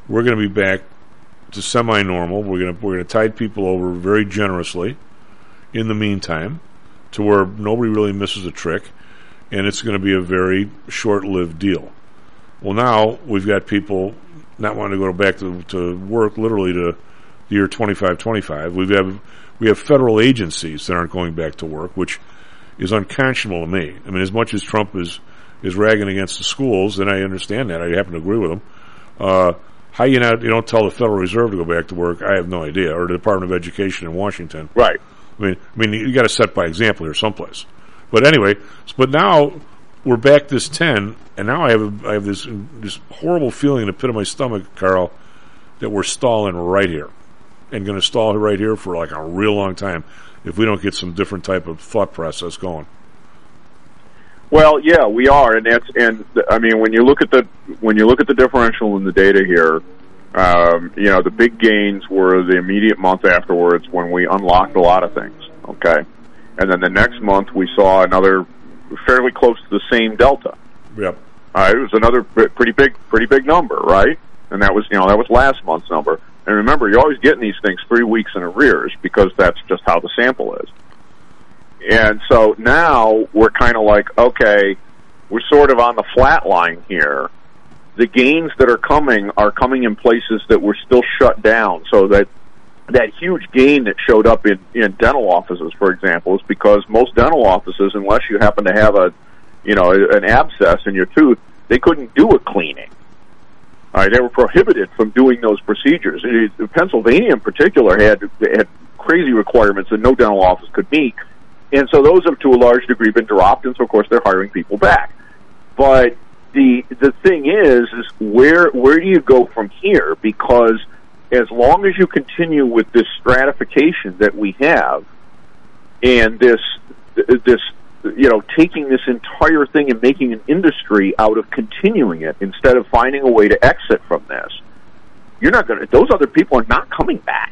we're going to be back to semi-normal. We're going to we're going to tide people over very generously in the meantime to where nobody really misses a trick, and it's going to be a very short-lived deal. Well, now we've got people not wanting to go back to, to work literally to the year twenty-five twenty-five. We've have, we have federal agencies that aren't going back to work, which is unconscionable to me. I mean, as much as Trump is, is ragging against the schools, and I understand that, I happen to agree with him, uh, how you not you don't tell the Federal Reserve to go back to work, I have no idea, or the Department of Education in Washington. Right. I mean, I mean, you got to set by example here someplace. But anyway, but now we're back this ten, and now I have I have this this horrible feeling in the pit of my stomach, Carl, that we're stalling right here, and going to stall right here for like a real long time if we don't get some different type of thought process going. Well, yeah, we are, and that's and I mean when you look at the when you look at the differential in the data here. Um, you know, the big gains were the immediate month afterwards when we unlocked a lot of things, okay? And then the next month we saw another fairly close to the same delta. Yep. Uh, it was another pretty big, pretty big number, right? And that was, you know, that was last month's number. And remember, you're always getting these things three weeks in arrears because that's just how the sample is. And so now we're kind of like, okay, we're sort of on the flat line here. The gains that are coming are coming in places that were still shut down, so that that huge gain that showed up in, in dental offices, for example, is because most dental offices, unless you happen to have a, you know, an abscess in your tooth, they couldn't do a cleaning. All right, they were prohibited from doing those procedures. And Pennsylvania, in particular, had had crazy requirements that no dental office could meet, and so those have, to a large degree, been dropped. And so, of course, they're hiring people back, but The the thing is, is where where do you go from here? Because as long as you continue with this stratification that we have, and this this you know taking this entire thing and making an industry out of continuing it instead of finding a way to exit from this, you're not going to. Those other people are not coming back.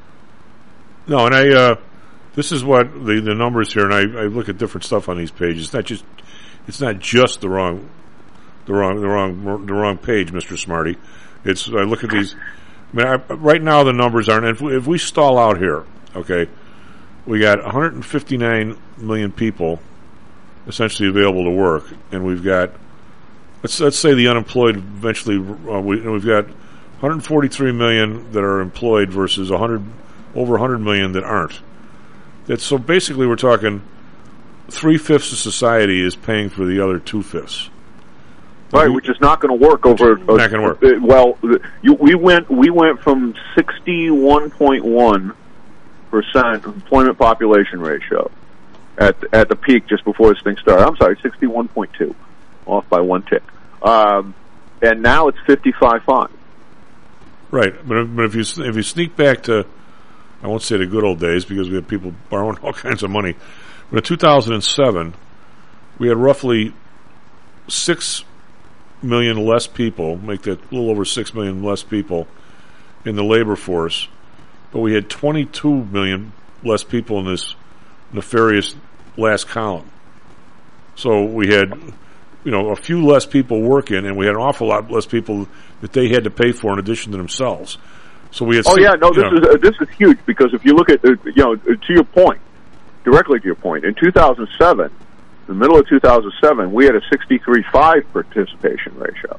No, and I uh, this is what the the numbers here, and I, I look at different stuff on these pages. It's not just it's not just the wrong. The wrong, the wrong, the wrong page, Mister Smarty. It's. I look at these. I mean, I, right now the numbers aren't. If we, if we stall out here, okay, we got one hundred fifty-nine million people essentially available to work, and we've got let's let's say the unemployed eventually. Uh, we, we've got one hundred forty-three million that are employed versus one hundred over one hundred million that aren't. That's so basically we're talking three fifths of society is paying for the other two fifths. Right, which is not going to work over. Not going to work. Uh, well, you, we went we went from sixty-one point one percent employment population ratio at at the peak just before this thing started. I'm sorry, sixty-one point two, off by one tick, um, and now it's fifty-five point five. Right, but if, but if you if you sneak back to, I won't say the good old days because we had people borrowing all kinds of money, but in two thousand seven, we had roughly six million less people, make that a little over six million less people in the labor force, but we had twenty-two million less people in this nefarious last column. So we had, you know, a few less people working, and we had an awful lot less people that they had to pay for in addition to themselves. So we had. Oh six, yeah, no, this know, is uh, this is huge because if you look at, uh, you know, to your point, directly to your point, in two thousand seven. In the middle of two thousand seven, we had a sixty-three point five participation ratio.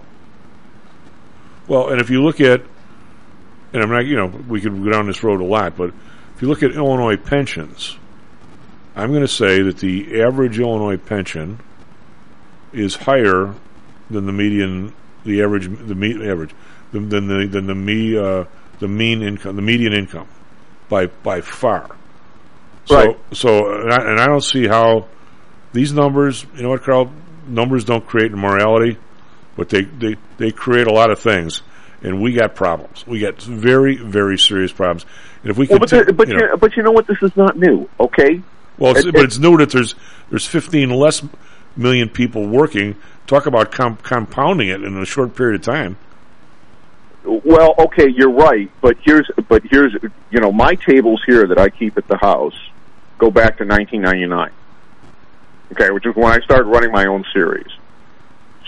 Well, and if you look at, and I'm not, you know, we could go down this road a lot, but if you look at Illinois pensions, I'm going to say that the average Illinois pension is higher than the median, the average, the me, average, than, than the than the me, uh, the mean income, the median income, by by far. So, right. So, and I, and I don't see how. These numbers, you know what, Carl? Numbers don't create morality, but they, they, they create a lot of things, and we got problems. We got very, very serious problems. And if we well, can, but, the, but you know, but you know what? This is not new, okay? Well, it's, it, but it's new that there's there's fifteen less million people working. Talk about com- compounding it in a short period of time. Well, okay, you're right, but here's but here's you know my tables here that I keep at the house go back to nineteen ninety-nine. Okay, which is when I started running my own series.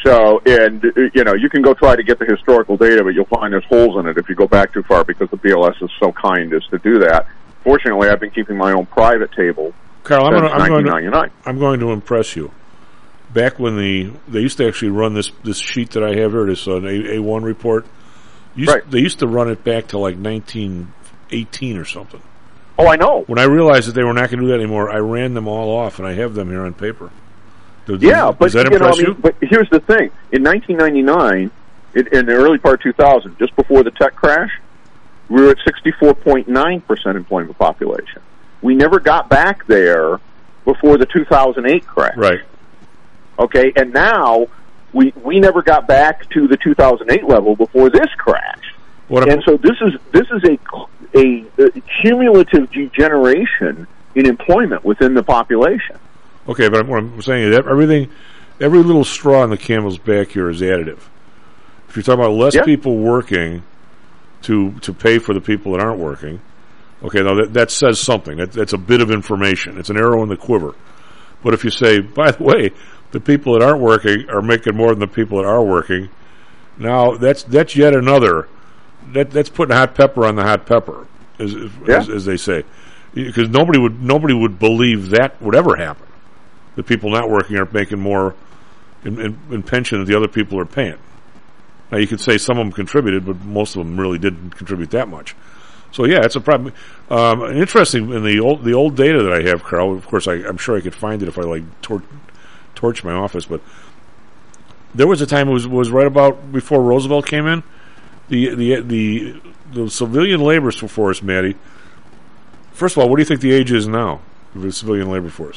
So, and, uh, you know, you can go try to get the historical data, but you'll find there's holes in it if you go back too far because the B L S is so kind as to do that. Fortunately, I've been keeping my own private table Carl, I'm since gonna, I'm nineteen going ninety-nine. to, I'm going to impress you. Back when the they used to actually run this this sheet that I have here, this uh, A one report. Used, right. They used to run it back to like nineteen eighteen or something. Oh, I know. When I realized that they were not going to do that anymore, I ran them all off, and I have them here on paper. Does, yeah, does but that you know, impress I mean, you? but here's the thing: in nineteen ninety-nine, it, in the early part of two thousand, just before the tech crash, we were at sixty-four point nine percent employment population. We never got back there before the two thousand eight crash. Right. Okay, and now we we never got back to the two thousand eight level before this crash. What and so this is this is a, a a cumulative degeneration in employment within the population. Okay, but what I'm saying is that everything, every little straw in the camel's back here is additive. If you're talking about less yeah. people working to to pay for the people that aren't working, okay, now that, that says something. That, that's a bit of information. It's an arrow in the quiver. But if you say, by the way, the people that aren't working are making more than the people that are working, now that's that's yet another. That that's putting hot pepper on the hot pepper, as yeah. as, as they say, because nobody would nobody would believe that would ever happen. The people not working are making more in, in, in pension than the other people are paying. Now you could say some of them contributed, but most of them really didn't contribute that much. So yeah, it's a problem. Um, interesting in the old the old data that I have, Carl. Of course, I, I'm sure I could find it if I like tor- torch my office. But there was a time it was was right about before Roosevelt came in. The the the the civilian labor force, Maddie. First of all, what do you think the age is now of the civilian labor force,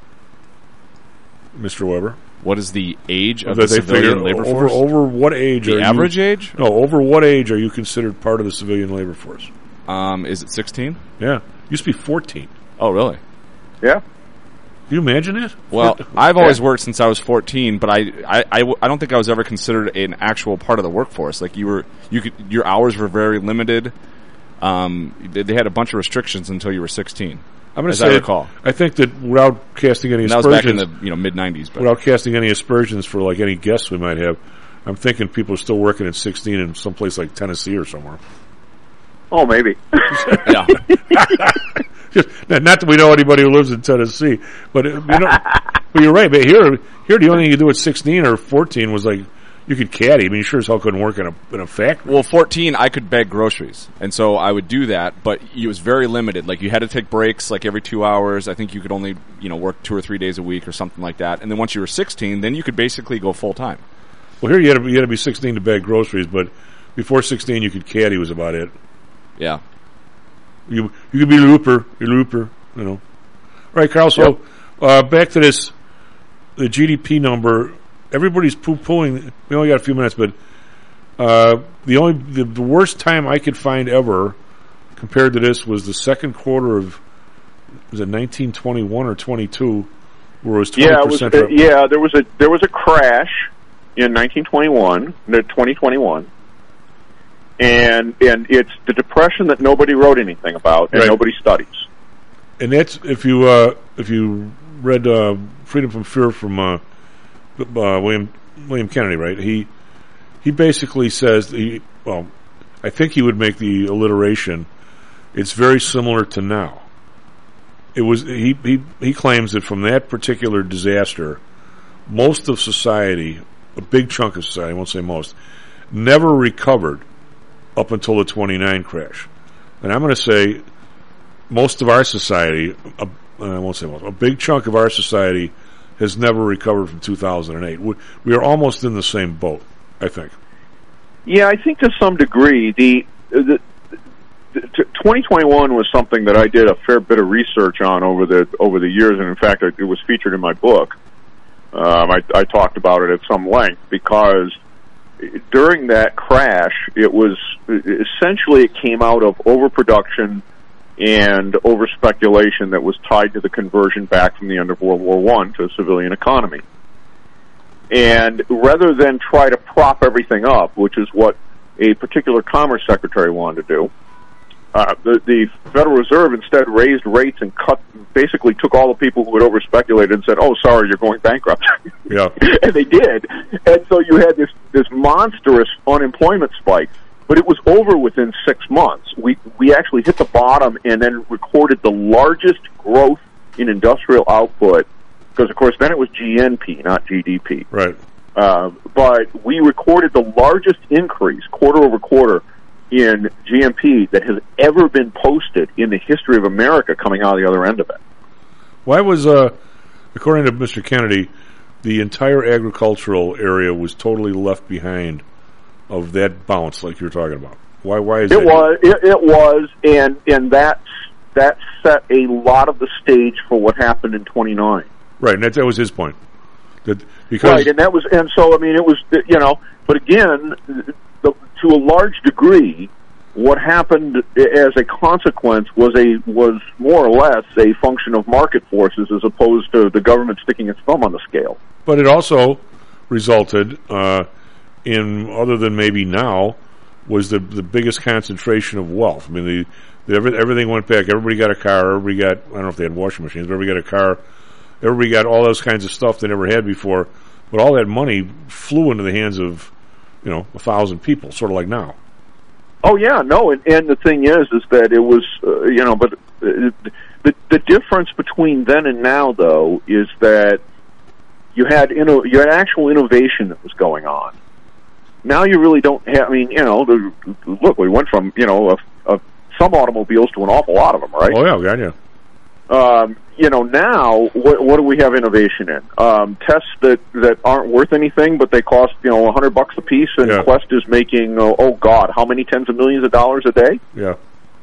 Mister Weber? What is the age of that the civilian labor over, force? Over what age? The are average you, age? No, over what age are you considered part of the civilian labor force? Um, is it sixteen? Yeah, it used to be fourteen. Oh, really? Yeah. Can you imagine it? Well, I've always worked since I was fourteen, but I, I, I, I don't think I was ever considered an actual part of the workforce. Like you were, you could, your hours were very limited. Um, they, they had a bunch of restrictions until you were sixteen. I'm going to as say, I recall. I think that without casting any and aspersions, that was back in the you know mid nineties. Without casting any aspersions for like any guests we might have, I'm thinking people are still working at sixteen in some place like Tennessee or somewhere. Oh, maybe. Yeah. Just, not that we know anybody who lives in Tennessee, but you know, but you're right. But here, here the only thing you could do at sixteen or fourteen was like you could caddy. I mean, you sure as hell couldn't work in a in a factory. Well, fourteen, I could bag groceries, and so I would do that. But it was very limited. Like you had to take breaks, like every two hours. I think you could only you know work two or three days a week or something like that. And then once you were sixteen, then you could basically go full time. Well, here you had to be, you had to be sixteen to bag groceries, but before sixteen, you could caddy. Was about it. Yeah. You you could be looper, you looper, you know. All right, Carl. So yep. uh, back to this, the G D P number. Everybody's poo-pooing. We only got a few minutes, but uh, the only the, the worst time I could find ever compared to this was the second quarter of was it nineteen twenty-one or twenty-two, where it was twenty yeah, percent. It was, uh, yeah, there was a there was a crash in nineteen twenty-one, no, twenty twenty-one. And and it's the depression that nobody wrote anything about and right. nobody studies. And that's if you uh, if you read uh, Freedom from Fear from uh, uh, William William Kennedy, right? He he basically says he well, I think he would make the alliteration. It's very similar to now. It was he he he claims that from that particular disaster, most of society, a big chunk of society, I won't say most, never recovered up until the twenty-nine crash. And I'm going to say most of our society, uh, I won't say most, a big chunk of our society has never recovered from two thousand eight. We, we are almost in the same boat, I think. Yeah, I think to some degree. The, the, the twenty twenty-one was something that I did a fair bit of research on over the over the years, and in fact, it was featured in my book. Um, I, I talked about it at some length because during that crash, it was essentially it came out of overproduction and over-speculation that was tied to the conversion back from the end of World War One to a civilian economy. And rather than try to prop everything up, which is what a particular commerce secretary wanted to do, uh, the, the Federal Reserve instead raised rates and cut, basically took all the people who had over-speculated and said, oh, sorry, you're going bankrupt. Yeah. And they did. And so you had this, this monstrous unemployment spike. But it was over within six months. We we actually hit the bottom and then recorded the largest growth in industrial output, because, of course, then it was G N P, not G D P. Right. Uh, but we recorded the largest increase, quarter over quarter, in G N P that has ever been posted in the history of America coming out of the other end of it. Why was, uh, according to Mister Kennedy, the entire agricultural area was totally left behind of that bounce, like you're talking about? Why? Why is it that? was? It, it was, and and that that set a lot of the stage for what happened in twenty-nine. Right, and that, that was his point. That because right, and that was, and so I mean, it was, you know, but again, the, to a large degree, what happened as a consequence was a was more or less a function of market forces as opposed to the government sticking its thumb on the scale. But it also resulted uh, in, other than maybe now, was the the biggest concentration of wealth. I mean, the, the every, everything went back. Everybody got a car. Everybody got, I don't know if they had washing machines, but everybody got a car. Everybody got all those kinds of stuff they never had before. But all that money flew into the hands of, you know, a thousand people, sort of like now. Oh yeah, no, and, and the thing is, is that it was, uh, you know, but uh, the the difference between then and now, though, is that you had inno- you had actual innovation that was going on. Now you really don't have. I mean, you know, the, look, we went from you know a, a, some automobiles to an awful lot of them, right? Oh yeah, yeah, yeah. Um, you know, now what, what do we have innovation in? Um, tests that, that aren't worth anything, but they cost you know a hundred bucks a piece, and yeah. Quest is making oh, oh god, how many tens of millions of dollars a day? Yeah. All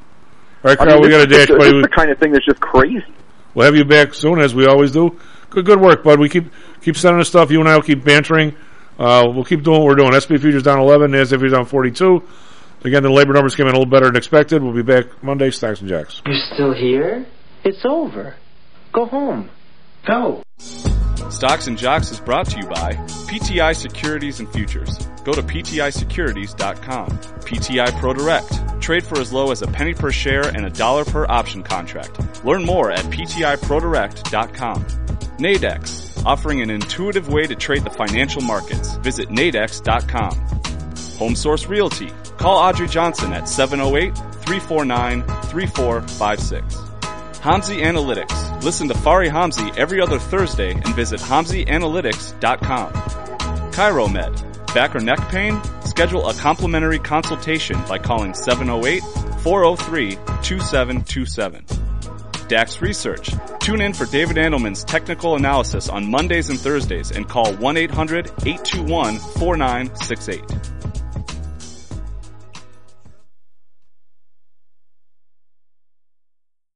right, Carl, I mean, we got a dash, buddy. It's the kind of thing that's just crazy. We'll have you back soon, as we always do. Good, good work, bud. We keep keep sending us stuff. You and I will keep bantering. Uh, we'll keep doing what we're doing. S and P futures down eleven, NASDAQ futures down forty-two. Again, the labor numbers came in a little better than expected. We'll be back Monday, Stocks and Jacks. You're still here? It's over. Go home. Go. Stocks and Jocks is brought to you by P T I Securities and Futures. Go to P T I securities dot com. P T I Pro Direct. Trade for as low as a penny per share and a dollar per option contract. Learn more at P T I pro direct dot com. Nadex. Offering an intuitive way to trade the financial markets. Visit nadex dot com. Home Source Realty. Call Audrey Johnson at seven oh eight, three four nine, three four five six. Hamzy Analytics. Listen to Fari Hamzy every other Thursday and visit hamzy analytics dot com. ChiroMed. Back or neck pain? Schedule a complimentary consultation by calling seven oh eight, four oh three, two seven two seven. Dax Research. Tune in for David Andelman's technical analysis on Mondays and Thursdays and call one eight hundred, eight two one, four nine six eight.